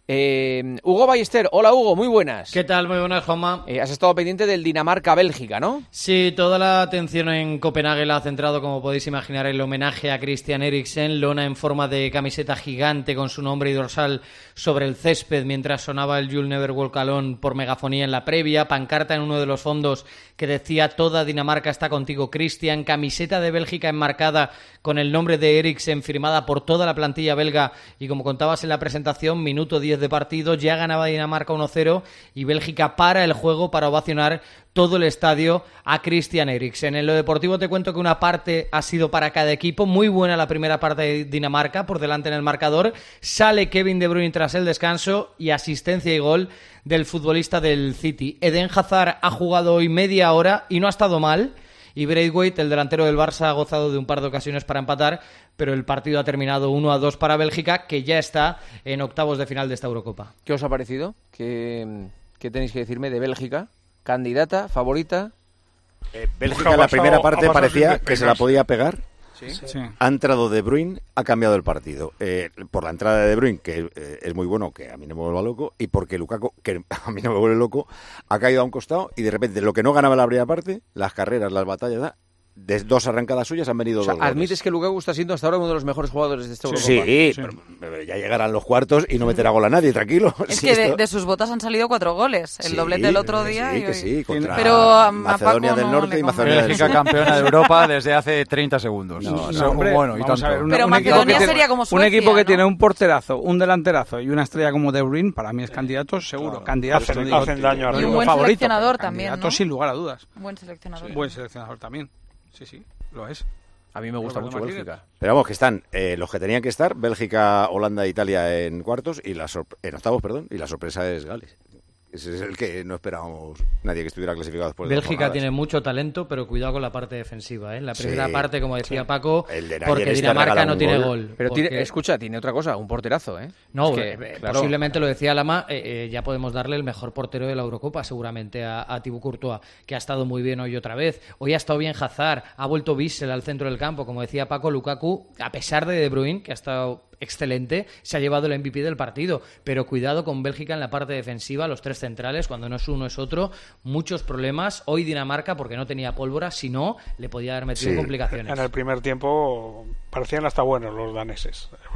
Eh, Hugo Ballester, hola Hugo, muy buenas. ¿Qué tal? Muy buenas, Juanma. Eh, has estado pendiente del Dinamarca-Bélgica, ¿no? Sí, toda la atención en Copenhague la ha centrado, como podéis imaginar, el homenaje a Christian Eriksen, lona en forma de camiseta gigante con su nombre y dorsal sobre el césped mientras sonaba el You'll Never Walk Alone por megafonía en la previa, pancarta en uno de los fondos que decía toda Dinamarca está contigo, Christian, camiseta de Bélgica enmarcada con el nombre de Eriksen firmada por toda la plantilla belga y, como contabas en la presentación, minuto diez de partido, ya ganaba Dinamarca uno cero y Bélgica para el juego para ovacionar todo el estadio a Christian Eriksen. En lo deportivo te cuento que una parte ha sido para cada equipo, muy buena la primera parte de Dinamarca, por delante en el marcador, sale Kevin De Bruyne tras el descanso y asistencia y gol del futbolista del City. Eden Hazard ha jugado hoy media hora y no ha estado mal, y Braithwaite, el delantero del Barça, ha gozado de un par de ocasiones para empatar, pero el partido ha terminado uno a dos para Bélgica, que ya está en octavos de final de esta Eurocopa. ¿Qué os ha parecido? ¿Qué, qué tenéis que decirme de Bélgica? ¿Candidata? ¿Favorita? Eh, Bélgica en la primera parte parecía que se la podía pegar. ¿Sí? Sí. Ha entrado De Bruyne, ha cambiado el partido. Eh, por la entrada de De Bruyne, que eh, es muy bueno, que a mí no me vuelva loco, y porque Lukaku, que a mí no me vuelve loco, ha caído a un costado y de repente lo que no ganaba la primera parte, las carreras, las batallas, de dos arrancadas suyas han venido o sea, dos goles. admites que Lukaku está siendo hasta ahora uno de los mejores jugadores de esta Eurocopa. Sí, sí, pero ya llegarán los cuartos y no meterá gol a nadie, tranquilo. Es sí, que de, esto... de sus botas han salido cuatro goles. El sí, doblete del otro sí, día. Sí, y que hoy... sí, contra pero a, Macedonia a Paco del no Norte le y Macedonia del Bélgica Sur. campeona de Europa desde hace treinta segundos. No, no, no, hombre, bueno, y vamos tanto. a ver, una, pero un Macedonia equipo sería como Suecia, un equipo que ¿no? tiene un porterazo, un delanterazo y una estrella como De Bruyne, para mí es candidato seguro. Claro. Candidato. Hacen, digo, hacen daño no y digo un buen favorito, seleccionador pero también, candidato ¿no? sin lugar a dudas. Buen seleccionador. Sí. Buen seleccionador también. Sí, sí, lo es. A mí me gusta Roberto mucho Martínez. Bélgica. Pero vamos, que están eh, los que tenían que estar, Bélgica, Holanda e Italia en cuartos, y la sor- en octavos, perdón, y la sorpresa es Gales. Ese es el que no esperábamos nadie que estuviera clasificado después de Bélgica tiene mucho talento, pero cuidado con la parte defensiva, ¿eh? La primera Sí, parte, como decía sí. Paco, El de porque Nayer este Dinamarca regala no un tiene gol. gol. Pero porque... tiene, escucha, tiene otra cosa, un porterazo, ¿eh? No, Es que, eh, claro. posiblemente lo decía Lama, eh, eh, ya podemos darle el mejor portero de la Eurocopa, seguramente a, a Thibaut Courtois, que ha estado muy bien hoy otra vez. Hoy ha estado bien Hazard, ha vuelto Witsel al centro del campo, como decía Paco. Lukaku, a pesar de De Bruyne, que ha estado excelente, se ha llevado el M V P del partido, pero cuidado con Bélgica en la parte defensiva, los tres centrales, cuando no es uno es otro, muchos problemas. Hoy Dinamarca, porque no tenía pólvora, si no, le podía haber metido Sí. complicaciones. En el primer tiempo parecían hasta buenos los daneses. Bueno,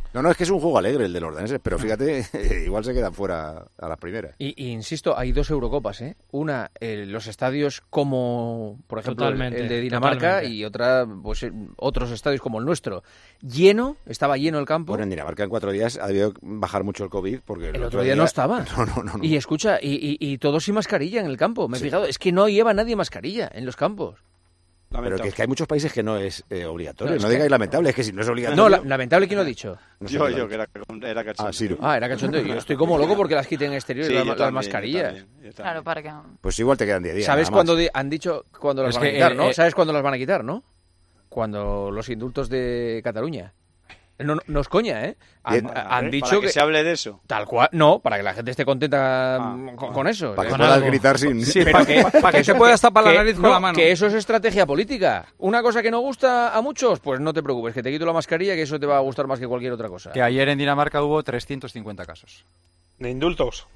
No, no, es que es un juego alegre el de los daneses, pero fíjate, igual se quedan fuera a las primeras. Y, y insisto, hay dos Eurocopas, ¿eh? Una, eh, los estadios como, por ejemplo, el, el de Dinamarca, totalmente. Y otra, pues eh, otros estadios como el nuestro. Lleno, estaba lleno el campo. Bueno, en Dinamarca en cuatro días ha debido bajar mucho el COVID, porque el, el otro día, día no estaba. No, no, no, no. Y escucha, y, y, y todos sin mascarilla en el campo, me he sí. fijado, es que no lleva nadie mascarilla en los campos. Lamentable. Pero que es que hay muchos países que no es eh, obligatorio. No, no es digáis que... lamentable, es que si no es obligatorio... No, la, lamentable, ¿quién lo ha dicho? No yo, yo, que era, era cachondeo. Ah, sí. Ah, era cachondeo. Yo estoy como loco porque las quiten en exterior, sí, las, las mascarillas. Yo también, yo claro, para que... Pues igual te quedan diez días. ¿Sabes cuándo di- han dicho cuándo las es van que, a quitar, eh, no? eh, ¿Sabes cuándo las van a quitar, no? Cuando los indultos de Cataluña. No, no, no es coña, ¿eh? Han, han dicho para que, que se hable de eso. Tal cual, no, para que la gente esté contenta ah, con, con eso. Para que puedas gritar sin... Sí, para que, para que se pueda tapar la nariz no, con la mano. Que eso es estrategia política. Una cosa que no gusta a muchos, pues no te preocupes, que te quito la mascarilla, que eso te va a gustar más que cualquier otra cosa. Que ayer en Dinamarca hubo trescientos cincuenta casos. ¿De indultos?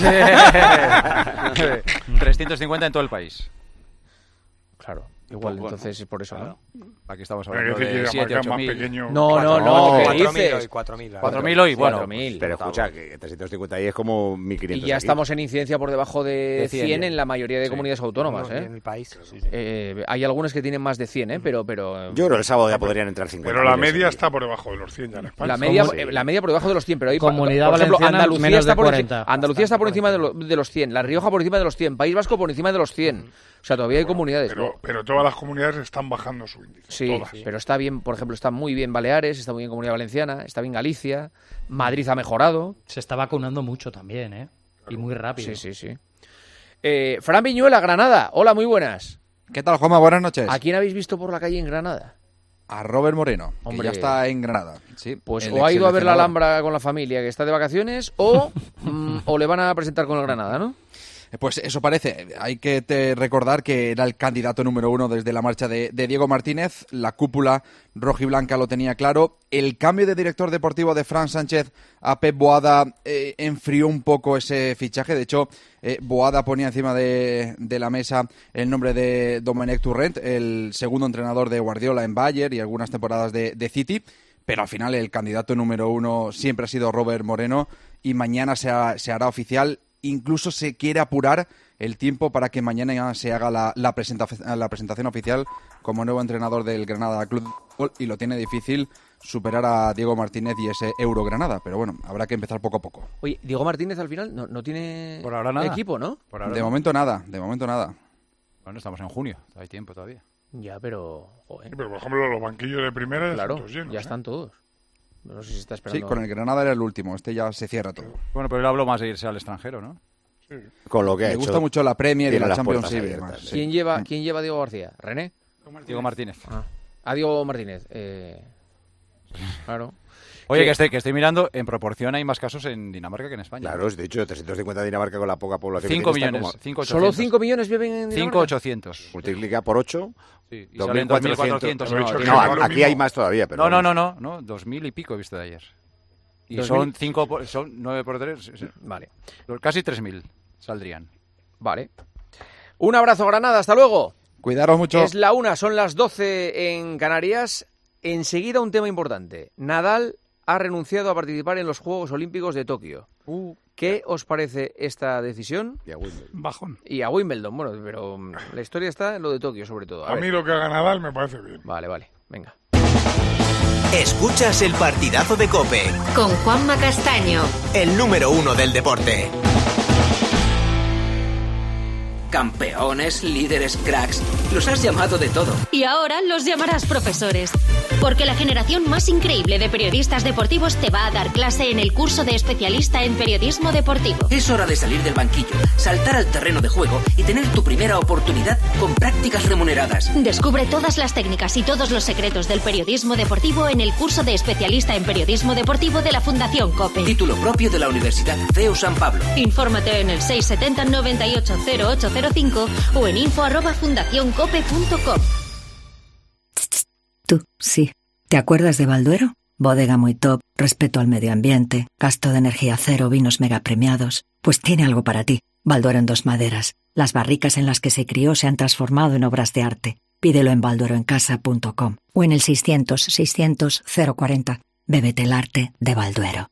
trescientos cincuenta en todo el país. Claro. Igual, bueno, entonces es por eso, claro. ¿no? Aquí estamos hablando de siete, ocho mil. No, no, no, ¿qué dices? cuatro mil cuatro mil hoy, bueno. cuatro mil. Pero escucha, que trescientos cincuenta ahí es como mil quinientos. Y ya aquí. estamos en incidencia por debajo de cien en la mayoría de sí. comunidades autónomas, no, ¿eh? En mi país. Sí, sí. Eh, hay algunas que tienen más de cien, ¿eh? Pero, pero... Yo creo que el sábado ya podrían entrar cincuenta. Pero la media está por debajo de los cien ya en España. La media, sí. la media por debajo de los cien, pero hay... Comunidad por ejemplo, Valenciana, Andalucía menos está de por, cuarenta. Andalucía está por encima de, lo, de los cien, La Rioja por encima de los cien, País Vasco por encima de los cien. O sea, todavía hay bueno, comunidades. Pero, ¿no? pero todas las comunidades están bajando su índice. Sí, todas. pero está bien, por ejemplo, está muy bien Baleares, está muy bien Comunidad Valenciana, está bien Galicia, Madrid ha mejorado. Se está vacunando mucho también, ¿eh? Y muy rápido. Sí, sí, sí. Eh, Fran Viñuela, Granada. Hola, muy buenas. ¿Qué tal, Juanma? Buenas noches. ¿A quién habéis visto por la calle en Granada? A Robert Moreno, Hombre, que ya está en Granada. Sí, pues o ha ido a ver la Alhambra con la familia, que está de vacaciones, o, mm, o le van a presentar con el Granada, ¿no? Pues eso parece. Hay que te recordar que era el candidato número uno desde la marcha de, de Diego Martínez. La cúpula rojiblanca lo tenía claro. El cambio de director deportivo de Fran Sánchez a Pep Boada eh, enfrió un poco ese fichaje. De hecho, eh, Boada ponía encima de, de la mesa el nombre de Domenech Torrent, el segundo entrenador de Guardiola en Bayern y algunas temporadas de, de City. Pero al final el candidato número uno siempre ha sido Robert Moreno y mañana se, ha, se hará oficial. Incluso se quiere apurar el tiempo para que mañana se haga la, la, presenta, la presentación oficial como nuevo entrenador del Granada Club de Fútbol y lo tiene difícil superar a Diego Martínez y ese Euro Granada, pero bueno, habrá que empezar poco a poco. Oye, Diego Martínez al final no, no tiene Por ahora nada. equipo, ¿no? Por ahora de no. momento nada, de momento nada. Bueno, estamos en junio, hay tiempo todavía. Ya, pero... Joder. Sí, pero por ejemplo los banquillos de primera ya claro, están todos llenos. ya ¿eh? están todos. No sé si está esperando. Sí, con el Granada era el último, este ya se cierra todo. Bueno, pero él habló más de irse al extranjero, ¿no? Sí. Con lo que ha Me hecho, gusta mucho la Premier y la las Champions puertas League. abiertas, Sí. ¿Quién, lleva, ¿Quién lleva a Diego García? ¿René? Diego Martínez. Ah, a Diego Martínez. Eh... Claro. Oye, ¿Qué? que estoy, que estoy mirando, en proporción hay más casos en Dinamarca que en España. Claro, de hecho, trescientos cincuenta Dinamarca con la poca población cinco que tiene, millones. está cinco ¿Solo cinco millones viven en Dinamarca? cinco mil ochocientos. Multiplica por ocho. Sí, y dos salen mil dos mil cuatrocientos. cuatrocientos. No, no, no, aquí hay más todavía. Pero no, no, no, no, no, dos mil y pico he visto de ayer. Y ¿dos son mil? cinco, por, son nueve por tres, Vale. Casi tres mil saldrían. Vale. Un abrazo, Granada, hasta luego. Cuidaros mucho. Es la una, son las doce en Canarias. Enseguida un tema importante. Nadal ha renunciado a participar en los Juegos Olímpicos de Tokio. Uh, ¿Qué os parece esta decisión? Y a Wimbledon. Bajón. Y a Wimbledon, bueno, pero um, la historia está en lo de Tokio, sobre todo. A, A ver. mí lo que haga Nadal me parece bien. Vale, vale, venga. Escuchas el partidazo de COPE, Con Juanma Castaño. el número uno del deporte. Campeones, líderes, cracks. Los has llamado de todo. Y ahora los llamarás profesores. Porque la generación más increíble de periodistas deportivos te va a dar clase en el curso de especialista en periodismo deportivo. Es hora de salir del banquillo, saltar al terreno de juego y tener tu primera oportunidad con prácticas remuneradas. Descubre todas las técnicas y todos los secretos del periodismo deportivo en el curso de especialista en periodismo deportivo de la Fundación COPE. Título propio de la Universidad C E U San Pablo. Infórmate en el seis siete cero noventa y ocho cero ocho cero cinco o en info arroba fundación cope punto com. Tú, sí. ¿Te acuerdas de Balduero? Bodega muy top, respeto al medio ambiente, gasto de energía cero, vinos mega premiados. Pues tiene algo para ti. Balduero en dos maderas. Las barricas en las que se crió se han transformado en obras de arte. Pídelo en baldueroencasa punto com o en el seiscientos seiscientos cero cuarenta. Bébete el arte de Balduero.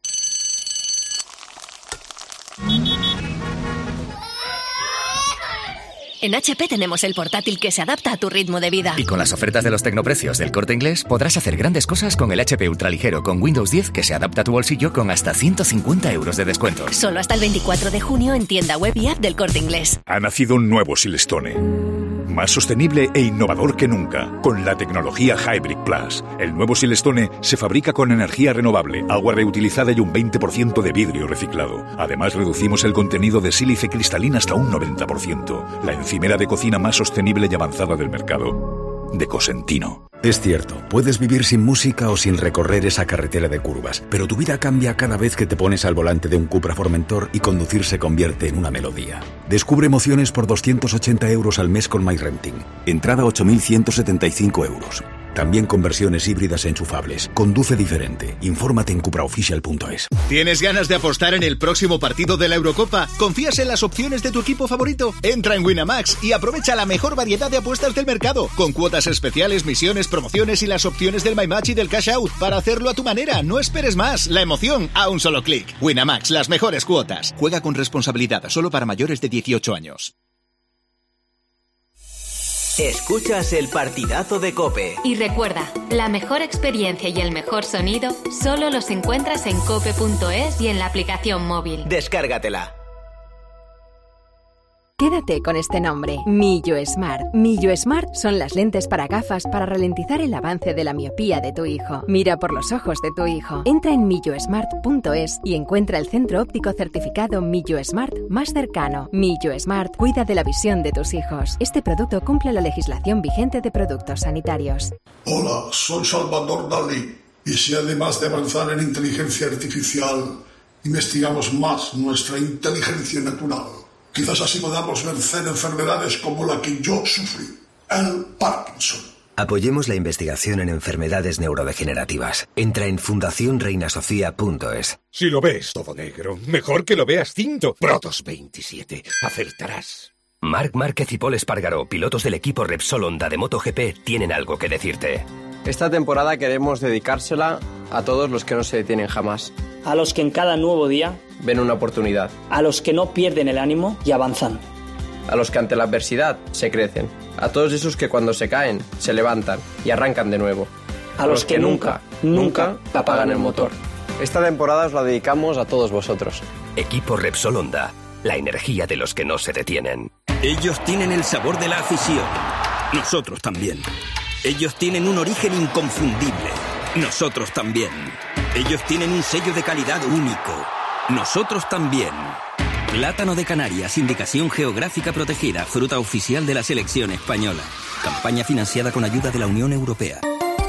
En H P tenemos el portátil que se adapta a tu ritmo de vida. Y con las ofertas de los tecnoprecios del Corte Inglés podrás hacer grandes cosas con el H P ultraligero con Windows diez que se adapta a tu bolsillo con hasta ciento cincuenta euros de descuentos. Solo hasta el veinticuatro de junio en tienda web y app del Corte Inglés. Ha nacido un nuevo Silestone. Más sostenible e innovador que nunca, con la tecnología Hybrid Plus. El nuevo Silestone se fabrica con energía renovable, agua reutilizada y un veinte por ciento de vidrio reciclado. Además, reducimos el contenido de sílice cristalina hasta un noventa por ciento. La encimera de cocina más sostenible y avanzada del mercado. De Cosentino. Es cierto, puedes vivir sin música o sin recorrer esa carretera de curvas, pero tu vida cambia cada vez que te pones al volante de un Cupra Formentor y conducir se convierte en una melodía. Descubre emociones por doscientos ochenta euros al mes con MyRenting. Entrada ocho mil ciento setenta y cinco euros. También con versiones híbridas enchufables. Conduce diferente. Infórmate en cupraofficial punto es. ¿Tienes ganas de apostar en el próximo partido de la Eurocopa? ¿Confías en las opciones de tu equipo favorito? Entra en Winamax y aprovecha la mejor variedad de apuestas del mercado, con cuotas especiales, misiones, promociones y las opciones del My Match y del Cash Out para hacerlo a tu manera. No esperes más. La emoción a un solo clic. Winamax, las mejores cuotas. Juega con responsabilidad, solo para mayores de dieciocho años. Escuchas el partidazo de COPE. Y recuerda, la mejor experiencia y el mejor sonido solo los encuentras en cope punto es y en la aplicación móvil. Descárgatela. Quédate con este nombre, Millo Smart. Millo Smart son las lentes para gafas para ralentizar el avance de la miopía de tu hijo. Mira por los ojos de tu hijo. Entra en millo smart punto es y encuentra el centro óptico certificado Millo Smart más cercano. Millo Smart cuida de la visión de tus hijos. Este producto cumple la legislación vigente de productos sanitarios. Hola, soy Salvador Dalí. Y si además de avanzar en inteligencia artificial, investigamos más nuestra inteligencia natural, quizás así podamos vencer enfermedades como la que yo sufrí, el Parkinson. Apoyemos la investigación en enfermedades neurodegenerativas. Entra en fundación reina sofía punto es. Si lo ves todo negro, mejor que lo veas tinto. Protos veintisiete, acertarás. Marc Márquez y Paul Espargaró, pilotos del equipo Repsol Honda de MotoGP, tienen algo que decirte. Esta temporada queremos dedicársela a todos los que no se detienen jamás. A los que en cada nuevo día ven una oportunidad. A los que no pierden el ánimo y avanzan. A los que ante la adversidad se crecen. A todos esos que cuando se caen, se levantan y arrancan de nuevo. A, a los, los que, que nunca, nunca apagan el motor. Esta temporada os la dedicamos a todos vosotros. Equipo Repsol Honda, la energía de los que no se detienen. Ellos tienen el sabor de la afición. Nosotros también. Ellos tienen un origen inconfundible. Nosotros también. Ellos tienen un sello de calidad único. Nosotros también. Plátano de Canarias, indicación geográfica protegida, fruta oficial de la selección española. Campaña financiada con ayuda de la Unión Europea.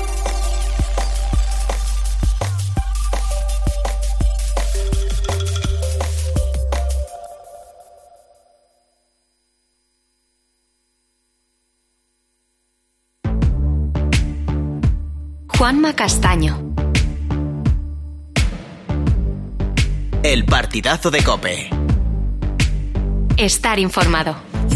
Juanma Castaño. El partidazo de COPE. Estar informado.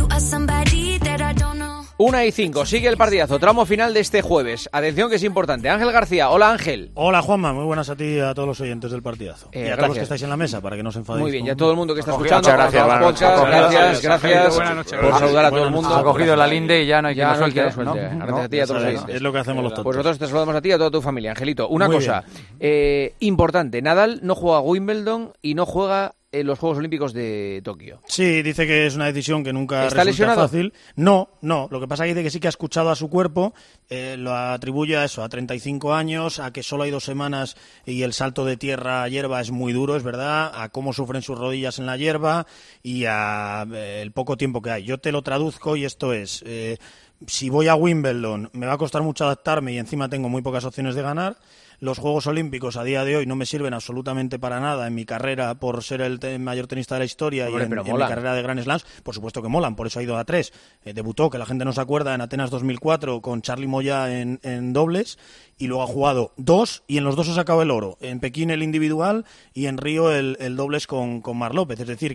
Una y cinco, sigue el partidazo, tramo final de este jueves. Atención que es importante. Ángel García, hola Ángel. Hola Juanma, muy buenas a ti y a todos los oyentes del partidazo. Eh, y a gracias. todos los que estáis en la mesa, para que no os enfadéis. Muy bien, con... y a todo el mundo que está Acogido, escuchando. gracias, por gracias, podcast, gracias, gracias, gracias, buenas noches, por saludar a todo el buenas mundo. noches. Ha cogido la linde y ya no hay quien Ya lo no hay quien suelte. lo suelte. ¿no? Gracias a ti y a todos los oyentes. Es lo que hacemos los tontos. Pues nosotros te saludamos a ti y a toda tu familia, Angelito. Una Muy cosa, eh, importante, Nadal no juega a Wimbledon y no juega en los Juegos Olímpicos de Tokio. Sí, dice que es una decisión que nunca ¿Está resulta lesionado? fácil. No, no. Lo que pasa es que dice que sí que ha escuchado a su cuerpo, eh, lo atribuye a eso, a treinta y cinco años, a que solo hay dos semanas y el salto de tierra a hierba es muy duro, es verdad, a cómo sufren sus rodillas en la hierba y a eh, el poco tiempo que hay. Yo te lo traduzco y esto es, eh, si voy a Wimbledon me va a costar mucho adaptarme y encima tengo muy pocas opciones de ganar. Los Juegos Olímpicos a día de hoy no me sirven absolutamente para nada en mi carrera por ser el te- mayor tenista de la historia. Hombre, y en, en mi carrera de Grand Slams, por supuesto que molan, por eso ha ido a tres. Eh, debutó, que la gente no se acuerda, en Atenas dos mil cuatro con Charly Moya en, en dobles y luego ha jugado dos y en los dos ha sacado el oro. En Pekín el individual y en Río el, el dobles con, con Mar López. Es decir que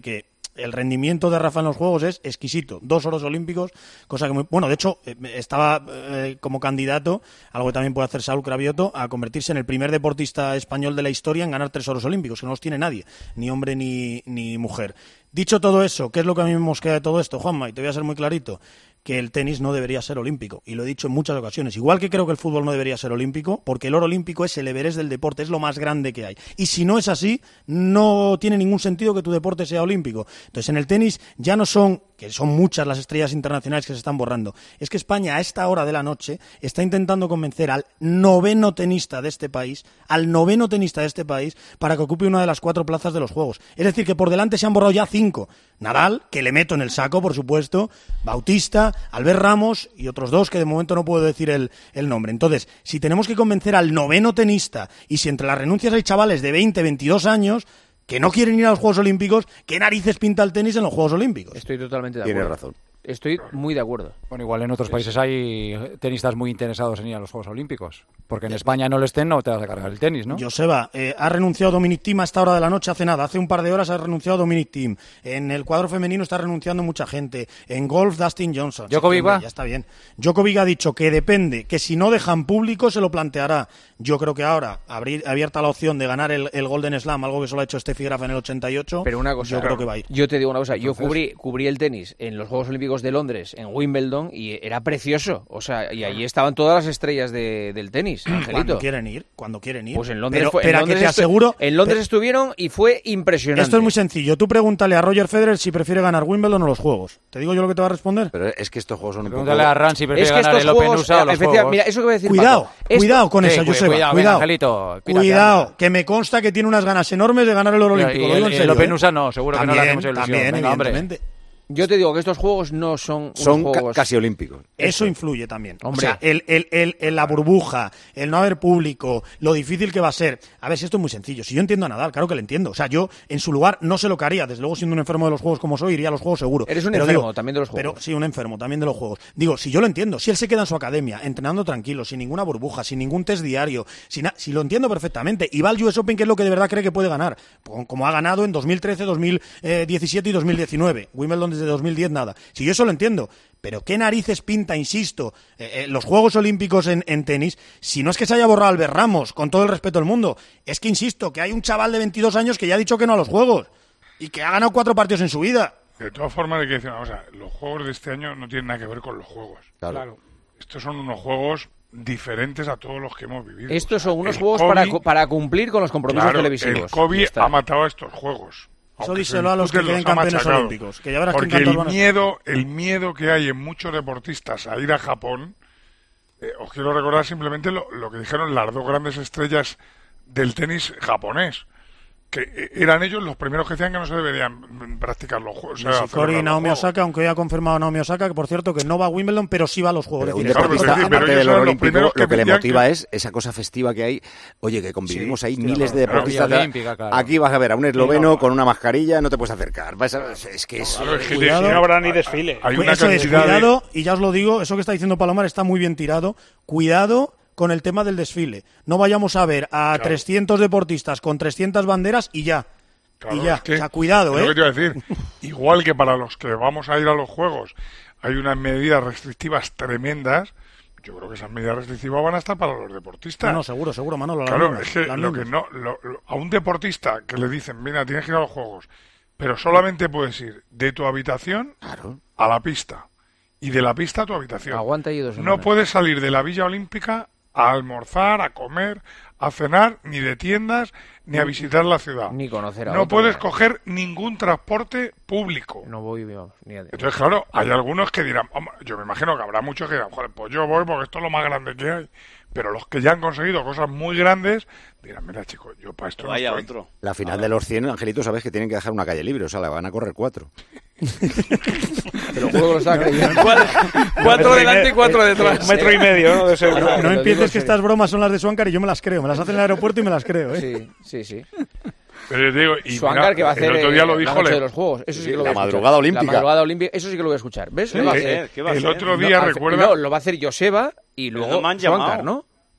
el rendimiento de Rafa en los Juegos es exquisito. Dos oros olímpicos, cosa que muy... Bueno, de hecho, eh, estaba eh, como candidato, algo que también puede hacer Saúl Cravioto, a convertirse en el primer deportista español de la historia en ganar tres oros olímpicos, que no los tiene nadie, ni hombre ni, ni mujer. Dicho todo eso, ¿qué es lo que a mí me mosquea de todo esto, Juanma? Y te voy a ser muy clarito. Que el tenis no debería ser olímpico, y lo he dicho en muchas ocasiones. Igual que creo que el fútbol no debería ser olímpico, porque el oro olímpico es el Everest del deporte, es lo más grande que hay. Y si no es así, no tiene ningún sentido que tu deporte sea olímpico. Entonces, en el tenis ya no son, que son muchas las estrellas internacionales que se están borrando, es que España a esta hora de la noche está intentando convencer al noveno tenista de este país, al noveno tenista de este país, para que ocupe una de las cuatro plazas de los Juegos. Es decir, que por delante se han borrado ya cinco. Nadal, que le meto en el saco, por supuesto, Bautista, Albert Ramos y otros dos que de momento no puedo decir el, el nombre. Entonces, si tenemos que convencer al noveno tenista y si entre las renuncias hay chavales de veinte, veintidós años que no quieren ir a los Juegos Olímpicos, ¿qué narices pinta el tenis en los Juegos Olímpicos? Estoy totalmente de acuerdo. Tienes razón. Estoy muy de acuerdo. Bueno, igual en otros países hay tenistas muy interesados en ir a los Juegos Olímpicos. Porque en España no lo estén, no te vas a cargar el tenis, ¿no? Joseba, eh, ha renunciado Dominic Thiem a esta hora de la noche hace nada. Hace un par de horas ha renunciado Dominic Thiem. En el cuadro femenino está renunciando mucha gente. En golf, Dustin Johnson. ¿Djokovic va? Ya está bien. Djokovic ha dicho que depende, que si no dejan público se lo planteará. Yo creo que ahora, abrir, abierta la opción de ganar el, el Golden Slam, algo que solo ha hecho Steffi Graf en el ochenta y ocho, pero una cosa, yo creo que va a ir. Yo te digo una cosa, yo cubrí, cubrí el tenis en los Juegos Olímpicos de Londres, en Wimbledon, y era precioso. O sea, y allí estaban todas las estrellas de, del tenis, Angelito. Cuando quieren ir, cuando quieren ir. Pues en Londres, pero, fue, pero en Londres que te aseguro, en Londres pero, estuvieron y fue impresionante. Esto es muy sencillo. Tú pregúntale a Roger Federer si prefiere ganar Wimbledon o los Juegos. ¿Te digo yo lo que te va a responder? Pero es que estos juegos son un poco... Pregúntale a Ran si prefiere es que ganar el Open juegos, U S A o los Juegos. Mira, eso que voy a decir, cuidado, Paco, esto, cuidado con sí, eso, Joseba. Cuidado, cuidado, venga, Angelito, cuidado, que me consta que tiene unas ganas enormes de ganar el oro olímpico. Y Lo digo el, en serio, el Open ¿eh? U S A no, seguro también, que no le hacemos ilusión. También, venga, evidentemente. Hombre. Yo te digo que estos juegos no son Son unos juegos... ca casi olímpicos. Eso influye también. Hombre. O sea, el, el, el, el, la burbuja, el no haber público, lo difícil que va a ser. A ver, si esto es muy sencillo. Si yo entiendo a Nadal, claro que lo entiendo. O sea, yo en su lugar no sé lo que haría. Desde luego, siendo un enfermo de los juegos como soy, iría a los juegos seguro. Eres un pero enfermo digo, también de los juegos. Pero sí, un enfermo también de los juegos. Digo, si yo lo entiendo, si él se queda en su academia, entrenando tranquilo, sin ninguna burbuja, sin ningún test diario, sin si lo entiendo perfectamente, y va al U S Open, que es lo que de verdad cree que puede ganar, como ha ganado en dos mil trece, dos mil diecisiete y dos mil diecinueve. Wimbledon desde dos mil diez, nada. Si yo eso lo entiendo. Pero qué narices pinta, insisto, eh, eh, los Juegos Olímpicos en, en tenis, si no es que se haya borrado Albert Ramos, con todo el respeto del mundo, es que, insisto, que hay un chaval de veintidós años que ya ha dicho que no a los Juegos y que ha ganado cuatro partidos en su vida. De todas formas, hay que decir una cosa, los Juegos de este año no tienen nada que ver con los Juegos. Claro. claro. Estos son unos Juegos diferentes a todos los que hemos vivido. Estos o sea, son unos el Juegos COVID, para, para cumplir con los compromisos claro, televisivos. El COVID ha matado a estos Juegos. Eso díselo a los que queden campeones olímpicos, que ya verás porque que el miedo, el miedo que hay en muchos deportistas a ir a Japón, eh, os quiero recordar simplemente lo, lo que dijeron las dos grandes estrellas del tenis japonés, que eran ellos los primeros que decían que no se deberían practicar los juegos. O sea, Nishikori y Naomi Osaka, aunque hoy ha confirmado Naomi Osaka, que por cierto que no va a Wimbledon, pero sí va a los Juegos. Pero de un deportista, claro, aparte pero del oro olímpico, lo que, que le motiva que... es esa cosa festiva que hay. Oye, que convivimos sí, ahí miles claro, de deportistas. Claro, olímpica, claro. Aquí vas a ver a un esloveno con una mascarilla, no te puedes acercar. Vas a... Es que es... Claro, es que cuidado, no habrá ni desfile. Hay una eso es, cantidad cuidado, de... y ya os lo digo, eso que está diciendo Palomar está muy bien tirado. Cuidado con el tema del desfile. No vayamos a ver a claro. trescientos deportistas con trescientas banderas y ya. Claro, y ya, es que, o sea, cuidado, es ¿eh? Lo que te iba a decir. Igual que para los que vamos a ir a los Juegos hay unas medidas restrictivas tremendas, yo creo que esas medidas restrictivas van a estar para los deportistas. No, no seguro, seguro, Manolo. Claro, mismas, es que lo que no, lo, lo, a un deportista que le dicen, mira, tienes que ir a los Juegos, pero solamente puedes ir de tu habitación claro. a la pista y de la pista a tu habitación. Aguanta ahí dos semanas. No puedes salir de la Villa Olímpica a almorzar, a comer, a cenar, ni de tiendas, ni a visitar la ciudad. Ni conocer a No otro, puedes ¿no? coger ningún transporte público. No voy, vamos, ni a... Entonces, claro, hay algunos que dirán, hombre, yo me imagino que habrá muchos que dirán, joder, pues yo voy porque esto es lo más grande que hay. Pero los que ya han conseguido cosas muy grandes dirán, mira, chicos, yo para esto Vaya no estoy. otro. La final Ahora. de los cien, Angelito, sabes que tienen que dejar una calle libre, o sea, la van a correr cuatro. Te lo juego, lo está creyendo. Cuatro delante y cuatro detrás. Un metro y medio, ¿no? De ser, no, no, no empieces digo, que sí. estas bromas son las de Swankar y yo me las creo. Me las hacen en el aeropuerto y me las creo, ¿eh? Sí, sí, sí. Pero yo te digo, y Swankar mira, que va a hacer el otro día lo la dijo noche Le... de los Juegos. Eso sí que lo voy la a escuchar. madrugada olímpica. La madrugada olímpica, eso sí que lo voy a escuchar. ¿Ves? ¿Qué Lo va a hace- hacer? ¿Qué va a el hacer? otro No, día, hace- recuerda... No, lo va a hacer Joseba y luego no me han Swankar, llamado. ¿no?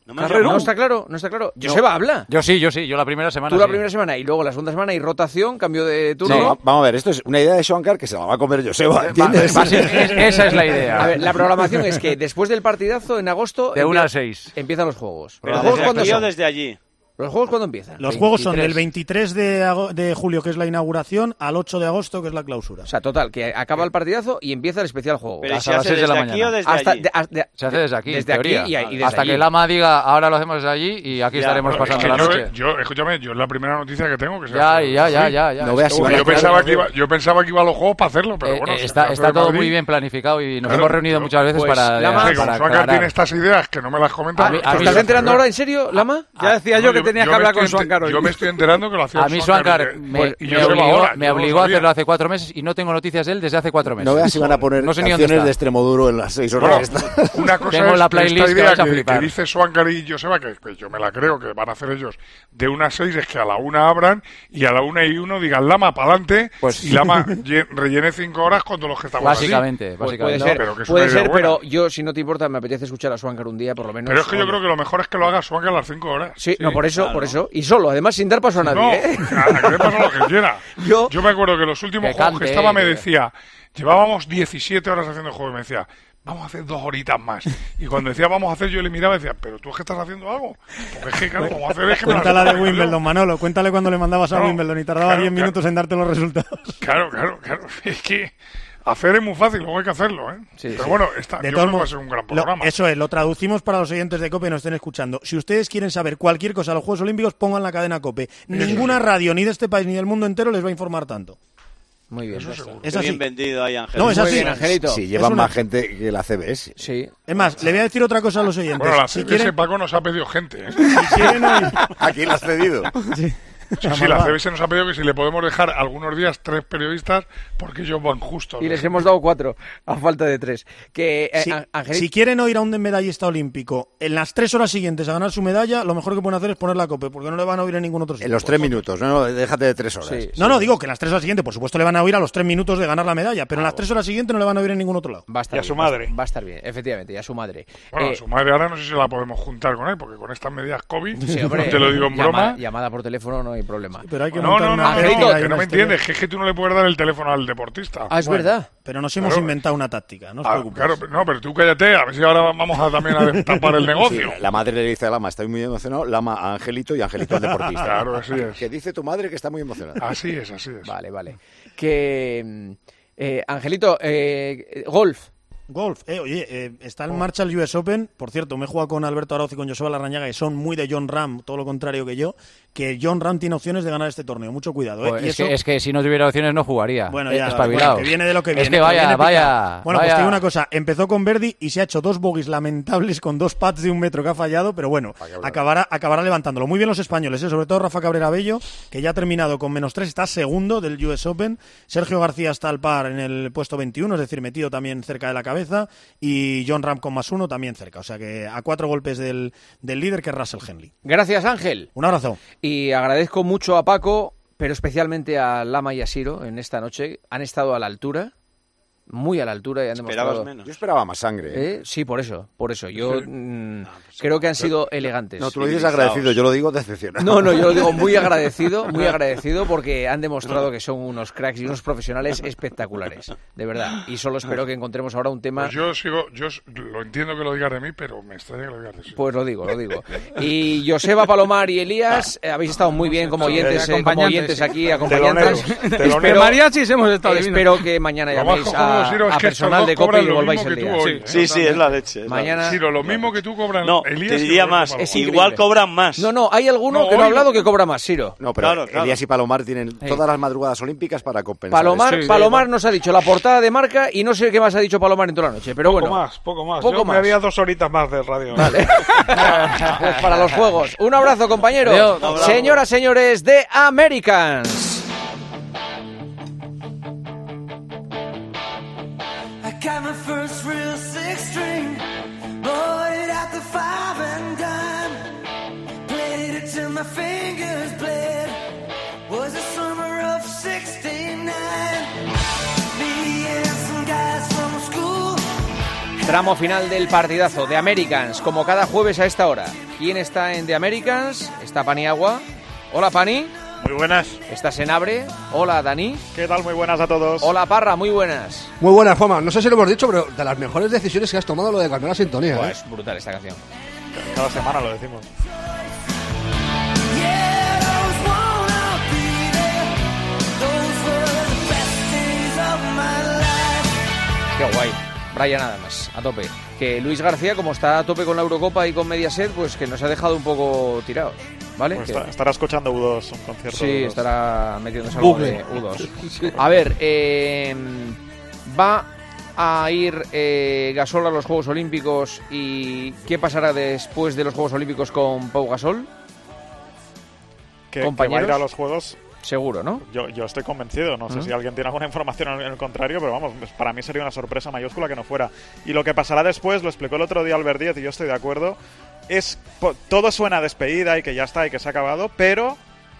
No, no está claro, no está claro. Joseba, habla. Yo sí, yo sí, yo la primera semana. Tú la sí. primera semana y luego la segunda semana y rotación, cambio de turno. No, vamos a ver, esto es una idea de Sean Carr que se la va a comer Joseba, ¿entiendes? Va, va, es, esa es la idea. A ver, la programación es que después del partidazo, en agosto... De una a seis. Empiezan los juegos. Pero ¿Los desde juegos cuándo aquí o son? desde allí? ¿Los juegos cuándo empiezan? Los juegos son del veintitrés de, ago- de julio, que es la inauguración, al ocho de agosto, que es la clausura. O sea, total, que acaba el partidazo y empieza el especial juego. Pero Hasta las seis de la mañana. o desde Hasta, allí? de, de, Se hace desde aquí, desde en aquí teoría. y, y desde Hasta allí. que Lama diga, ahora lo hacemos desde allí y aquí Ya, estaremos Pero es pasando que la yo, noche. yo, escúchame, yo es la primera noticia que tengo que se Ya, hace. ya, ya, Sí. ya, ya. No veas si Porque van a yo crear pensaba el que iba, yo pensaba que iba a los juegos para hacerlo, pero Eh, bueno, eh, si está el caso está de todo Madrid- muy bien planificado y nos Claro, hemos reunido yo- muchas veces pues, para, Lama, Es que como para Suácar aclarar. tiene estas ideas que no me las comenta... ¿Te estás enterando ahora en serio, Lama? Ya decía yo que tenía que me hablar estoy con ente- Suácar hoy. Yo me estoy enterando que lo hacía A mí Suácar Suácar y- me, y me yo sé obligó, ahora, me yo no lo obligó a sabía. hacerlo hace cuatro meses y no tengo noticias de él desde hace cuatro meses. No veas si van a poner No sé ni dónde canciones está. de Extremoduro en las seis horas. Bueno, estas. una cosa Tengo es la que playlist esta que idea vais a que, flipar. que dice Suácar y Joseba, que, que yo me la creo que van a hacer ellos, de una a seis es que a la una abran y a la una y uno digan Lama para adelante Pues- y Lama lle- rellene cinco horas con todos los que estamos Básicamente, así. Pues puede básicamente. ser, pero que es puede una idea ser buena. pero yo, si no te importa, me apetece escuchar a Suácar un día, por lo menos. Pero es que yo Oye. creo que lo mejor es que lo haga Suácar a las cinco horas. Sí, no, por eso, por eso. Y solo, además, sin dar paso a nadie. No, ¿eh? a que le pasa lo que quiera. Yo- Yo me acuerdo que los últimos Que juegos cante, que estaba me que- decía, llevábamos diecisiete horas haciendo el juego y me decía, vamos a hacer dos horitas más. Y cuando decía vamos a hacer, yo le miraba y decía, pero tú es que estás haciendo algo. Porque es que, claro, vamos a hacer es que me las Cuéntala de estoy haciendo Wimbledon, Manolo. Cuéntale cuando le mandabas a No, Wimbledon y tardaba claro, diez claro. minutos en darte los resultados. yo. Claro, claro, claro. Es que hacer es muy fácil, luego hay que hacerlo, ¿eh? Sí, pero sí. bueno, está, De yo todos creo que va a modos, ser un gran lo- programa. eso es, lo traducimos para los oyentes de COPE que nos estén escuchando. Si ustedes quieren saber cualquier cosa de los Juegos Olímpicos, pongan la cadena COPE. Ninguna radio, ni de este país ni del mundo entero, les va a informar tanto. Muy bien. Eso seguro. Es Qué así. bien vendido ahí, Ángel. No, es Muy así. bien, Angelito. Si Es llevan una- más gente que la C B S. Sí. Es más, le voy a decir otra cosa a los oyentes. Bueno, la si C B S quieren, Paco nos ha pedido gente, ¿eh? si quieren oír- Aquí la has cedido. Sí. Sí, sí, la C B S nos ha pedido que si le podemos dejar algunos días tres periodistas porque ellos van justos. Y les hemos dado cuatro, a falta de tres. Que, eh, Si, Á- Angelito, si quieren oír a un medallista olímpico en las tres horas siguientes a ganar su medalla, lo mejor que pueden hacer es poner la COPE, porque no le van a oír en ningún otro sitio. En los tres minutos. No, no, déjate de tres horas. Sí. No, no, digo que en las tres horas siguientes, por supuesto, le van a oír a los tres minutos de ganar la medalla, pero en las tres horas siguientes no le van a oír en ningún otro lado. va a estar Y a su bien, va a- madre. Va a estar bien, efectivamente, y a su madre. Bueno, Eh, a su madre ahora no sé si la podemos juntar con él, porque con estas medidas COVID, sí, hombre, no te lo digo en llamada, broma. llamada por teléfono no hay problema. Pero hay que No, montar no, una no, no, táctica no, y que una no me historia. entiendes, que es que tú no le puedes dar el teléfono al deportista. Ah, es Bueno, verdad. Pero nos hemos Claro. inventado una táctica, no os Ah, preocupéis. claro, pero- no, pero tú cállate, a ver si ahora vamos a también a destapar el Sí, negocio. la madre le dice a Lama, estoy muy emocionado, Lama a Angelito y Angelito al deportista. Claro, así es. Que dice tu madre que está muy emocionada. Así es, así es. Vale, vale. Que, mm, eh, Angelito, eh, golf. Golf, eh, oye, eh, está en marcha el U S Open. Por cierto, me he jugado con Alberto Arauz y con Joseba Larrañaga, que son muy de John Ram, todo lo contrario que yo. Que John Ram tiene opciones de ganar este torneo. Mucho cuidado, ¿eh? Pues Y es, eso- que, es que si no tuviera opciones no jugaría. Bueno, Eh, ya, espabilado. bueno, que viene de lo que viene. Es que que vaya, viene vaya. picado. Bueno, pues vaya. te digo una cosa. Empezó con Verdi y se ha hecho dos bogies lamentables con dos pads de un metro que ha fallado, pero bueno, acabará, acabará levantándolo. Muy bien los españoles, ¿eh? Sobre todo Rafa Cabrera Bello, que ya ha terminado con menos tres, está segundo del U S Open. Sergio García está al par en el puesto veintiuno, es decir, metido también cerca de la cabeza. Y John Ram con más uno también cerca. O sea que a cuatro golpes del, del líder, que es Russell Henley. Gracias, Ángel. Un abrazo. Y agradezco mucho a Paco, pero especialmente a Lama y a Siro en esta noche. Han estado a la altura, muy a la altura y han Esperabas demostrado... menos. Yo esperaba más sangre. ¿eh? ¿Eh? Sí, por eso, por eso. Yo Sí. mm, creo que han sido elegantes. No, tú lo dices agradecido, yo lo digo decepcionado. No, no, yo lo digo muy agradecido, muy agradecido porque han demostrado que son unos cracks y unos profesionales espectaculares, de verdad. Y solo espero que encontremos ahora un tema... Pues yo sigo, yo s- lo entiendo que lo digas de mí, pero me extraña que lo digas de sí. Pues lo digo, lo digo. Y Joseba, Palomar y Elías, eh, habéis estado muy bien como oyentes, eh, como oyentes aquí, acompañantes. Teloneros, De teloneros. mariachis hemos estado divinos. Espero que mañana Lo más llaméis cojonudo, Siro, a, es a que estos personal dos de COPE cobran y lo volváis mismo el que día. tú hoy, Sí, sí, es la leche. es la Mañana- leche. Siro, lo mismo que tú cobran No, Elías te y diría Roberto más. Palomar. Es increíble. Igual cobran más. No, no, hay alguno No, que no ha hoy hablado no. que cobra más, Siro. No, pero Claro, claro. Elías y Palomar tienen Sí. todas las madrugadas olímpicas para compensar. Palomar, eso. Palomar nos ha dicho la portada de marca y no sé qué más ha dicho Palomar en toda la noche, pero Poco bueno. más, poco más. Poco Yo más. me había dos horitas más de radio. Vale. Pues para los juegos. Un abrazo, compañeros. Adiós. Un abrazo. Señoras, señores de Americans. I got my first real six string, bought it at the five and dime, played it till my fingers bled, was the summer of sixty-nine, me and some guys from school. Tramo final del partidazo de Americans, como cada jueves a esta hora. ¿Quién está en The Americans? Está Paniagua. Hola, Pani. Muy buenas. ¿Estás en Abre? Hola, Dani. ¿Qué tal? Muy buenas a todos. Hola, Parra. Muy buenas. Muy buenas, Juanma. No sé si lo hemos dicho, pero de las mejores decisiones que has tomado lo de cambiar la sintonía. Pues ¿eh? Es brutal esta canción. Cada semana lo decimos. Qué guay. Brian Adams, a tope. Que Luis García, como está a tope con la Eurocopa y con Mediaset, pues que nos ha dejado un poco tirados, ¿vale? Pues que... está, estará escuchando U dos, un concierto. Sí, de U dos. estará metiéndose algo de U dos. A ver, eh, va a ir eh, Gasol a los Juegos Olímpicos, y ¿qué pasará después de los Juegos Olímpicos con Pau Gasol? Que, que va a ir a los Juegos. Seguro, ¿no? Yo, yo estoy convencido, no sé uh-huh. si alguien tiene alguna información en el contrario, pero vamos, para mí sería una sorpresa mayúscula que no fuera. Y lo que pasará después, lo explicó el otro día Albert Díaz y yo estoy de acuerdo, es, todo suena a despedida y que ya está y que se ha acabado, pero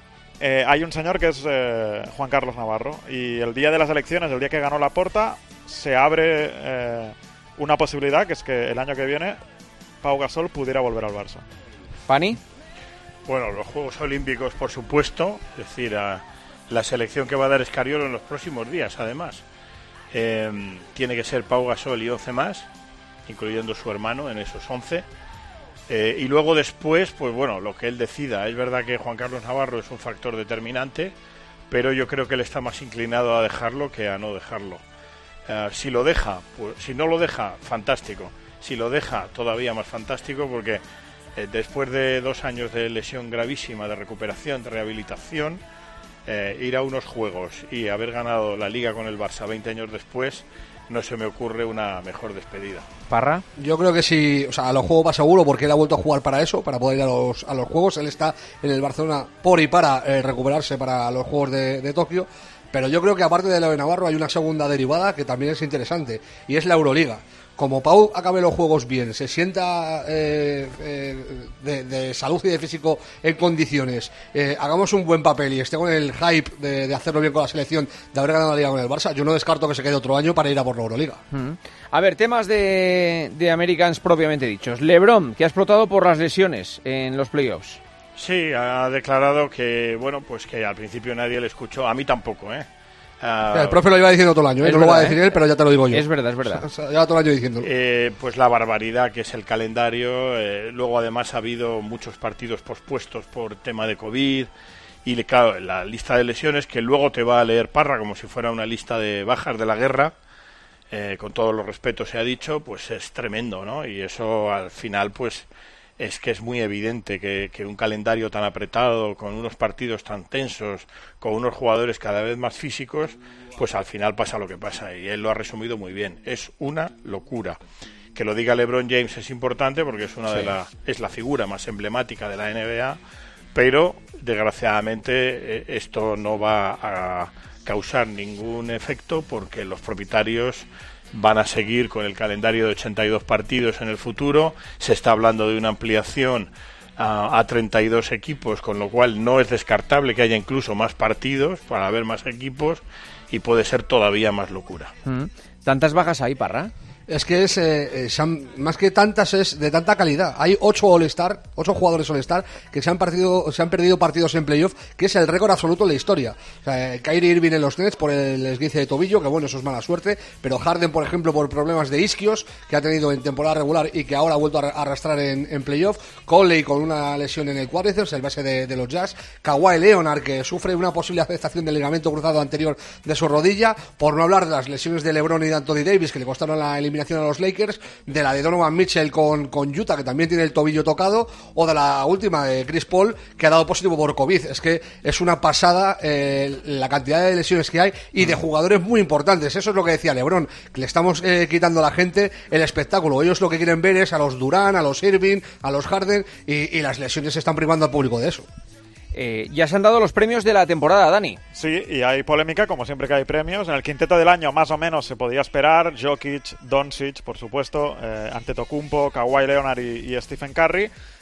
eh, hay un señor que es eh, Juan Carlos Navarro, y el día de las elecciones, el día que ganó Laporta, se abre eh, una posibilidad, que es que el año que viene Pau Gasol pudiera volver al Barça. ¿Pani? Bueno, los Juegos Olímpicos, por supuesto, es decir, a la selección que va a dar Escariolo en los próximos días, además. Eh, tiene que ser Pau Gasol y once más, incluyendo su hermano en esos once. Eh, y luego después, pues bueno, lo que él decida. Es verdad que Juan Carlos Navarro es un factor determinante, pero yo creo que él está más inclinado a dejarlo que a no dejarlo. Eh, si lo deja, pues, si no lo deja, fantástico. Si lo deja, todavía más fantástico, porque Eh, después de dos años de lesión gravísima, de recuperación, de rehabilitación, eh, ir a unos juegos y haber ganado la Liga con el Barça veinte años después, no se me ocurre una mejor despedida. ¿Parra? Yo creo que sí, o sea, a los juegos va seguro, porque él ha vuelto a jugar para eso, para poder ir a los, a los juegos. Él está en el Barcelona por y para eh, recuperarse para los Juegos de, de Tokio. Pero yo creo que aparte de lo de Navarro hay una segunda derivada que también es interesante, y es la Euroliga. Como Pau acabe los juegos bien, se sienta eh, eh, de, de salud y de físico en condiciones, eh, hagamos un buen papel y esté con el hype de, de hacerlo bien con la selección, de haber ganado la Liga con el Barça, yo no descarto que se quede otro año para ir a por la Euroliga. Mm. A ver, temas de, de Americans propiamente dichos. LeBron, que ha explotado por las lesiones en los playoffs. Sí, ha declarado que, bueno, pues que al principio nadie le escuchó, a mí tampoco, ¿eh? Uh, el profe lo iba diciendo todo el año, ¿eh? No verdad, lo va a decir ¿eh? él, pero ya te lo digo yo. Es verdad, es verdad. Lleva todo el año diciéndolo. Eh, pues la barbaridad que es el calendario. Eh, luego, además, ha habido muchos partidos pospuestos por tema de COVID. Y, claro, la lista de lesiones que luego te va a leer Parra como si fuera una lista de bajas de la guerra. Eh, con todos los respetos se ha dicho, pues es tremendo, ¿no? Y eso, al final, pues es que es muy evidente que, que un calendario tan apretado, con unos partidos tan tensos, con unos jugadores cada vez más físicos, pues al final pasa lo que pasa, y él lo ha resumido muy bien. Es una locura. Que lo diga LeBron James es importante porque es una sí. de la, es la figura más emblemática de la N B A, pero desgraciadamente esto no va a causar ningún efecto porque los propietarios van a seguir con el calendario de ochenta y dos partidos en el futuro. Se está hablando de una ampliación a, a treinta y dos equipos, con lo cual no es descartable que haya incluso más partidos para haber más equipos, y puede ser todavía más locura. Mm. ¿Tantas bajas hay, Parra? Es que es, eh, eh, más que tantas, es de tanta calidad. Hay ocho All-Star, ocho jugadores All-Star que se han, partido, se han perdido partidos en playoff, que es el récord absoluto de la historia. O sea, eh, Kyrie Irving en los Nets por el esguince de tobillo, que bueno, eso es mala suerte, pero Harden, por ejemplo, por problemas de isquios, que ha tenido en temporada regular y que ahora ha vuelto a arrastrar en, en playoff. Conley con una lesión en el cuádriceps, el base de, de los Jazz. Kawhi Leonard, que sufre una posible afectación del ligamento cruzado anterior de su rodilla, por no hablar de las lesiones de LeBron y de Anthony Davis, que le costaron la eliminación a los Lakers, de la de Donovan Mitchell con, con Utah, que también tiene el tobillo tocado, o de la última de Chris Paul, que ha dado positivo por COVID. Es que es una pasada eh, la cantidad de lesiones que hay y de jugadores muy importantes. Eso es lo que decía LeBron, que le estamos eh, quitando a la gente el espectáculo. Ellos lo que quieren ver es a los Durant, a los Irving, a los Harden, y, y las lesiones están privando al público de eso. Eh, ya se han dado los premios de la temporada, Dani. Sí, y hay polémica, como siempre que hay premios. En el quinteto del año, más o menos, se podía esperar Jokic, Doncic, por supuesto, eh, Antetokounmpo, Kawhi Leonard y, y Stephen Curry.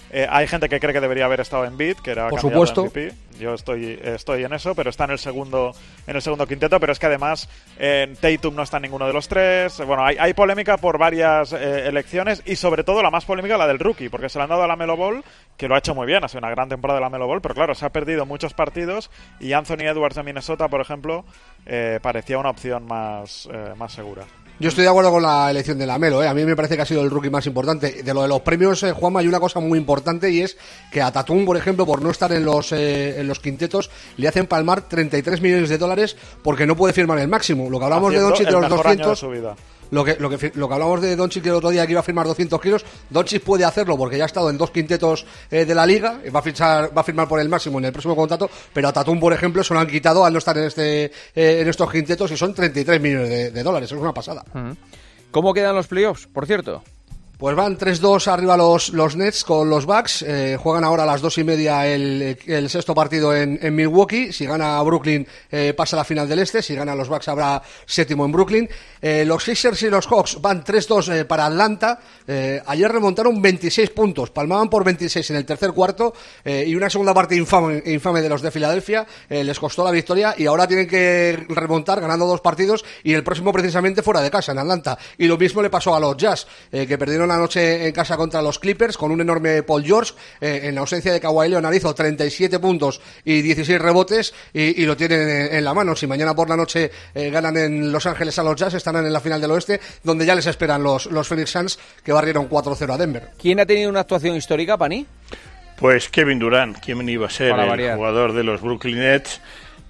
Eh, hay gente que cree que debería haber estado en Embiid, que era por candidato supuesto. a M V P. Yo estoy estoy en eso, pero está en el segundo en el segundo quinteto. Pero es que además eh, Tatum no está en ninguno de los tres. Bueno, hay, hay polémica por varias eh, elecciones y sobre todo la más polémica la del rookie, porque se le han dado a la Melo Ball, que lo ha hecho muy bien, ha sido una gran temporada de la Melo Ball, pero claro, se ha perdido muchos partidos y Anthony Edwards de Minnesota, por ejemplo, eh, parecía una opción más, eh, más segura. Yo estoy de acuerdo con la elección de Lamelo, ¿eh? A mí me parece que ha sido el rookie más importante. De lo de los premios, eh, Juanma, hay una cosa muy importante y es que a Tatum, por ejemplo, por no estar en los eh, en los quintetos, le hacen palmar treinta y tres millones de dólares porque no puede firmar el máximo. Lo que hablamos Haciendo de Doncic de los el mejor doscientos... año de su vida. Lo que, lo, que, lo que hablamos de Doncic el otro día, que iba a firmar doscientos kilos, Doncic puede hacerlo porque ya ha estado en dos quintetos eh, de la liga, va a, fichar, va a firmar por el máximo en el próximo contrato, pero a Tatum, por ejemplo, se lo han quitado al no estar en, este, eh, en estos quintetos y son treinta y tres millones de, de dólares, es una pasada. Uh-huh. ¿Cómo quedan los playoffs, por cierto? Pues van tres dos arriba los, los Nets con los Bucks. Eh, juegan ahora a las dos y media el, el sexto partido en, en Milwaukee. Si gana Brooklyn, eh, pasa a la final del Este. Si gana los Bucks, habrá séptimo en Brooklyn. Eh, los Sixers y los Hawks van tres dos eh, para Atlanta. Eh, ayer remontaron veintiséis puntos. Palmaban por veintiséis en el tercer cuarto. Eh, y una segunda parte infame, infame de los de Filadelfia. Eh, les costó la victoria y ahora tienen que remontar ganando dos partidos. Y el próximo precisamente fuera de casa, en Atlanta. Y lo mismo le pasó a los Jazz, eh, que perdieron la noche en casa contra los Clippers con un enorme Paul George. Eh, en la ausencia de Kawhi Leonard hizo treinta y siete puntos y dieciséis rebotes y, y lo tienen en, en la mano. Si mañana por la noche eh, ganan en Los Ángeles a los Jazz, estarán en la final del oeste, donde ya les esperan los, los Phoenix Suns, que barrieron cuatro cero a Denver. ¿Quién ha tenido una actuación histórica, Pani? Pues Kevin Durant. ¿Quién iba a ser? El variar. Jugador de los Brooklyn Nets,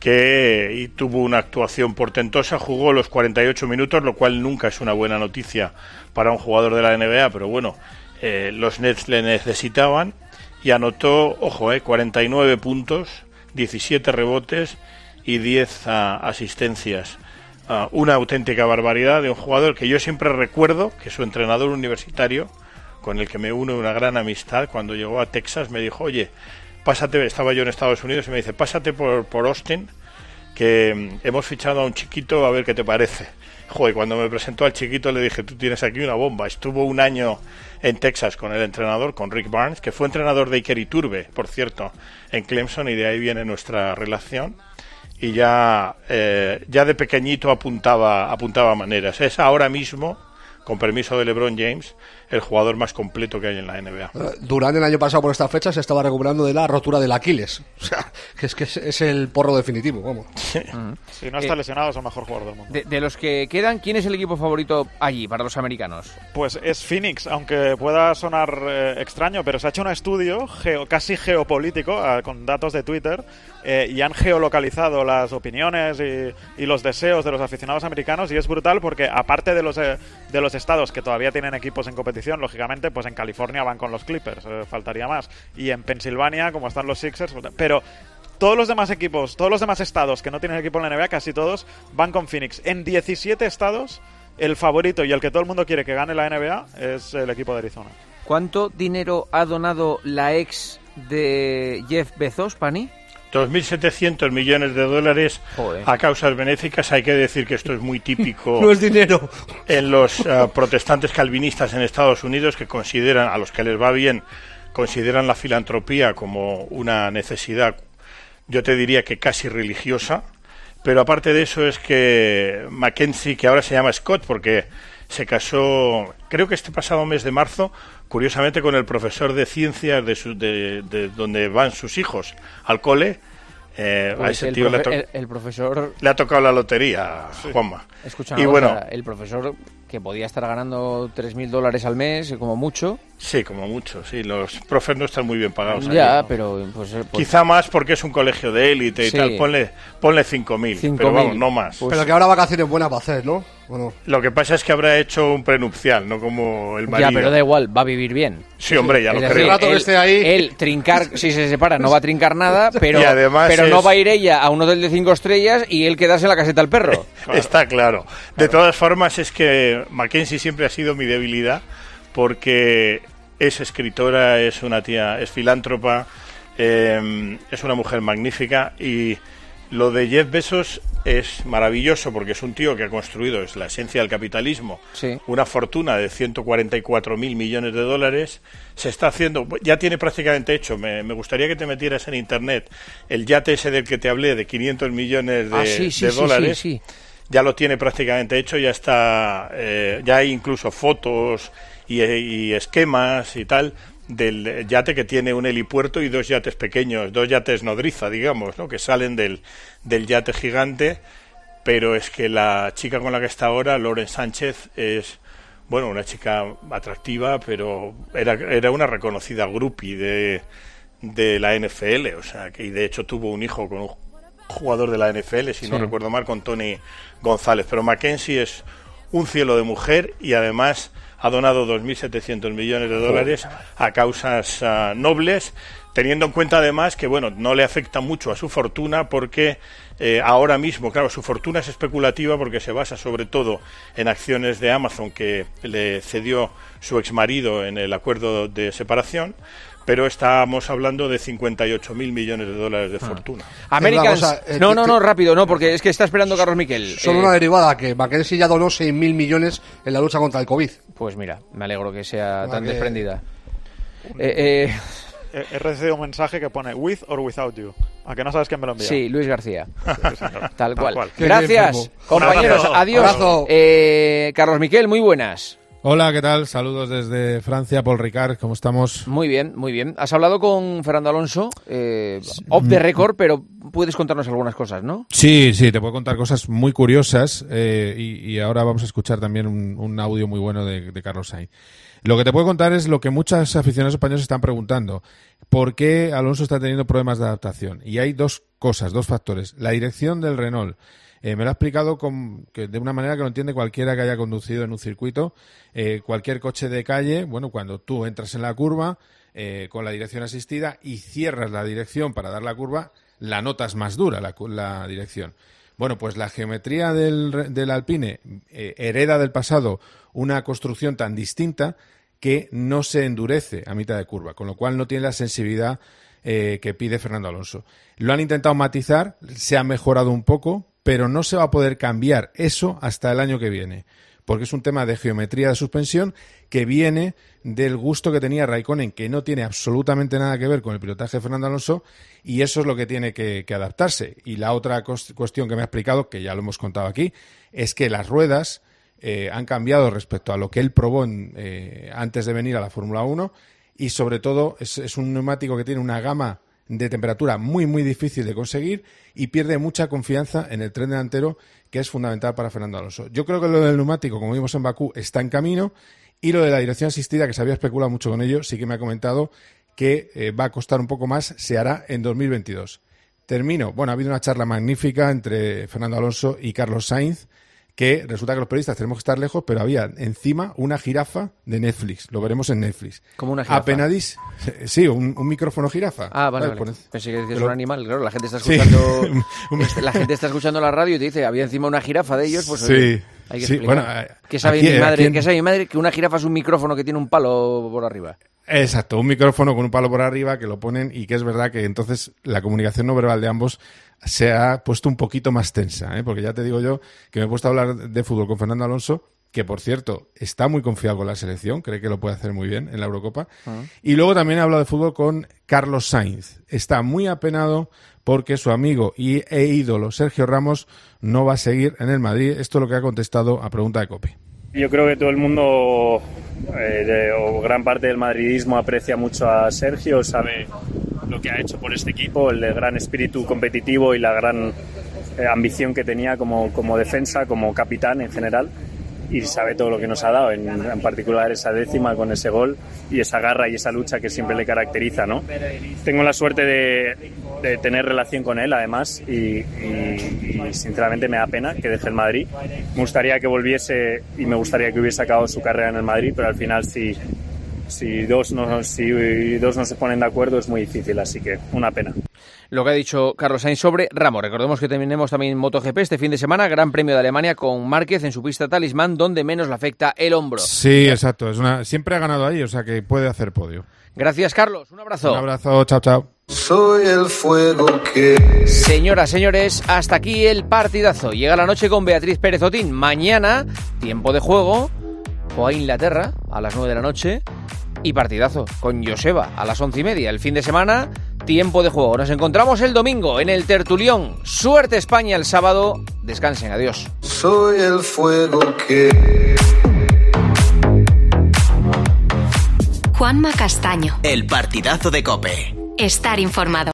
que y tuvo una actuación portentosa, jugó los cuarenta y ocho minutos, lo cual nunca es una buena noticia para un jugador de la N B A, pero bueno, eh, los Nets le necesitaban y anotó, ojo, eh, cuarenta y nueve puntos, diecisiete rebotes y diez uh, asistencias. Uh, una auténtica barbaridad de un jugador que yo siempre recuerdo que su entrenador universitario, con el que me une una gran amistad, cuando llegó a Texas me dijo, oye, pásate, estaba yo en Estados Unidos y me dice, pásate por, por Austin, que um, hemos fichado a un chiquito, a ver qué te parece. Joder, cuando me presentó al chiquito le dije, tú tienes aquí una bomba. Estuvo un año en Texas con el entrenador, con Rick Barnes, que fue entrenador de Iker Iturbe, por cierto, en Clemson, y de ahí viene nuestra relación. Y ya, eh, ya de pequeñito apuntaba, apuntaba maneras. Es ahora mismo, con permiso de LeBron James, el jugador más completo que hay en la N B A. Durant el año pasado por esta fecha se estaba recuperando de la rotura del Aquiles. O sea, que es que es, es el porro definitivo, vamos. Sí. Uh-huh. Si no está eh, lesionado es el mejor jugador del mundo. De, de los que quedan, ¿quién es el equipo favorito allí para los americanos? Pues es Phoenix, aunque pueda sonar eh, extraño, pero se ha hecho un estudio geo, casi geopolítico eh, con datos de Twitter eh, y han geolocalizado las opiniones y, y los deseos de los aficionados americanos, y es brutal porque aparte de los, eh, de los estados que todavía tienen equipos en competición, lógicamente, pues en California van con los Clippers, eh, faltaría más, y en Pensilvania, como están los Sixers, pero todos los demás equipos, todos los demás estados que no tienen equipo en la N B A, casi todos van con Phoenix. En diecisiete estados, el favorito y el que todo el mundo quiere que gane la N B A es el equipo de Arizona. ¿Cuánto dinero ha donado la ex de Jeff Bezos, Pani? dos mil setecientos millones de dólares. Joder. A causas benéficas. Hay que decir que esto es muy típico. No es dinero. En los uh, protestantes calvinistas en Estados Unidos, que consideran, a los que les va bien, consideran la filantropía como una necesidad, yo te diría que casi religiosa. Pero aparte de eso es que Mackenzie, que ahora se llama Scott porque se casó, creo que este pasado mes de marzo, curiosamente con el profesor de ciencias de, su, de, de donde van sus hijos al cole. Eh, pues a ese el tío profe- le, to- el, el profesor le ha tocado la lotería, sí. Juanma. Escucha, y cosa, bueno, el profesor que podía estar ganando tres mil dólares al mes, como mucho. Sí, como mucho, sí. Los profes no están muy bien pagados. Ya, ahí, ¿no? pero... Pues, pues, quizá más porque es un colegio de élite y sí. tal. Ponle, ponle cinco mil, pero vamos, no más. Pues, pero que habrá vacaciones buenas para hacer, ¿no? Bueno. Lo que pasa es que habrá hecho un prenupcial, no como el marido. Ya, pero da igual, va a vivir bien. Sí, hombre, ya es lo decir, creo. El rato él, que esté ahí... él trincar, si se separa, no va a trincar nada, pero, pero es... no va a ir ella a un hotel de cinco estrellas y él quedarse en la caseta al perro. Claro. Está claro. De todas formas, es que Mackenzie siempre ha sido mi debilidad, porque es escritora, es una tía, es filántropa, eh, es una mujer magnífica y Lo de Jeff Bezos es maravilloso porque es un tío que ha construido, es la esencia del capitalismo, sí. una fortuna de ciento cuarenta y cuatro mil millones de dólares. Se está haciendo, ya tiene prácticamente hecho, me, me gustaría que te metieras en internet, el yate ese del que te hablé de quinientos millones de, ah, sí, sí, de sí, dólares, sí, sí. ya lo tiene prácticamente hecho, ya está, eh, ya hay incluso fotos y, y esquemas y tal del yate que tiene un helipuerto y dos yates pequeños, dos yates nodriza, digamos, ¿no? Que salen del, del yate gigante, pero es que la chica con la que está ahora, Lauren Sánchez, es, bueno, una chica atractiva, pero era, era una reconocida groupie de, de la N F L, o sea, que y de hecho tuvo un hijo con un jugador de la N F L, si sí. no recuerdo mal, con Tony González, pero Mackenzie es un cielo de mujer y además ha donado dos mil setecientos millones de dólares a causas uh, nobles, teniendo en cuenta además que, bueno, no le afecta mucho a su fortuna porque eh, ahora mismo, claro, su fortuna es especulativa porque se basa sobre todo en acciones de Amazon que le cedió su exmarido en el acuerdo de separación, pero estábamos hablando de cincuenta y ocho mil millones de dólares de fortuna. Ah. Americans... A, eh, no, no, no, rápido, no, porque es que está esperando Carlos Miquel. Solo eh... una derivada, que Mackenzie ya donó seis mil millones en la lucha contra el COVID. Pues mira, me alegro que sea no, tan que... desprendida. Eh, eh... He recibido un mensaje que pone with or without you. ¿A que no sabes quién me lo envía? Sí, Luis García. Tal, Tal cual. cual. Qué Gracias, compañeros. Abrazo. Adiós. Abrazo. Eh, Carlos Miquel, muy buenas. Hola, ¿qué tal? Saludos desde Francia, Paul Ricard, ¿cómo estamos? Muy bien, muy bien. Has hablado con Fernando Alonso, eh, off the record, pero puedes contarnos algunas cosas, ¿no? Sí, sí, te puedo contar cosas muy curiosas eh, y, y ahora vamos a escuchar también un, un audio muy bueno de, de Carlos Sainz. Lo que te puedo contar es lo que muchos aficionados españoles están preguntando. ¿Por qué Alonso está teniendo problemas de adaptación? Y hay dos cosas, dos factores. La dirección del Renault. Eh, me lo ha explicado con, que de una manera que lo entiende cualquiera que haya conducido en un circuito. Eh, cualquier coche de calle, bueno, cuando tú entras en la curva eh, con la dirección asistida y cierras la dirección para dar la curva, la notas más dura, la, la dirección. Bueno, pues la geometría del, del Alpine eh, hereda del pasado una construcción tan distinta que no se endurece a mitad de curva, con lo cual no tiene la sensibilidad eh, que pide Fernando Alonso. Lo han intentado matizar, se ha mejorado un poco, pero no se va a poder cambiar eso hasta el año que viene, porque es un tema de geometría de suspensión que viene del gusto que tenía Raikkonen, que no tiene absolutamente nada que ver con el pilotaje de Fernando Alonso, y eso es lo que tiene que, que adaptarse. Y la otra cuestión que me ha explicado, que ya lo hemos contado aquí, es que las ruedas eh, han cambiado respecto a lo que él probó en, eh, antes de venir a la Fórmula uno, y sobre todo es, es un neumático que tiene una gama de temperatura muy, muy difícil de conseguir y pierde mucha confianza en el tren delantero, que es fundamental para Fernando Alonso. Yo creo que lo del neumático, como vimos en Bakú, está en camino, y lo de la dirección asistida, que se había especulado mucho con ello, sí que me ha comentado que eh, va a costar un poco más, se hará en dos mil veintidós. Termino. Bueno, ha habido una charla magnífica entre Fernando Alonso y Carlos Sainz, que resulta que los periodistas tenemos que estar lejos, pero había encima una jirafa de Netflix. Lo veremos en Netflix. ¿Como una jirafa? Apenadis, sí, un, un micrófono jirafa. Ah, vale, vale. vale. Pensé que decías Pero... un animal. Claro, la gente está escuchando sí. la gente está escuchando la radio y te dice, había encima una jirafa de ellos, pues sí. oye, hay que sí. explicar. Bueno, ¿Qué sabe aquí, mi madre? en... ¿Qué sabe mi madre? Que una jirafa es un micrófono que tiene un palo por arriba. Exacto, un micrófono con un palo por arriba que lo ponen, y que es verdad que entonces la comunicación no verbal de ambos se ha puesto un poquito más tensa, ¿eh? Porque ya te digo yo que me he puesto a hablar de fútbol con Fernando Alonso, que por cierto está muy confiado con la selección, cree que lo puede hacer muy bien en la Eurocopa, uh-huh. Y luego también he hablado de fútbol con Carlos Sainz. Está muy apenado porque su amigo y, e ídolo Sergio Ramos no va a seguir en el Madrid. Esto es lo que ha contestado a pregunta de COPE. Yo creo que todo el mundo, eh, de, o gran parte del madridismo, aprecia mucho a Sergio, sabe lo que ha hecho por este equipo, el gran espíritu competitivo y la gran eh, ambición que tenía como, como defensa, como capitán en general, y sabe todo lo que nos ha dado, en, en particular esa décima con ese gol y esa garra y esa lucha que siempre le caracteriza, ¿no? Tengo la suerte de, de tener relación con él, además, y, y, y sinceramente me da pena que deje el Madrid. Me gustaría que volviese y me gustaría que hubiese acabado su carrera en el Madrid, pero al final si, si, dos, no, si dos no se ponen de acuerdo es muy difícil, así que una pena. Lo que ha dicho Carlos Sainz sobre Ramos. Recordemos que tenemos también MotoGP este fin de semana, Gran Premio de Alemania con Márquez en su pista Talismán, donde menos le afecta el hombro. Sí, exacto. Es una... Siempre ha ganado ahí, o sea que puede hacer podio. Gracias, Carlos. Un abrazo. Un abrazo. Chao, chao. Soy el fuego que... Señoras, señores, hasta aquí el partidazo. Llega la noche con Beatriz Pérez Otín. Mañana, tiempo de juego, o a Inglaterra a las nueve de la noche. Y partidazo con Joseba a las once y media. El fin de semana, tiempo de juego. Nos encontramos el domingo en el Tertulión. Suerte España el sábado. Descansen, adiós. Soy el fuego que... Juanma Castaño. El partidazo de COPE. Estar informado.